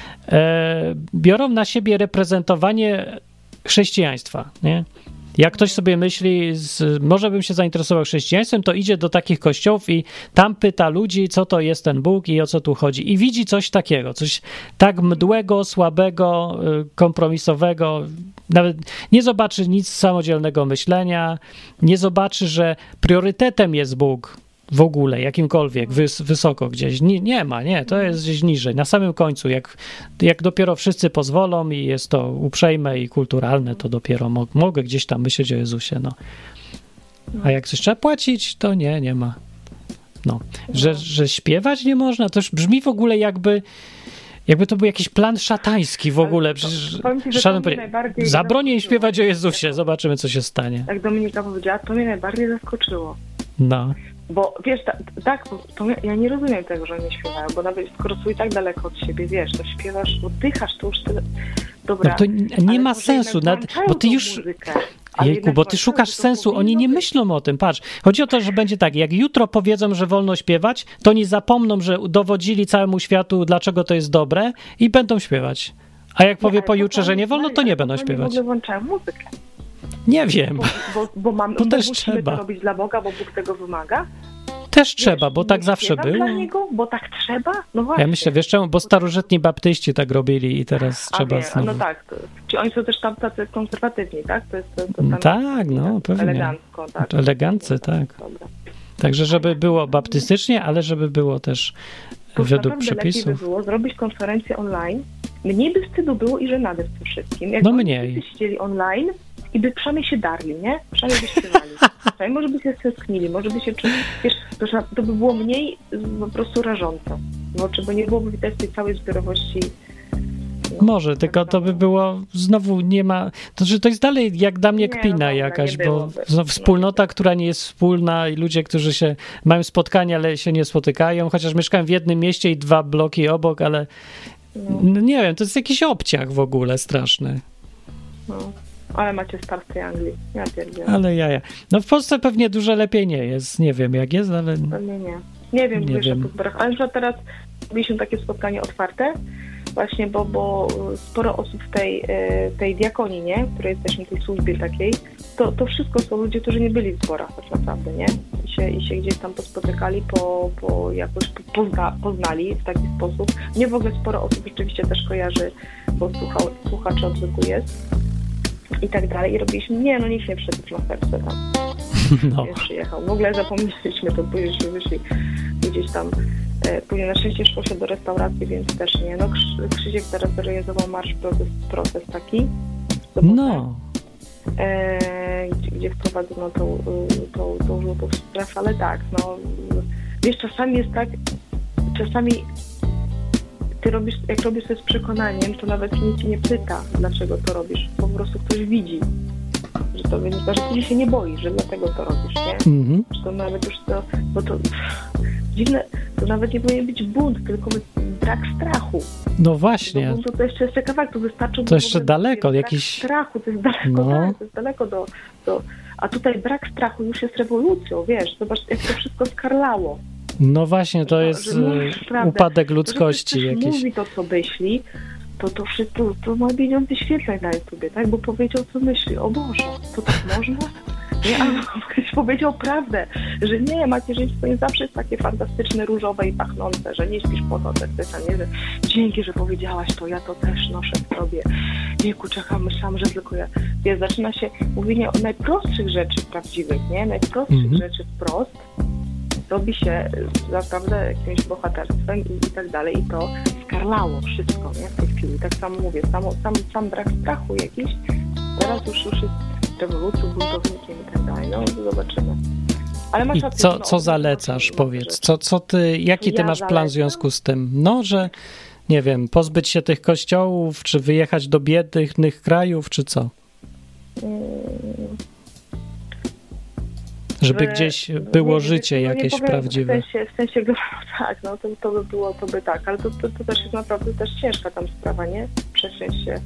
e, biorą na siebie reprezentowanie chrześcijaństwa, nie? Jak ktoś sobie myśli, z, może bym się zainteresował chrześcijaństwem, to idzie do takich kościołów i tam pyta ludzi, co to jest ten Bóg i o co tu chodzi. I widzi coś takiego, coś tak mdłego, słabego, kompromisowego. Nawet nie zobaczy nic samodzielnego myślenia, nie zobaczy, że priorytetem jest Bóg w ogóle, jakimkolwiek, wys, wysoko gdzieś. Nie, nie ma, nie, to jest gdzieś niżej, na samym końcu. Jak, jak dopiero wszyscy pozwolą i jest to uprzejme i kulturalne, to dopiero mo- mogę gdzieś tam myśleć o Jezusie, no. A jak coś trzeba płacić, to nie, nie ma. No. Że, że śpiewać nie można, to już brzmi w ogóle jakby jakby to był jakiś plan szatański w ogóle. Przecież szatan powie, zabronię śpiewać o Jezusie, zobaczymy, co się stanie. Jak Dominika powiedziała, to mnie najbardziej zaskoczyło. No. Bo wiesz, ta, tak, to ja nie rozumiem tego, że nie śpiewają, bo nawet skoro są i tak daleko od siebie, wiesz, to śpiewasz, oddychasz, to już tyle. Dobra. No to nie ma sensu, nad, bo ty już... Muzykę, Jejku, bo ty szukasz sensu, oni nie myślą o tym, patrz. Chodzi o to, że będzie tak, jak jutro powiedzą, że wolno śpiewać, to oni zapomną, że dowodzili całemu światu, dlaczego to jest dobre i będą śpiewać. A jak powie pojutrze, że nie wolno, to nie będą śpiewać. W ogóle włączają muzykę. Nie wiem. Bo, bo, bo, mam, to bo też musimy trzeba. to robić dla Boga, bo Bóg tego wymaga. Też Wiesz, trzeba, bo tak zawsze było. Dla niego, bo tak trzeba? No właśnie. Ja myślę, wiesz czemu? Bo starożytni baptyści tak robili i teraz A trzeba wie, znowu. No tak, to, czy oni są też tam tacy konserwatywni, tak? To jest to, to tam tak, no pewnie. Elegancko, tak. Eleganccy, tak. Dobra. Także żeby było baptystycznie, ale żeby było też To według naprawdę przepisów. lepiej by było zrobić konferencję online. Mniej by wstydu było i żenady w tym wszystkim. Jak No mniej. by siedzieli online i by przynajmniej się darli, nie? Przynajmniej by śpiewali. Przynajmniej może by się stęsknili, może by się czuli... Wiesz, to by było mniej po prostu rażące. No, czy by nie byłoby widać tej całej zbiorowości. No, Może, tylko to by było, znowu nie ma, to, że to jest dalej jak dla mnie Nie, kpina no dobra, jakaś, nie bo byłoby. no, wspólnota, która nie jest wspólna i ludzie, którzy się mają spotkania, ale się nie spotykają, chociaż mieszkają w jednym mieście i dwa bloki obok, ale no, nie wiem, to jest jakiś obciach w ogóle straszny. No. Ale macie start w tej Anglii. Ja pierdzielę. Ale jaja. No w Polsce pewnie dużo lepiej nie jest. Nie wiem jak jest, ale... Pewnie nie. Nie wiem, Nie wiesz, wiem. o tych zborach. Ale na przykład teraz mieliśmy takie spotkanie otwarte, właśnie, bo, bo sporo osób w tej, tej diakonii, nie? W której jesteśmy, w tej służbie takiej, to, to wszystko są ludzie, którzy nie byli w zborach tak naprawdę, nie? I się, i się gdzieś tam pospotykali, po, po jakoś pozna, poznali w taki sposób. Mnie w ogóle sporo osób rzeczywiście też kojarzy, bo słuchał, słuchaczy odwyku jest. I tak dalej. I robiliśmy, nie, no nikt nie wszedł na serce tam. No. Nie przyjechał. W ogóle zapomnieliśmy to, później wyszli gdzieś tam. E, później na szczęście szło się do restauracji, więc też nie. No Krzy- Krzysiek teraz zorganizował marsz, protest, protest taki. w sobotę, No. E, gdzie, gdzie wprowadzono tą, tą, tą żółtą strefę, ale tak, no. Wiesz, czasami jest tak, czasami ty robisz, jak robisz to z przekonaniem, to nawet nikt nie pyta, dlaczego to robisz. Po prostu ktoś widzi, że to wynika, że ty się nie boisz, że dlatego to robisz, nie? Mhm. Że to nawet już to, bo to dziwne, to nawet nie powinien być bunt, tylko brak strachu. No właśnie. Do buntu to jeszcze jest kawałek, to wystarczy... To jeszcze daleko, brak jakiś... strachu, to jest daleko, No. tak, to jest daleko do, do... A tutaj brak strachu już jest rewolucją, wiesz, zobacz, jak to wszystko skarlało. No właśnie, to Że- jest że mówisz e, prawdę. upadek Że ludzkości ktoś jakiś. mówi to, co myśli, to to wszystko, to ma milion wyświetleń na YouTubie, tak? Bo powiedział, co myśli. O Boże, to tak można? Nie, albo ktoś powiedział prawdę, że nie, macierzyństwo nie zawsze jest takie fantastyczne, różowe i pachnące, że nie śpisz po to, tak, nie, że dzięki, że powiedziałaś to, ja to też noszę w sobie. Jejku, czekam, myślałam, że tylko ja. Wiesz, zaczyna się mówienie o najprostszych rzeczy prawdziwych, nie? Najprostszych Mhm. rzeczy wprost. Robi się naprawdę jakimś bohaterstwem i, i tak dalej. I to skarlało wszystko, nie? W tej chwili. Tak samo mówię, sam, sam, sam brak strachu jakiś. Teraz już, już jest rewolucją, buntownikiem i tak dalej. No, zobaczymy. Ale masz I rację, co, no, co zalecasz, powiedz? Co, co ty, jaki ty Ja masz plan w zalecam? związku z tym? No, że nie wiem, pozbyć się tych kościołów, czy wyjechać do biednych krajów, czy co? Mm. Żeby że, gdzieś było nie, życie no, jakieś nie powiem, prawdziwe. W sensie, w sensie no, tak, no to, to by było, to by tak, ale to, to, to też jest naprawdę też ciężka tam sprawa, nie? Przesiąść się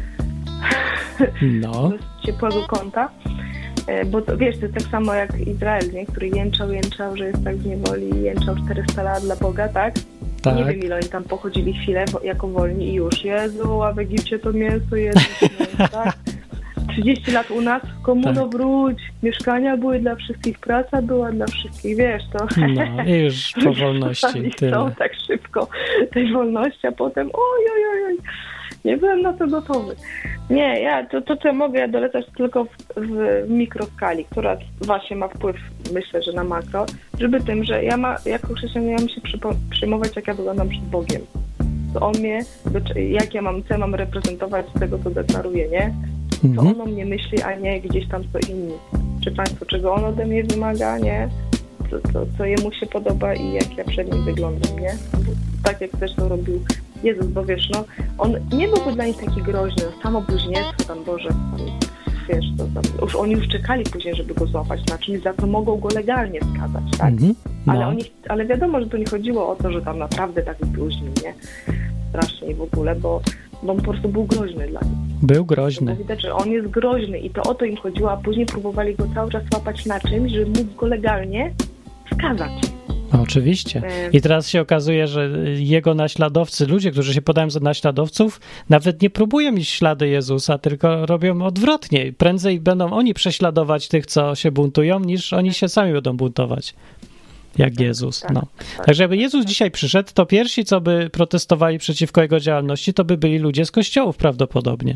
no. z ciepłego kąta. Bo to, wiesz, to jest tak samo jak Izrael, nie? Który jęczał, jęczał, że jest tak w niewoli, jęczał czterysta lat dla Boga, tak? Tak. Nie wiem, ile oni tam pochodzili chwilę jako wolni i już, Jezu, a w Egipcie to mięso jedno, tak? trzydzieści lat u nas, komuno tak. Wróć, mieszkania były dla wszystkich, praca była dla wszystkich, wiesz, to... No i już po wolności tyle. Są tak szybko tej wolności, a potem oj, oj, oj, oj. Nie byłem na to gotowy. Nie, ja to, to co mogę dolecać tylko w, w mikroskali, która właśnie ma wpływ, myślę, że na makro, żeby tym, że ja ma, jako chrześcijanin ja mam się przypo, przyjmować, jak ja wyglądam przed Bogiem. To On mnie, jak ja mam, co ja mam reprezentować z tego, co deklaruję, nie? To mhm. On o mnie myśli, a nie gdzieś tam co inni. Czy Państwo, czego On ode mnie wymaga, nie? Co, co, co Jemu się podoba i jak ja przed Nim wyglądam, nie? Tak jak też to robił Jezus, bo wiesz, no, On nie byłby dla nich taki groźny, no, samo bluźnierstwo tam, Boże, tam, wiesz, to tam, już oni już czekali później, żeby go złapać na czymś, za to mogą go legalnie skazać, tak? Mm-hmm. No. Ale, oni, ale wiadomo, że to nie chodziło o to, że tam naprawdę tak bluźnił, nie? Strasznie w ogóle, bo, bo on po prostu był groźny dla nich. Był groźny. Bo widać, że on jest groźny i to o to im chodziło, a później próbowali go cały czas łapać na czymś, żeby móc go legalnie skazać. No, oczywiście. I teraz się okazuje, że jego naśladowcy, ludzie, którzy się podają za naśladowców, nawet nie próbują iść w ślady Jezusa, tylko robią odwrotnie. Prędzej będą oni prześladować tych, co się buntują, niż oni się sami będą buntować. Jak tak, Jezus. Tak, no. tak, Także jakby Jezus dzisiaj przyszedł, to pierwsi, co by protestowali przeciwko jego działalności, to by byli ludzie z kościołów prawdopodobnie.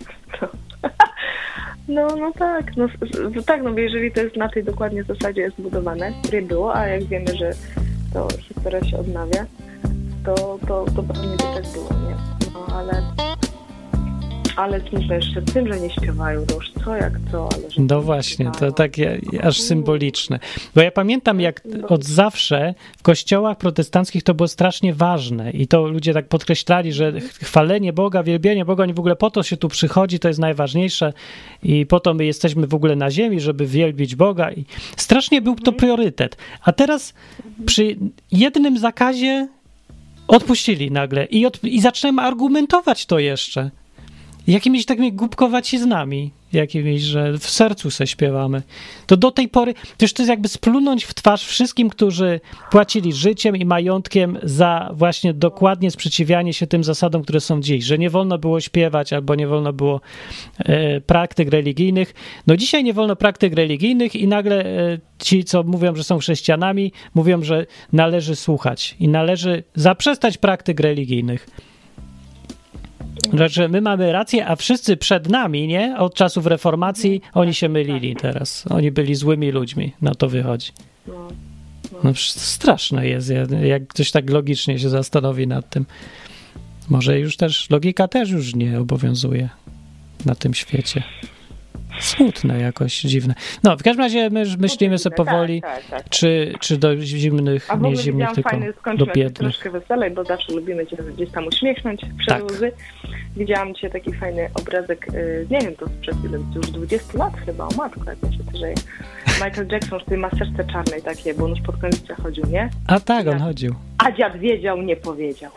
No, no tak, no, tak, no bo jeżeli to jest na tej dokładnie zasadzie jest zbudowane, które było, a jak wiemy, że to historia się odnawia, to, to, to pewnie by tak było, nie? No, ale, ale smutno jeszcze tym, że nie śpiewają, to już co jak co, ale że no właśnie, to takie aż symboliczne. Bo ja pamiętam, jak od zawsze w kościołach protestanckich to było strasznie ważne i to ludzie tak podkreślali, że chwalenie Boga, wielbienie Boga, oni w ogóle po to się tu przychodzi, to jest najważniejsze i po to my jesteśmy w ogóle na ziemi, żeby wielbić Boga i strasznie był to priorytet. A teraz przy jednym zakazie odpuścili nagle i, od, i zaczynamy argumentować to jeszcze. Jakimiś takimi głupkowaciznami, jakimiś, że w sercu se śpiewamy. To do tej pory, też to jest jakby splunąć w twarz wszystkim, którzy płacili życiem i majątkiem za właśnie dokładnie sprzeciwianie się tym zasadom, które są dziś, że nie wolno było śpiewać albo nie wolno było e, praktyk religijnych. No dzisiaj nie wolno praktyk religijnych i nagle e, ci, co mówią, że są chrześcijanami, mówią, że należy słuchać i należy zaprzestać praktyk religijnych. Znaczy, my mamy rację, a wszyscy przed nami, nie? Od czasów reformacji oni się mylili teraz. Oni byli złymi ludźmi. Na to wychodzi. No straszne jest, jak ktoś tak logicznie się zastanowi nad tym. Może już też, logika też już nie obowiązuje na tym świecie. Smutne jakoś, dziwne. No, w każdym razie my myślimy sobie powoli, tak, tak, tak. Czy, czy do zimnych, nie zimnych, tylko fajny, do biednych. Troszkę weselej, bo zawsze lubimy cię gdzieś tam uśmiechnąć przed tak. łzy. Widziałam dzisiaj taki fajny obrazek, nie wiem, to sprzed już dwudziestu lat chyba, o matko, jak ja się żyje. Michael Jackson w tej maseczce czarnej takiej, bo on już pod koniec chodził, nie? A tak, on chodził. A dziad wiedział, nie powiedział.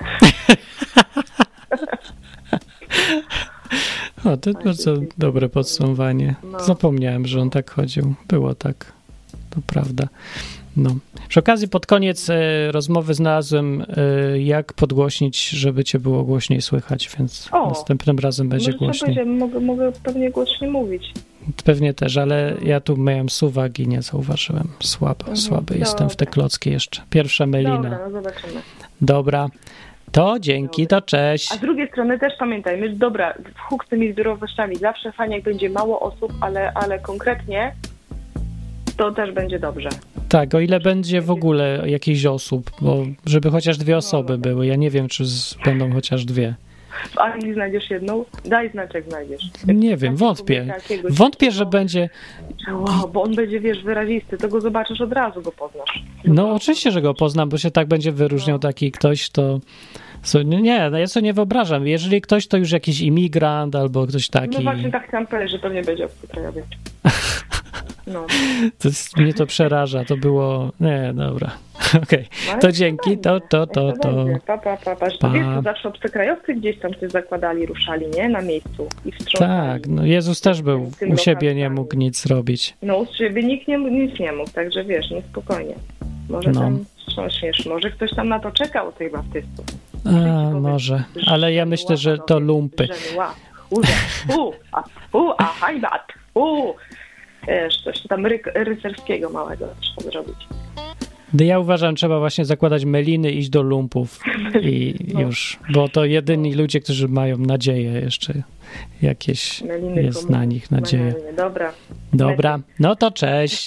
O, to bardzo dobre podsumowanie. No. Zapomniałem, że on tak chodził. Było tak. To prawda. No. Przy okazji pod koniec e, rozmowy znalazłem, e, jak podgłośnić, żeby cię było głośniej słychać, więc o, następnym razem będzie głośniej. Może mogę, mogę pewnie głośniej mówić. Pewnie też, ale ja tu miałem suwak i nie zauważyłem. Słabo, mhm, słaby dobra. Jestem w te klocki jeszcze. Pierwsza melina. Dobra, no zobaczymy. Dobra. To dzięki, to cześć. A z drugiej strony też pamiętajmy, że dobra, w huk z tymi zdrowościami zawsze fajnie, jak będzie mało osób, ale, ale konkretnie to też będzie dobrze. Tak, o ile będzie w ogóle jakichś osób, bo żeby chociaż dwie osoby były. Ja nie wiem, czy z, będą chociaż dwie. W Anglii znajdziesz jedną? Daj znać, jak znajdziesz. Nie wiem, wątpię. Wątpię, że będzie... Wow, bo on będzie, wiesz, wyrazisty, to go zobaczysz, od razu go poznasz. No oczywiście, że go poznam, bo się tak będzie wyróżniał taki ktoś, to... Nie, no ja sobie nie wyobrażam. Jeżeli ktoś to już jakiś imigrant albo ktoś taki... No właśnie tak chciałam powiedzieć, że pewnie będzie obcokrajowiec. No. To jest, mnie to przeraża, to było... Nie, dobra. Okej, okay. To dzięki, to, to, to, to... Pa, pa, pa, pa. pa. Wiesz, to zawsze obcokrajowcy gdzieś tam się zakładali, ruszali, nie? Na miejscu i wstrząsali. Tak, no Jezus też był, u siebie nie mógł nic robić. No, u siebie nikt nie, nic nie mógł, także wiesz, nie spokojnie. Może no. tam wstrząśniesz, może ktoś tam na to czekał u tych baptystów. A, może, ale ja myślę, że to lumpy. U, a, u, a hajbat, u. Wiesz, coś tam ry- rycerskiego małego trzeba zrobić. Ja uważam, trzeba właśnie zakładać meliny, iść do lumpów i no. już, bo to jedyni ludzie, którzy mają nadzieję jeszcze, jakieś meliny jest komu- na nich nadzieja. Meliny. Dobra. Dobra, no to cześć.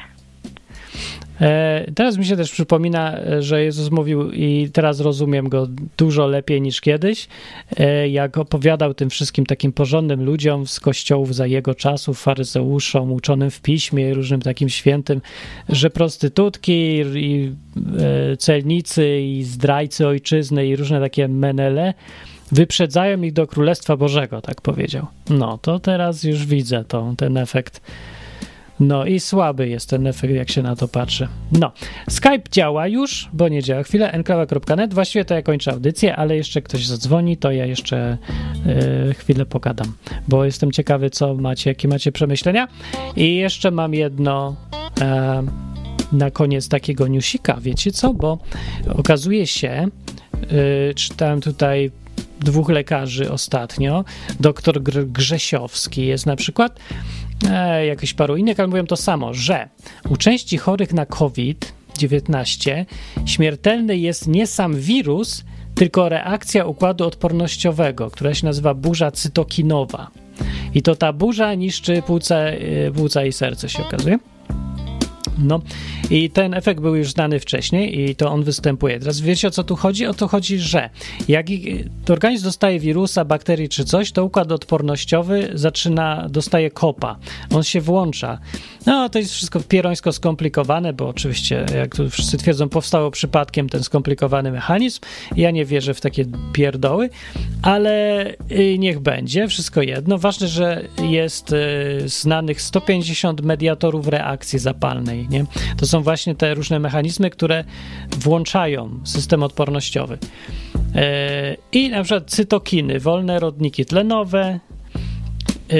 E, teraz mi się też przypomina, że Jezus mówił i teraz rozumiem go dużo lepiej niż kiedyś, e, jak opowiadał tym wszystkim takim porządnym ludziom z kościołów za jego czasów, faryzeuszom, uczonym w piśmie i różnym takim świętym, że prostytutki i e, celnicy i zdrajcy ojczyzny i różne takie menele wyprzedzają ich do Królestwa Bożego, tak powiedział. No, to teraz już widzę to, ten efekt. No i słaby jest ten efekt, jak się na to patrzy. No, Skype działa już, bo nie działa chwilę, enklawa kropka net. Właściwie to ja kończę audycję, ale jeszcze ktoś zadzwoni, to ja jeszcze yy, chwilę pogadam, bo jestem ciekawy, co macie, jakie macie przemyślenia. I jeszcze mam jedno e, na koniec takiego newsika, wiecie co, bo okazuje się, yy, czytałem tutaj dwóch lekarzy ostatnio, doktor Grzesiowski jest na przykład, e, jakiś paru innych, ale mówią to samo, że u części chorych na COVID dziewiętnaście śmiertelny jest nie sam wirus, tylko reakcja układu odpornościowego, która się nazywa burza cytokinowa. I to ta burza niszczy płuca, płuca i serce, się okazuje. No i ten efekt był już znany wcześniej i to on występuje. Teraz wiecie, o co tu chodzi? O to chodzi, że jak organizm dostaje wirusa, bakterii czy coś, to układ odpornościowy zaczyna, dostaje kopa. On się włącza. No to jest wszystko pierońsko skomplikowane, bo oczywiście, jak tu wszyscy twierdzą, powstało przypadkiem ten skomplikowany mechanizm. Ja nie wierzę w takie pierdoły, ale niech będzie, wszystko jedno. Ważne, że jest znanych sto pięćdziesiąt mediatorów reakcji zapalnej. Nie? To są właśnie te różne mechanizmy, które włączają system odpornościowy. Yy, I na przykład cytokiny, wolne rodniki tlenowe yy,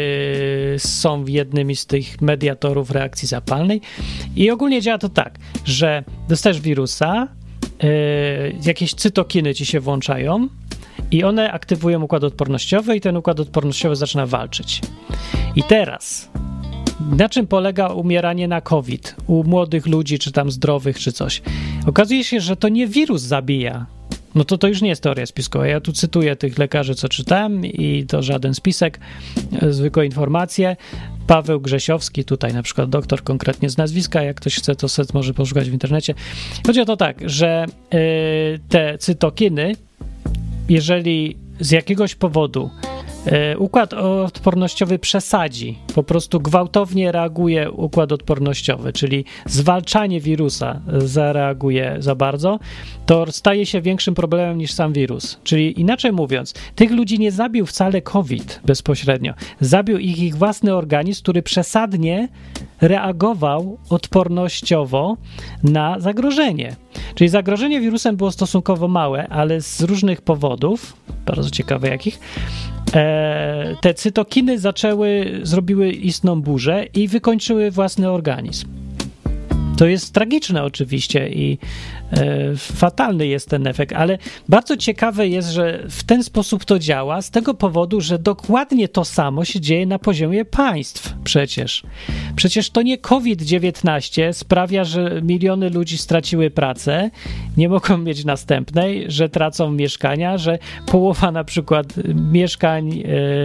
są jednymi z tych mediatorów reakcji zapalnej. I ogólnie działa to tak, że dostajesz wirusa, yy, jakieś cytokiny ci się włączają i one aktywują układ odpornościowy i ten układ odpornościowy zaczyna walczyć. I teraz... Na czym polega umieranie na COVID u młodych ludzi, czy tam zdrowych, czy coś? Okazuje się, że to nie wirus zabija. No to to już nie jest teoria spiskowa. Ja tu cytuję tych lekarzy, co czytałem i to żaden spisek, zwykłe informacje. Paweł Grzesiowski, tutaj na przykład doktor konkretnie z nazwiska, jak ktoś chce, to set może poszukać w internecie. Chodzi o to tak, że yy, te cytokiny, jeżeli z jakiegoś powodu układ odpornościowy przesadzi, po prostu gwałtownie reaguje układ odpornościowy, czyli zwalczanie wirusa zareaguje za bardzo, to staje się większym problemem niż sam wirus. Czyli inaczej mówiąc, tych ludzi nie zabił wcale COVID bezpośrednio. Zabił ich ich własny organizm, który przesadnie reagował odpornościowo na zagrożenie. Czyli zagrożenie wirusem było stosunkowo małe, ale z różnych powodów, bardzo ciekawe jakich, e, te cytokiny zaczęły, zrobiły istną burzę i wykończyły własny organizm. To jest tragiczne oczywiście i e, fatalny jest ten efekt, ale bardzo ciekawe jest, że w ten sposób to działa z tego powodu, że dokładnie to samo się dzieje na poziomie państw przecież. Przecież to nie COVID dziewiętnaście sprawia, że miliony ludzi straciły pracę, nie mogą mieć następnej, że tracą mieszkania, że połowa na przykład mieszkań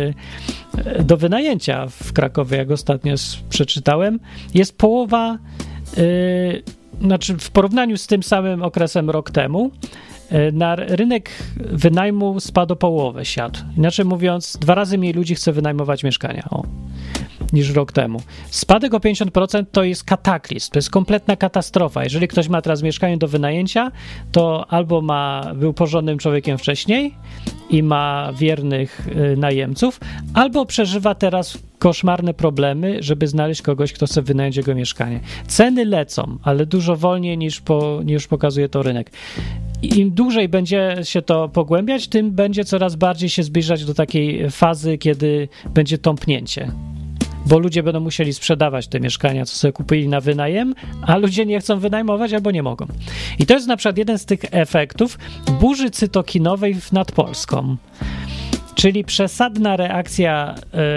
e, do wynajęcia w Krakowie, jak ostatnio przeczytałem, jest połowa. Yy, znaczy w porównaniu z tym samym okresem rok temu yy, na rynek wynajmu spadł o połowę, siadł. Inaczej mówiąc, dwa razy mniej ludzi chce wynajmować mieszkania. O. niż rok temu. Spadek o pięćdziesiąt procent to jest kataklizm, to jest kompletna katastrofa. Jeżeli ktoś ma teraz mieszkanie do wynajęcia, to albo ma, był porządnym człowiekiem wcześniej i ma wiernych y, najemców, albo przeżywa teraz koszmarne problemy, żeby znaleźć kogoś, kto chce wynająć jego mieszkanie. Ceny lecą, ale dużo wolniej niż, po, niż pokazuje to rynek. Im dłużej będzie się to pogłębiać, tym będzie coraz bardziej się zbliżać do takiej fazy, kiedy będzie tąpnięcie. Bo ludzie będą musieli sprzedawać te mieszkania, co sobie kupili na wynajem, a ludzie nie chcą wynajmować albo nie mogą. I to jest na przykład jeden z tych efektów burzy cytokinowej nad Polską. Czyli przesadna reakcja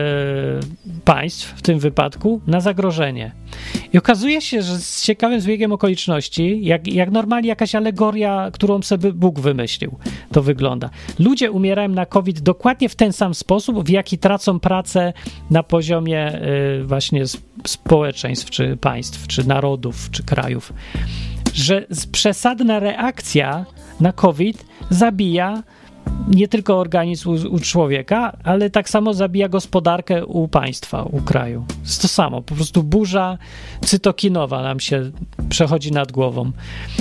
y, państw, w tym wypadku, na zagrożenie. I okazuje się, że z ciekawym zbiegiem okoliczności, jak, jak normalnie jakaś alegoria, którą sobie Bóg wymyślił, to wygląda. Ludzie umierają na COVID dokładnie w ten sam sposób, w jaki tracą pracę na poziomie y, właśnie społeczeństw, czy państw, czy narodów, czy krajów. Że przesadna reakcja na COVID zabija nie tylko organizm u, u człowieka, ale tak samo zabija gospodarkę u państwa, u kraju. Jest to samo, po prostu burza cytokinowa nam się przechodzi nad głową.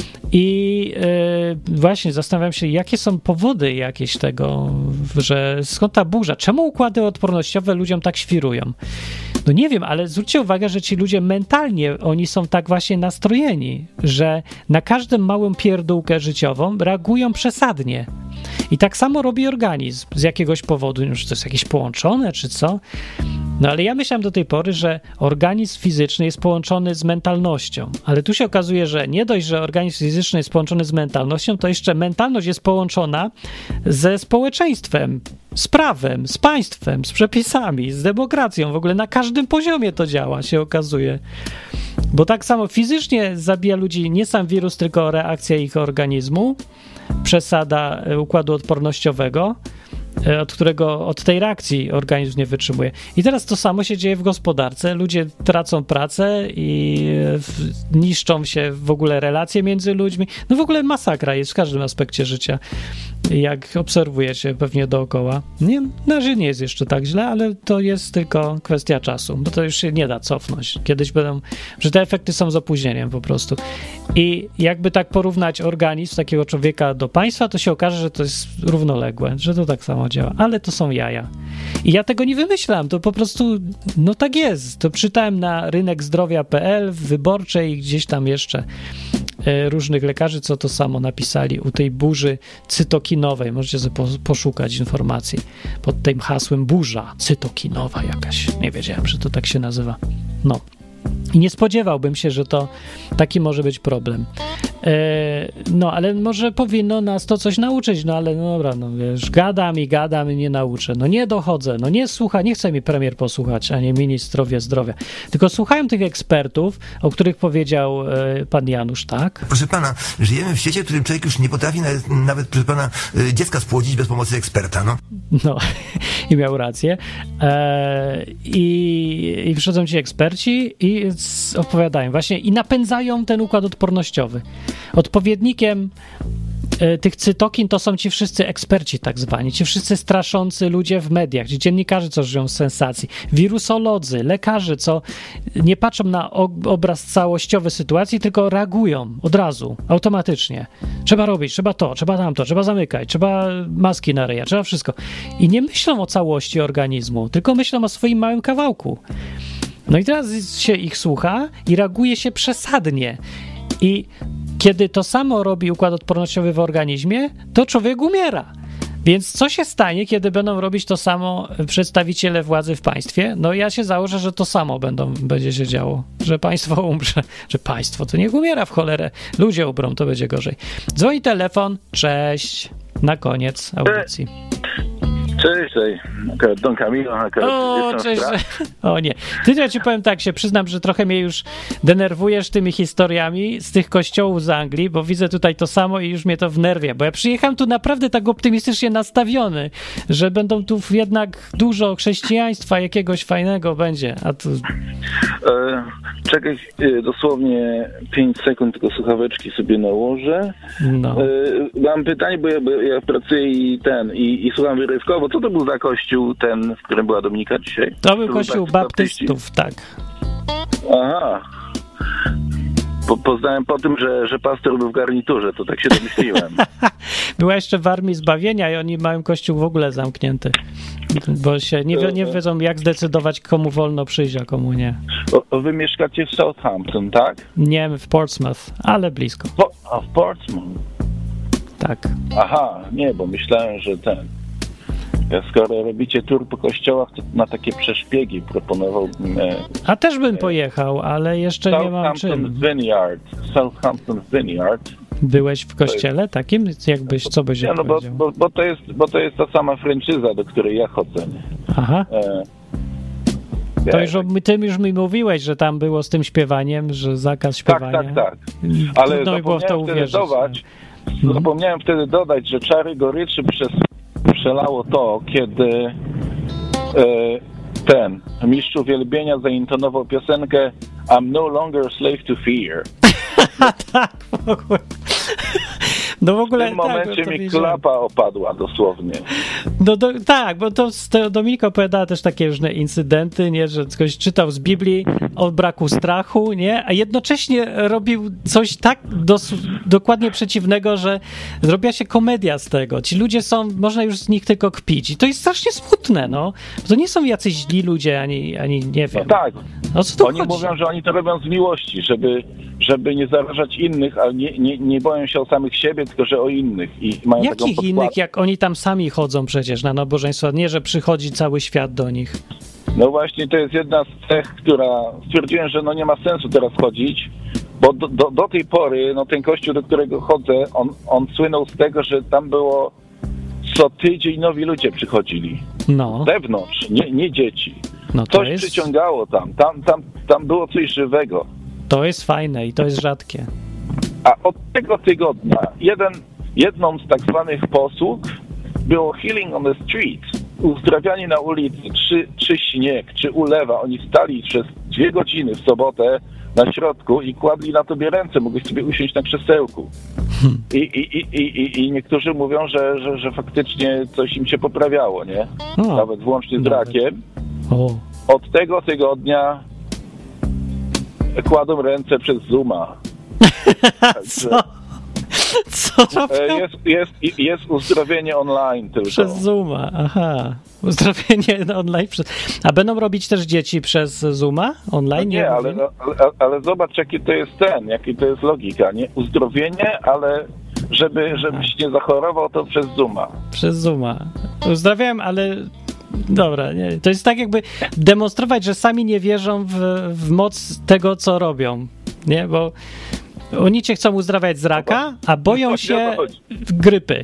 I yy, właśnie zastanawiam się, jakie są powody jakieś tego, że skąd ta burza? Czemu układy odpornościowe ludziom tak świrują? No nie wiem, ale zwróćcie uwagę, że ci ludzie mentalnie, oni są tak właśnie nastrojeni, że na każdą małą pierdółkę życiową reagują przesadnie. I tak samo robi organizm z jakiegoś powodu, już to jest jakieś połączone, czy co? No ale ja myślałem do tej pory, że organizm fizyczny jest połączony z mentalnością, ale tu się okazuje, że nie dość, że organizm fizyczny jest połączony z mentalnością, to jeszcze mentalność jest połączona ze społeczeństwem, z prawem, z państwem, z przepisami, z demokracją. W ogóle na każdym poziomie to działa, się okazuje. Bo tak samo fizycznie zabija ludzi nie sam wirus, tylko reakcja ich organizmu, przesada układu odpornościowego, od którego, od tej reakcji organizm nie wytrzymuje. I teraz to samo się dzieje w gospodarce. Ludzie tracą pracę i niszczą się w ogóle relacje między ludźmi. No w ogóle masakra jest w każdym aspekcie życia, jak obserwujecie pewnie dookoła. Nie, na razie nie jest jeszcze tak źle, ale to jest tylko kwestia czasu, bo to już się nie da cofnąć. Kiedyś będą, że te efekty są z opóźnieniem po prostu. I jakby tak porównać organizm takiego człowieka do państwa, to się okaże, że to jest równoległe, że to tak samo działa, ale to są jaja. I ja tego nie wymyślam, to po prostu, no tak jest. To czytałem na rynek zdrowia kropka p l, w Wyborczej i gdzieś tam jeszcze e, różnych lekarzy, co to samo napisali u tej burzy cytokinowej. Możecie sobie po, poszukać informacji pod tym hasłem burza cytokinowa jakaś. Nie wiedziałem, że to tak się nazywa. No. I nie spodziewałbym się, że to taki może być problem. E, no, ale może powinno nas to coś nauczyć, no ale no dobra, no wiesz, gadam i gadam i nie nauczę. No nie dochodzę, no nie słucha, nie chce mi premier posłuchać, a nie ministrowie zdrowia. Tylko słuchają tych ekspertów, o których powiedział e, pan Janusz, tak? Proszę pana, żyjemy w świecie, w którym człowiek już nie potrafi nawet, nawet proszę pana, dziecka spłodzić bez pomocy eksperta, no. No, i miał rację. E, i, I przychodzą ci eksperci i opowiadają właśnie i napędzają ten układ odpornościowy. Odpowiednikiem y, tych cytokin to są ci wszyscy eksperci tak zwani, ci wszyscy straszący ludzie w mediach, ci dziennikarze, co żyją z sensacji, wirusolodzy, lekarze, co nie patrzą na ob- obraz całościowy sytuacji, tylko reagują od razu, automatycznie. Trzeba robić, trzeba to, trzeba tamto, trzeba zamykać, trzeba maski na ryja, trzeba wszystko. I nie myślą o całości organizmu, tylko myślą o swoim małym kawałku. No i teraz się ich słucha i reaguje się przesadnie. I kiedy to samo robi układ odpornościowy w organizmie, to człowiek umiera. Więc co się stanie, kiedy będą robić to samo przedstawiciele władzy w państwie? No ja się założę, że to samo będą, będzie się działo, że państwo umrze, że państwo to niech umiera w cholerę, ludzie umrą, to będzie gorzej. Dzwoni telefon, cześć, na koniec audycji. Cześć, cześć. Don Camilo. O, cześć. O nie. Ty, ja ci powiem tak, się przyznam, że trochę mnie już denerwujesz tymi historiami z tych kościołów z Anglii, bo widzę tutaj to samo i już mnie to wnerwia, bo ja przyjechałem tu naprawdę tak optymistycznie nastawiony, że będą tu jednak dużo chrześcijaństwa jakiegoś fajnego będzie, a tu... E, czekaj dosłownie pięć sekund, tylko słuchaweczki sobie nałożę. No. E, mam pytanie, bo ja, bo ja pracuję i ten, i, i słucham wyrywkowo, co to był za kościół ten, w którym była Dominika dzisiaj? To był kościół baptystów, tak. Aha. Po, poznałem po tym, że, że pastor był w garniturze, to tak się domyśliłem. Była jeszcze w Armii Zbawienia i oni mają kościół w ogóle zamknięty, bo się nie, nie wiedzą, jak zdecydować, komu wolno przyjść, a komu nie. O, wy mieszkacie w Southampton, tak? Nie, w Portsmouth, ale blisko. Po, a w Portsmouth? Tak. Aha, nie, bo myślałem, że ten... Ja skoro robicie tur po kościołach, to na takie przeszpiegi proponowałbym... E, a też bym pojechał, ale jeszcze nie mam czym. Southampton Vineyard. Southampton Vineyard. Byłeś w kościele takim? Jakbyś, co byś nie, no bo, bo, bo, to jest, bo to jest ta sama franczyza, do której ja chodzę. Aha. E, to już, ty już mi mówiłeś, że tam było z tym śpiewaniem, że zakaz śpiewania. Tak, tak, tak. Ale trudno było w to uwierzyć. Dodać, hmm. Zapomniałem wtedy dodać, że czary goryczy przez, przelało to, kiedy e, ten mistrz uwielbienia zaintonował piosenkę I'm no longer a slave to fear. Tak, w ogóle. No w ogóle w tym momencie tak, mi klapa opadła dosłownie. No do, tak, bo to, to Dominika opowiadała też takie różne incydenty, nie, że ktoś czytał z Biblii o braku strachu, nie, a jednocześnie robił coś tak dos, dokładnie przeciwnego, że zrobiła się komedia z tego. Ci ludzie są, można już z nich tylko kpić i to jest strasznie smutne, no. To nie są jacyś źli ludzie, ani, ani nie wiem. No tak. O co tu Oni chodzi? mówią, że oni to robią z miłości, żeby, żeby nie zarażać innych, ale nie, nie, nie boją się o samych siebie, tylko że o innych. I mają taką Jakich innych, jak oni tam sami chodzą przecież na nabożeństwa, nie, że przychodzi cały świat do nich. No właśnie, to jest jedna z cech, która stwierdziłem, że no nie ma sensu teraz chodzić, bo do, do, do tej pory, no ten kościół, do którego chodzę, on, on słynął z tego, że tam było co tydzień nowi ludzie przychodzili. No. Z zewnątrz, nie, nie dzieci. No to coś jest... przyciągało tam. tam, tam, tam było coś żywego. To jest fajne i to jest rzadkie. A od tego tygodnia jeden, jedną z tak zwanych posług było healing on the street, uzdrawianie na ulicy, czy, czy śnieg, czy ulewa. Oni stali przez dwie godziny w sobotę na środku i kładli na tobie ręce, mogłeś sobie usiąść na krzesełku. I, i, i, i, i niektórzy mówią, że, że, że faktycznie coś im się poprawiało, nie? O, nawet włącznie z nawet. rakiem. O. Od tego tygodnia kładą ręce przez Zooma. Co? Co robią? Jest, jest, jest uzdrowienie online tylko. Przez Zooma, aha. Uzdrowienie online. Przez... A będą robić też dzieci przez Zooma online? No nie, ale, ale, ale zobacz, jaki to jest ten, jaki to jest logika, nie? Uzdrowienie, ale żeby, żebyś nie zachorował, to przez Zooma. Przez Zooma. Uzdrawiam, ale... Dobra, nie. To jest tak jakby demonstrować, że sami nie wierzą w, w moc tego, co robią, nie? Bo oni cię chcą uzdrawiać z raka, a boją się grypy.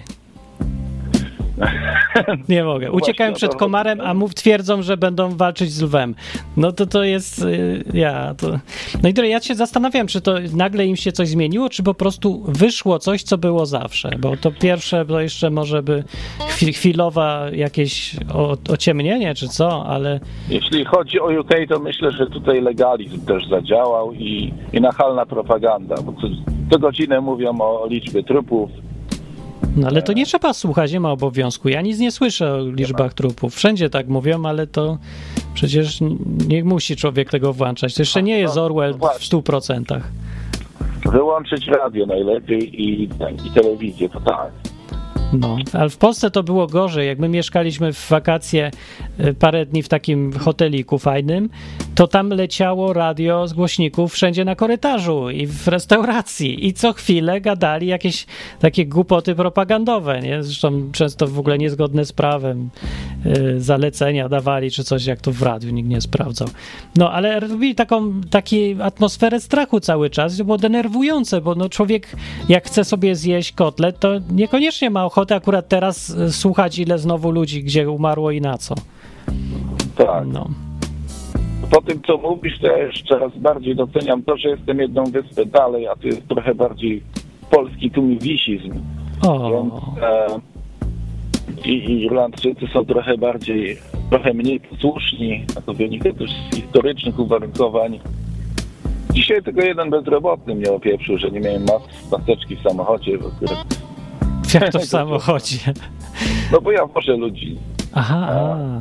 Nie mogę. Uciekają przed komarem, a mów twierdzą, że będą walczyć z lwem. No to to jest... Yy, ja to... No i to ja się zastanawiam, czy to nagle im się coś zmieniło, czy po prostu wyszło coś, co było zawsze. Bo to pierwsze to jeszcze może by chwil, chwilowa jakieś o, ociemnienie, czy co, ale... Jeśli chodzi o U K, to myślę, że tutaj legalizm też zadziałał i, i nachalna propaganda, bo co, co godzinę mówią o liczbie trupów. No ale to nie trzeba słuchać, nie ma obowiązku. Ja nic nie słyszę o liczbach trupów. Wszędzie tak mówią, ale to przecież nie musi człowiek tego włączać. To jeszcze nie jest Orwell w stu procentach. Wyłączyć radio najlepiej i, i telewizję, to tak. No, ale w Polsce to było gorzej. Jak my mieszkaliśmy w wakacje parę dni w takim hoteliku fajnym, to tam leciało radio z głośników wszędzie na korytarzu i w restauracji i co chwilę gadali jakieś takie głupoty propagandowe, nie? Zresztą często w ogóle niezgodne z prawem, yy, zalecenia dawali czy coś, jak to w radiu nikt nie sprawdzał. No, ale robili taką taką atmosferę strachu cały czas, to było denerwujące, bo no człowiek jak chce sobie zjeść kotlet, to niekoniecznie ma ochotę akurat teraz słuchać, ile znowu ludzi gdzie umarło i na co. Tak. No. Po tym, co mówisz, to ja jeszcze raz bardziej doceniam to, że jestem jedną wyspę dalej, a to jest trochę bardziej polski tumiwisizm. O. Więc, e, i, I Irlandczycy są trochę bardziej, trochę mniej posłuszni, a to wynika też z historycznych uwarunkowań. Dzisiaj tylko jeden bezrobotny mnie opieprzył, że nie miałem mas- maseczki w samochodzie. Bo Jak to w samochodzie? No bo ja wożę ludzi Aha, a, a.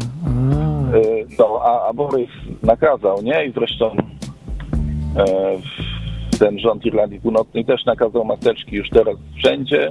No, a, a Borys nakazał, nie? I zresztą e, ten rząd Irlandii Północnej też nakazał maseczki już teraz wszędzie.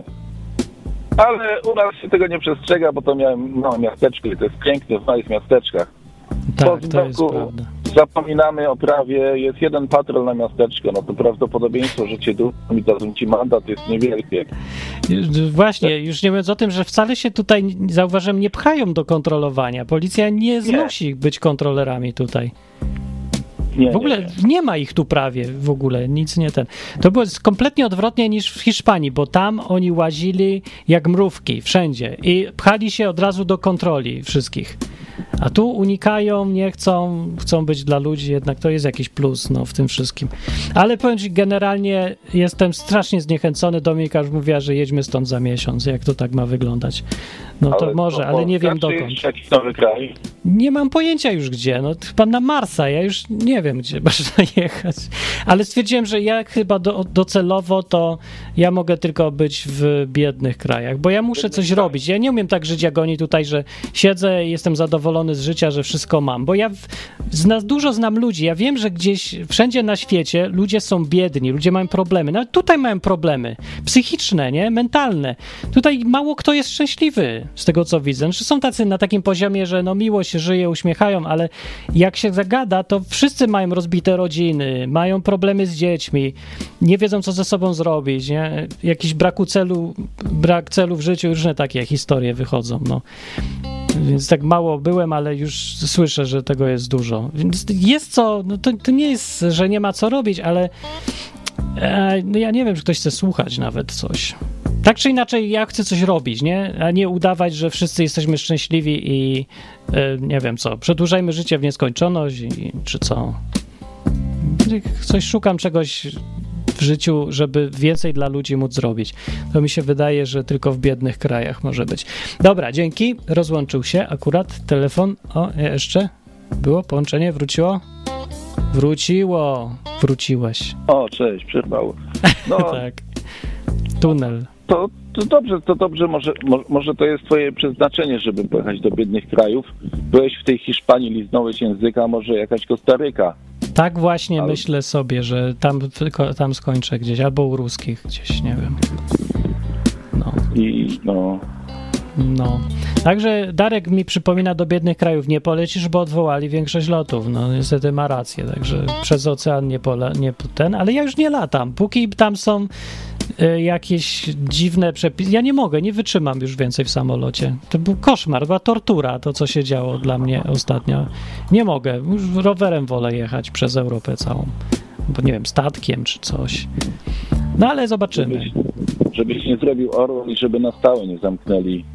Ale u nas się tego nie przestrzega, bo to miałem małe miasteczko i to jest piękne w małych miasteczkach. Tak, to jest prawda. Zapominamy o prawie, jest jeden patrol na miasteczko, no to prawdopodobieństwo, że cię mi dadzą ci mandat jest niewielkie. Właśnie, już nie mówiąc o tym, że wcale się tutaj, zauważyłem, nie pchają do kontrolowania. Policja nie znosi nie. być kontrolerami tutaj. Nie, w ogóle nie, nie. nie ma ich tu prawie, w ogóle, nic nie ten. To było kompletnie odwrotnie niż w Hiszpanii, bo tam oni łazili jak mrówki wszędzie i pchali się od razu do kontroli wszystkich. A tu unikają, nie chcą, chcą być dla ludzi, jednak to jest jakiś plus no, w tym wszystkim. Ale powiem ci, generalnie jestem strasznie zniechęcony. Dominika już mówiła, że jedźmy stąd za miesiąc, jak to tak ma wyglądać. No to ale może, to, ale nie wiem dokąd. Jakiś nowy kraj? Nie mam pojęcia już gdzie, no chyba na Marsa, ja już nie wiem gdzie można jechać. Ale stwierdziłem, że ja chyba do, docelowo to ja mogę tylko być w biednych krajach, bo ja muszę coś robić. Ja nie umiem tak żyć jak oni tutaj, że siedzę i jestem zadowolony z życia, że wszystko mam, bo ja w, zna, dużo znam ludzi, ja wiem, że gdzieś wszędzie na świecie ludzie są biedni, ludzie mają problemy, nawet tutaj mają problemy psychiczne, nie, mentalne. Tutaj mało kto jest szczęśliwy, z tego co widzę. Znaczy, są tacy na takim poziomie, że no miło się żyje, uśmiechają, ale jak się zagada, to wszyscy mają rozbite rodziny, mają problemy z dziećmi, nie wiedzą co ze sobą zrobić, nie, jakiś braku celu, brak celu w życiu, różne takie historie wychodzą, no. Więc tak mało byłem, ale już słyszę, że tego jest dużo. Więc jest co, no to, to nie jest, że nie ma co robić, ale e, no ja nie wiem, czy ktoś chce słuchać nawet coś. Tak czy inaczej, ja chcę coś robić, nie? A nie udawać, że wszyscy jesteśmy szczęśliwi i e, nie wiem co, przedłużajmy życie w nieskończoność i, czy co. Coś szukam czegoś w życiu, żeby więcej dla ludzi móc zrobić. To mi się wydaje, że tylko w biednych krajach może być. Dobra, dzięki. Rozłączył się akurat telefon. O, jeszcze było połączenie, wróciło? Wróciło. Wróciłeś. O, cześć, przerwało. No, tak. Tunel. To, to dobrze, to dobrze, może, może to jest twoje przeznaczenie, żeby pojechać do biednych krajów. Byłeś w tej Hiszpanii, liznąłeś języka, może jakaś Kostaryka. Tak właśnie ale... myślę sobie, że tam, tam skończę gdzieś, albo u ruskich gdzieś, nie wiem. No. I no... No. Także Darek mi przypomina, do biednych krajów nie polecisz, bo odwołali większość lotów. No niestety ma rację, także przez ocean nie, pola, nie ten, ale ja już nie latam. Póki tam są y, jakieś dziwne przepisy, ja nie mogę, nie wytrzymam już więcej w samolocie. To był koszmar, była tortura to, co się działo dla mnie ostatnio. Nie mogę, już rowerem wolę jechać przez Europę całą. Bo nie wiem, statkiem czy coś. No ale zobaczymy. Żebyś, żebyś nie zrobił Orwell i żeby na stałe nie zamknęli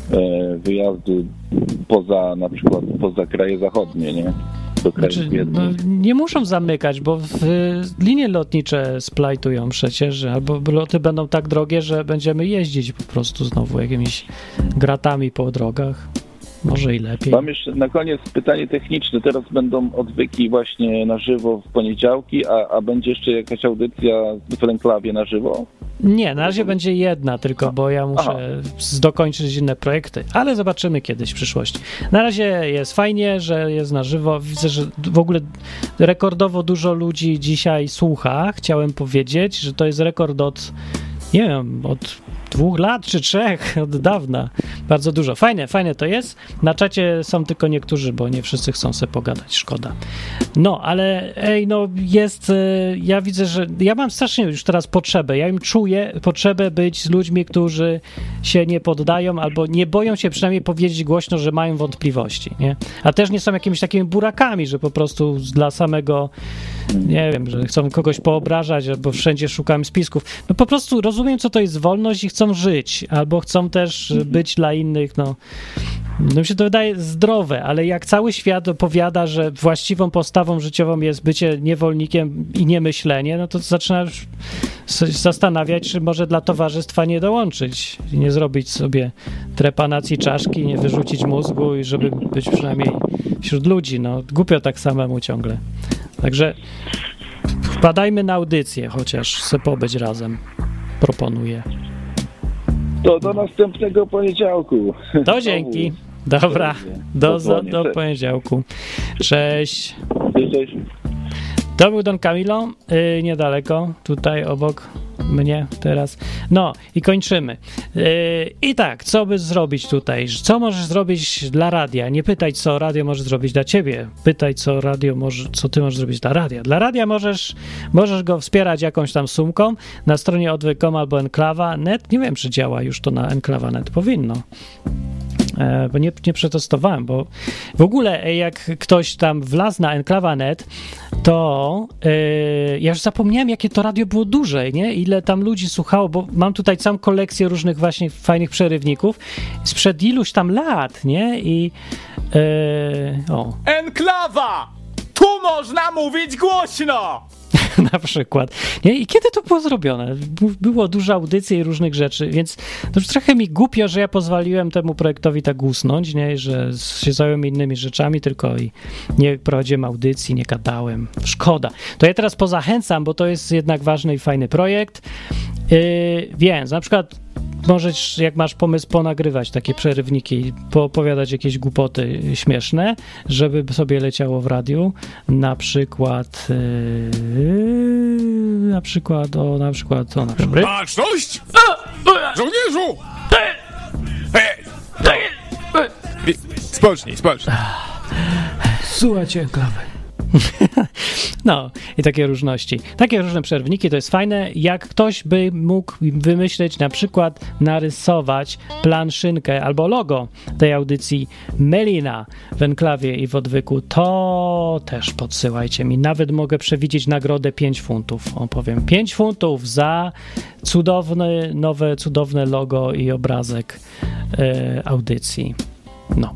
e, wyjazdu poza, na przykład poza kraje zachodnie, nie? Do krajów znaczy, biednych. No, nie muszą zamykać, bo w, linie lotnicze splajtują przecież, albo loty będą tak drogie, że będziemy jeździć po prostu znowu jakimiś gratami po drogach. Może i lepiej. Mam jeszcze na koniec pytanie techniczne. Teraz będą odwyki właśnie na żywo w poniedziałki, a, a będzie jeszcze jakaś audycja w Enklawie na żywo? Nie, na razie będzie jedna tylko, bo ja muszę Aha. dokończyć inne projekty, ale zobaczymy kiedyś w przyszłości. Na razie jest fajnie, że jest na żywo. Widzę, że w ogóle rekordowo dużo ludzi dzisiaj słucha. Chciałem powiedzieć, że to jest rekord od, nie wiem, od dwóch lat czy trzech, od dawna. Bardzo dużo. Fajne, fajne to jest. Na czacie są tylko niektórzy, bo nie wszyscy chcą sobie pogadać. Szkoda. No, ale ej, no jest, ja widzę, że ja mam strasznie już teraz potrzebę. Ja im czuję potrzebę być z ludźmi, którzy się nie poddają albo nie boją się przynajmniej powiedzieć głośno, że mają wątpliwości, nie? A też nie są jakimiś takimi burakami, że po prostu dla samego, nie wiem, że chcą kogoś poobrażać albo wszędzie szukałem spisków. No po prostu rozumiem, co to jest wolność i chcą żyć, albo chcą też być dla innych, no. No mi się to wydaje zdrowe, ale jak cały świat opowiada, że właściwą postawą życiową jest bycie niewolnikiem i niemyślenie, no to zaczyna już zastanawiać, czy może dla towarzystwa nie dołączyć i nie zrobić sobie trepanacji czaszki, nie wyrzucić mózgu i żeby być przynajmniej wśród ludzi. No głupio tak samemu ciągle. Także wpadajmy na audycję, chociaż se pobyć razem. Proponuję. To do następnego poniedziałku. To dzięki. Dobra, do, do, do poniedziałku. Cześć. Cześć. To był Don Camilo, yy, niedaleko, tutaj obok mnie teraz. No i kończymy. Yy, I tak, co by zrobić tutaj? Co możesz zrobić dla radia? Nie pytaj, co radio może zrobić dla ciebie. Pytaj, co radio może, co ty możesz zrobić dla radia. Dla radia możesz, możesz go wspierać jakąś tam sumką na stronie odwyk kropka com albo enklawa kropka net. Nie wiem, czy działa już to na enklawa kropka net. Powinno. Bo nie, nie przetestowałem, bo w ogóle jak ktoś tam wlazł na enklawa kropka net, to yy, ja już zapomniałem, jakie to radio było duże, nie? Ile tam ludzi słuchało, bo mam tutaj całą kolekcję różnych właśnie fajnych przerywników sprzed iluś tam lat, nie? I yy, o. Enklawa! Tu można mówić głośno! Na przykład. Nie? I kiedy to było zrobione? Było dużo audycji i różnych rzeczy, więc to już trochę mi głupio, że ja pozwoliłem temu projektowi tak usnąć, nie? Że się zająłem innymi rzeczami, tylko i nie prowadziłem audycji, nie gadałem. Szkoda. To ja teraz pozachęcam, bo to jest jednak ważny i fajny projekt. Yy, więc na przykład możesz, jak masz pomysł, ponagrywać takie przerywniki, poopowiadać jakieś głupoty śmieszne, żeby sobie leciało w radiu. Na przykład yy, na przykład o, na przykład o, na przykład Baczność! Żołnierzu! Spocznij, spocznij. Słuchajcie, klawy. No i takie różności. Takie różne przerwniki to jest fajne. Jak ktoś by mógł wymyśleć, na przykład narysować planszynkę albo logo tej audycji Melina w enklawie i w odwyku, to też podsyłajcie mi. Nawet mogę przewidzieć nagrodę pięć funtów. Opowiem pięć funtów za cudowne, nowe, cudowne logo i obrazek e, audycji. No.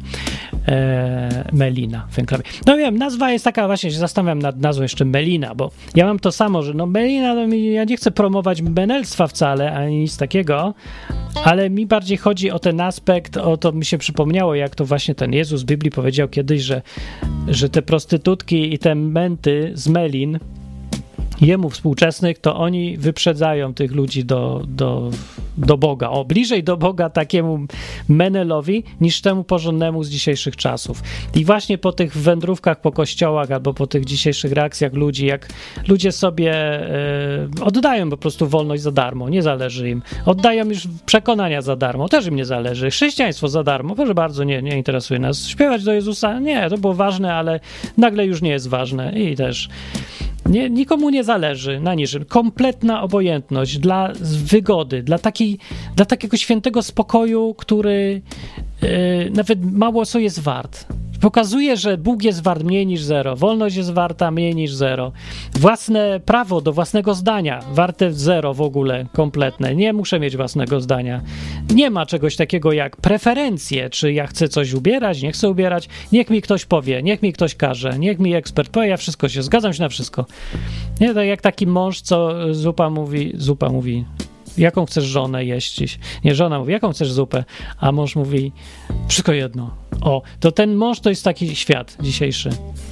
E, Melina w enklawie. No wiem, nazwa jest taka, właśnie się zastanawiam nad nazwą jeszcze Melina, bo ja mam to samo, że no Melina, no mi, ja nie chcę promować menelstwa wcale, ani nic takiego, ale mi bardziej chodzi o ten aspekt, o to mi się przypomniało, jak to właśnie ten Jezus w Biblii powiedział kiedyś, że, że te prostytutki i te menty z Melin jemu współczesnych, to oni wyprzedzają tych ludzi do, do, do Boga. O, bliżej do Boga takiemu Menelowi niż temu porządnemu z dzisiejszych czasów. I właśnie po tych wędrówkach po kościołach albo po tych dzisiejszych reakcjach ludzi, jak ludzie sobie e, oddają po prostu wolność za darmo, nie zależy im. Oddają już przekonania za darmo, też im nie zależy. Chrześcijaństwo za darmo, proszę bardzo, nie, nie interesuje nas. Śpiewać do Jezusa, nie, to było ważne, ale nagle już nie jest ważne i też Nie, nikomu nie zależy na niczym. Kompletna obojętność dla wygody, dla, takiej, dla takiego świętego spokoju, który yy, nawet mało co jest wart. Pokazuje, że Bóg jest wart mniej niż zero, wolność jest warta mniej niż zero, własne prawo do własnego zdania warte zero w ogóle, kompletne. Nie muszę mieć własnego zdania. Nie ma czegoś takiego jak preferencje, czy ja chcę coś ubierać, nie chcę ubierać. Niech mi ktoś powie, niech mi ktoś każe, niech mi ekspert powie, ja wszystko się, zgadzam się na wszystko. Nie, tak jak taki mąż, co zupa mówi, zupa mówi, jaką chcesz żonę jeść dziś? Nie, żona mówi, jaką chcesz zupę? A mąż mówi, wszystko jedno. O, to ten mąż to jest taki świat dzisiejszy.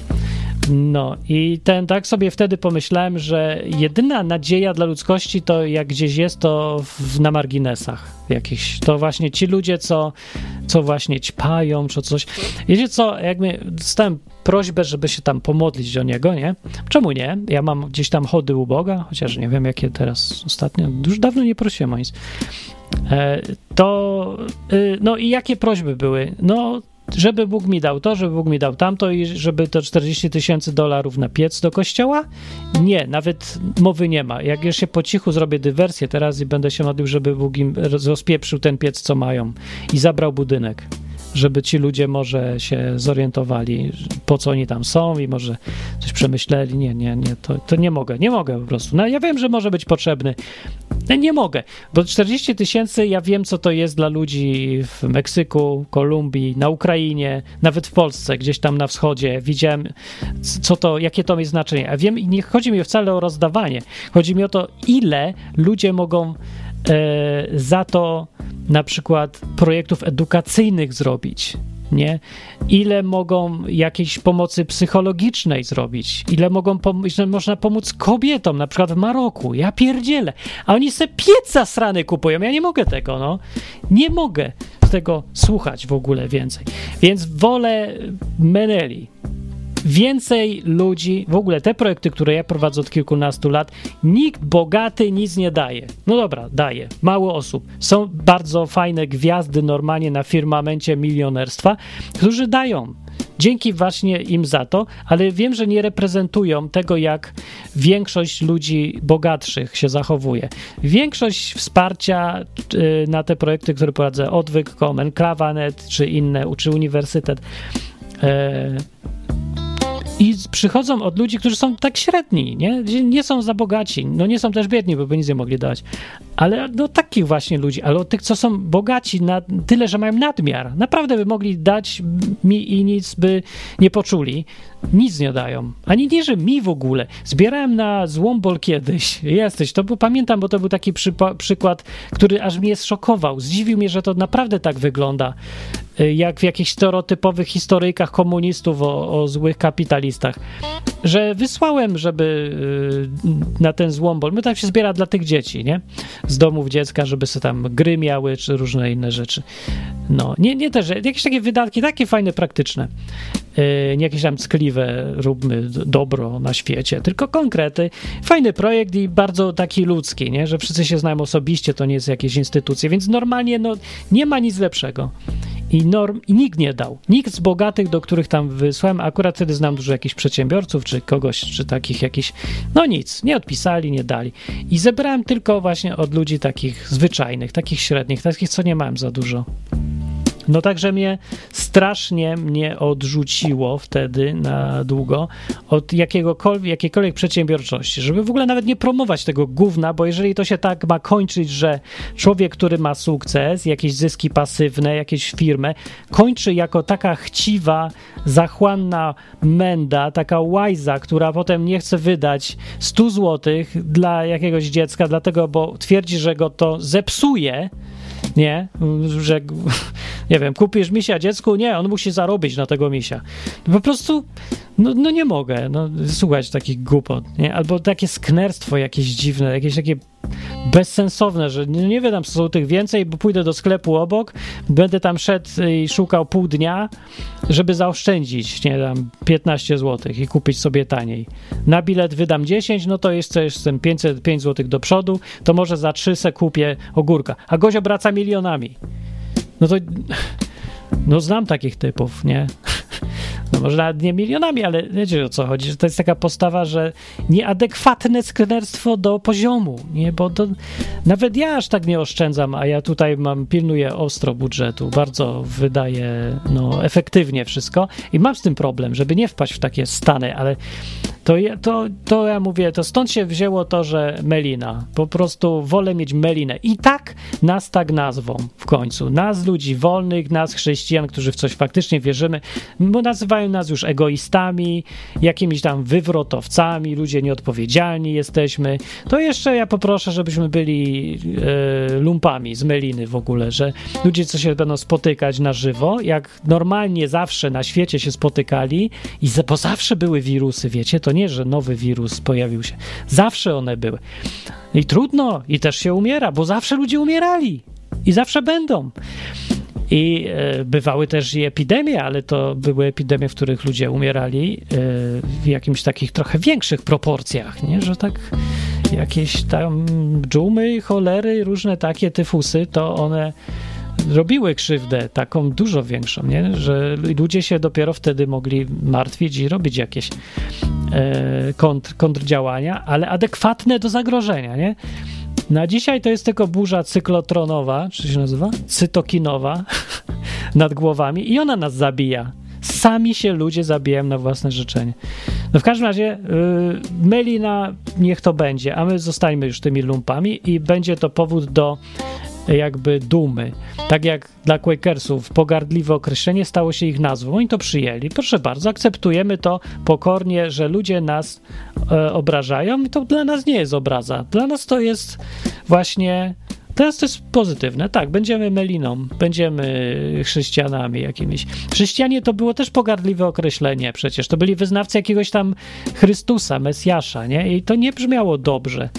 No i ten, tak sobie wtedy pomyślałem, że jedyna nadzieja dla ludzkości to jak gdzieś jest, to w, na marginesach jakichś. To właśnie ci ludzie, co, co właśnie ćpają, czy coś. Wiecie co, jakby dostałem prośbę, żeby się tam pomodlić do niego, nie? Czemu nie? Ja mam gdzieś tam chody u Boga, chociaż nie wiem, jakie teraz ostatnio, już dawno nie prosiłem o nic. E, to, y, no i jakie prośby były? No, żeby Bóg mi dał to, żeby Bóg mi dał tamto i żeby to czterdzieści tysięcy dolarów na piec do kościoła? Nie, nawet mowy nie ma. Jak już się po cichu zrobię dywersję teraz i będę się modlił, żeby Bóg im rozpieprzył ten piec, co mają i zabrał budynek, żeby ci ludzie może się zorientowali, po co oni tam są i może coś przemyśleli. Nie, nie, nie, to, to nie mogę, nie mogę po prostu. No ja wiem, że może być potrzebny. Nie, nie mogę, bo czterdzieści tysięcy, ja wiem, co to jest dla ludzi w Meksyku, Kolumbii, na Ukrainie, nawet w Polsce, gdzieś tam na wschodzie. Widziałem, co to, jakie to ma znaczenie. A wiem, i nie chodzi mi wcale o rozdawanie. Chodzi mi o to, ile ludzie mogą e, za to na przykład projektów edukacyjnych zrobić, nie? Ile mogą jakiejś pomocy psychologicznej zrobić, ile mogą pom- że można pomóc kobietom, na przykład w Maroku, ja pierdzielę, a oni se pieca srany kupują, ja nie mogę tego, no, nie mogę, tego słuchać w ogóle więcej. Więc wolę Meneli. Więcej ludzi, w ogóle te projekty, które ja prowadzę od kilkunastu lat, nikt bogaty nic nie daje. No dobra, daje. Mało osób. Są bardzo fajne gwiazdy normalnie na firmamencie milionerstwa, którzy dają. Dzięki właśnie im za to, ale wiem, że nie reprezentują tego, jak większość ludzi bogatszych się zachowuje. Większość wsparcia y, na te projekty, które prowadzę, Odwyk kropka com, Enklawa kropka net czy inne, czy Uniwersytet, y, i przychodzą od ludzi, którzy są tak średni, nie? Nie są za bogaci, no nie są też biedni, bo by nic nie mogli dać, ale do takich właśnie ludzi, ale od tych, co są bogaci na tyle, że mają nadmiar, naprawdę by mogli dać mi i nic by nie poczuli, nic nie dają, ani nie, że mi w ogóle. Zbierałem na Złombol kiedyś, jesteś, to bo pamiętam, bo to był taki przypa- przykład, który aż mnie zszokował, zdziwił mnie, że to naprawdę tak wygląda, jak w jakichś stereotypowych historyjkach komunistów o, o złych kapitalistach, że wysłałem, żeby na ten Złombol, my tam się zbiera dla tych dzieci, nie? Z domów dziecka, żeby sobie tam gry miały, czy różne inne rzeczy. No, nie, nie też, jakieś takie wydatki, takie fajne, praktyczne. Yy, nie jakieś tam ckliwe, róbmy dobro na świecie, tylko konkrety. Fajny projekt i bardzo taki ludzki, nie? Że wszyscy się znają osobiście, to nie jest jakieś instytucje, więc normalnie no, nie ma nic lepszego. I, norm, I nikt nie dał. Nikt z bogatych, do których tam wysłałem, akurat wtedy znam dużo jakichś przedsiębiorców, czy kogoś, czy takich jakichś, no nic, nie odpisali, nie dali. I zebrałem tylko właśnie od ludzi takich zwyczajnych, takich średnich, takich, co nie mają za dużo. No także mnie strasznie mnie odrzuciło wtedy na długo od jakiegokolwiek, jakiejkolwiek przedsiębiorczości, żeby w ogóle nawet nie promować tego gówna, bo jeżeli to się tak ma kończyć, że człowiek, który ma sukces, jakieś zyski pasywne, jakieś firmę, kończy jako taka chciwa, zachłanna menda, taka łajza, która potem nie chce wydać stu złotych dla jakiegoś dziecka, dlatego, bo twierdzi, że go to zepsuje, nie, że nie wiem, kupisz misia dziecku, nie, on musi zarobić na tego misia. Po prostu, no, no nie mogę, no, słuchać takich głupot, nie, albo takie sknerstwo jakieś dziwne, jakieś takie bezsensowne, że nie, nie wiem, co są tych więcej, bo pójdę do sklepu obok, będę tam szedł i szukał pół dnia, żeby zaoszczędzić, nie tam piętnaście złotych i kupić sobie taniej. Na bilet wydam dziesięć, no to jeszcze jestem pięćset pięć złotych do przodu, to może za trzy se kupię ogórka, a gość obraca milionami. No to, no znam takich typów, nie? No może nawet nie milionami, ale wiecie, o co chodzi, że to jest taka postawa, że nieadekwatne sknerstwo do poziomu, nie? Bo to, nawet ja aż tak nie oszczędzam, a ja tutaj mam, pilnuję ostro budżetu, bardzo wydaję, no, efektywnie wszystko i mam z tym problem, żeby nie wpaść w takie stany, ale to, to, to ja mówię, to stąd się wzięło to, że Melina, po prostu wolę mieć Melinę i tak nas tak nazwą w końcu, nas ludzi wolnych, nas chrześcijan, którzy w coś faktycznie wierzymy, bo nazywają nas już egoistami, jakimiś tam wywrotowcami, ludzie nieodpowiedzialni jesteśmy, to jeszcze ja poproszę, żebyśmy byli e, lumpami z Meliny w ogóle, że ludzie, co się będą spotykać na żywo, jak normalnie zawsze na świecie się spotykali i za, bo zawsze były wirusy, wiecie, to nie, że nowy wirus pojawił się, zawsze one były i trudno, i też się umiera, bo zawsze ludzie umierali i zawsze będą. I e, bywały też i epidemie, ale to były epidemie, w których ludzie umierali e, w jakimś takich trochę większych proporcjach, nie? Że tak jakieś tam dżumy, cholery, różne takie tyfusy, to one robiły krzywdę taką dużo większą, nie? Że ludzie się dopiero wtedy mogli martwić i robić jakieś e, kontr, kontrdziałania, ale adekwatne do zagrożenia, nie? Na dzisiaj to jest tylko burza cyklotronowa, czy się nazywa? Cytokinowa nad głowami i ona nas zabija. Sami się ludzie zabijają na własne życzenie. No w każdym razie yy, Melina niech to będzie, a my zostańmy już tymi lumpami i będzie to powód do jakby dumy. Tak jak dla Quakersów pogardliwe określenie stało się ich nazwą, oni to przyjęli. Proszę bardzo, akceptujemy to pokornie, że ludzie nas e, obrażają i to dla nas nie jest obraza. Dla nas to jest właśnie, dla nas to jest pozytywne. Tak, będziemy Meliną, będziemy chrześcijanami jakimiś. Chrześcijanie to było też pogardliwe określenie przecież. To byli wyznawcy jakiegoś tam Chrystusa, Mesjasza, nie? I to nie brzmiało dobrze.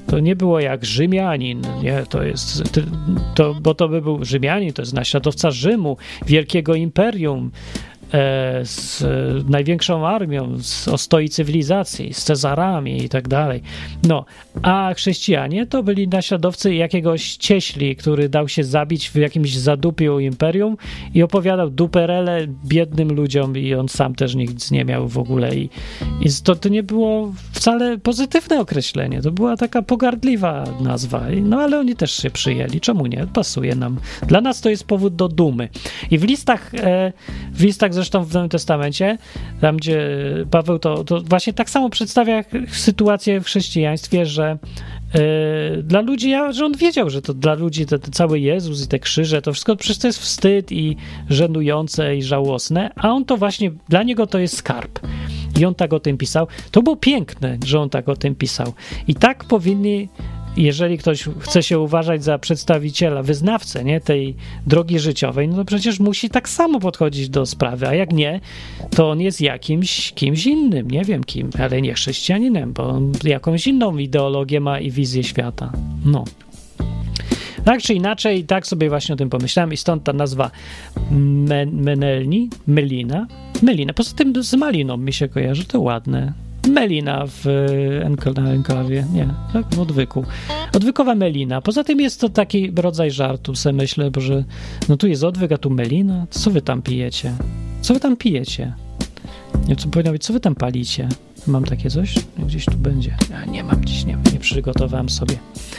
To nie było jak Rzymianin, nie, to jest, to, bo to by był Rzymianin, to jest naśladowca Rzymu, wielkiego imperium, z największą armią, z ostoi cywilizacji, z Cezarami i tak dalej. No, a chrześcijanie to byli naśladowcy jakiegoś cieśli, który dał się zabić w jakimś zadupiu imperium i opowiadał duperele biednym ludziom i on sam też nic nie miał w ogóle i, i to, to nie było wcale pozytywne określenie, to była taka pogardliwa nazwa, no ale oni też się przyjęli, czemu nie? Pasuje nam. Dla nas to jest powód do dumy. I w listach, w listach zresztą w Nowym Testamencie, tam gdzie Paweł to, to właśnie tak samo przedstawia sytuację w chrześcijaństwie, że yy, dla ludzi, ja, że on wiedział, że to dla ludzi to, to cały Jezus i te krzyże, to wszystko przecież to jest wstyd i żenujące i żałosne, a on to właśnie, dla niego to jest skarb. I on tak o tym pisał. To było piękne, że on tak o tym pisał. I tak powinni, jeżeli ktoś chce się uważać za przedstawiciela, wyznawcę, nie, tej drogi życiowej, no to przecież musi tak samo podchodzić do sprawy, a jak nie, to on jest jakimś, kimś innym, nie wiem kim, ale nie chrześcijaninem, bo on jakąś inną ideologię ma i wizję świata. No. Tak czy inaczej, tak sobie właśnie o tym pomyślałem i stąd ta nazwa Men- Menelni, Melina, Melina. Poza tym z maliną mi się kojarzy, to ładne. Melina w enkl- na enklawie, nie, tak, w odwyku. Odwykowa melina. Poza tym jest to taki rodzaj żartu, se myślę, bo że no tu jest odwyk, a tu melina. Co wy tam pijecie? Co wy tam pijecie? Nie, co powinno być, co wy tam palicie? Mam takie coś? Gdzieś tu będzie. Ja nie mam dziś, nie, nie przygotowałem sobie.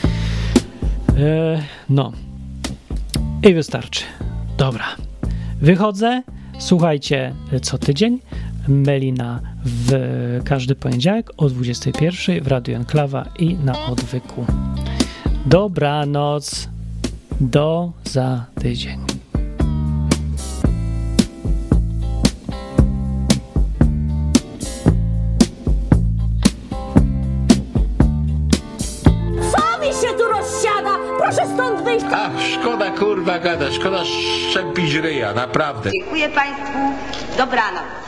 E, no. I wystarczy. Dobra. Wychodzę. Słuchajcie co tydzień. Melina w każdy poniedziałek o dwudziestej pierwszej w Radiu Enklawa i na odwyku. Dobranoc. Do za tydzień. Co mi się tu rozsiada? Proszę stąd wyjść. Ach, szkoda kurwa gada, szkoda szczepić ryja, naprawdę. Dziękuję Państwu. Dobranoc.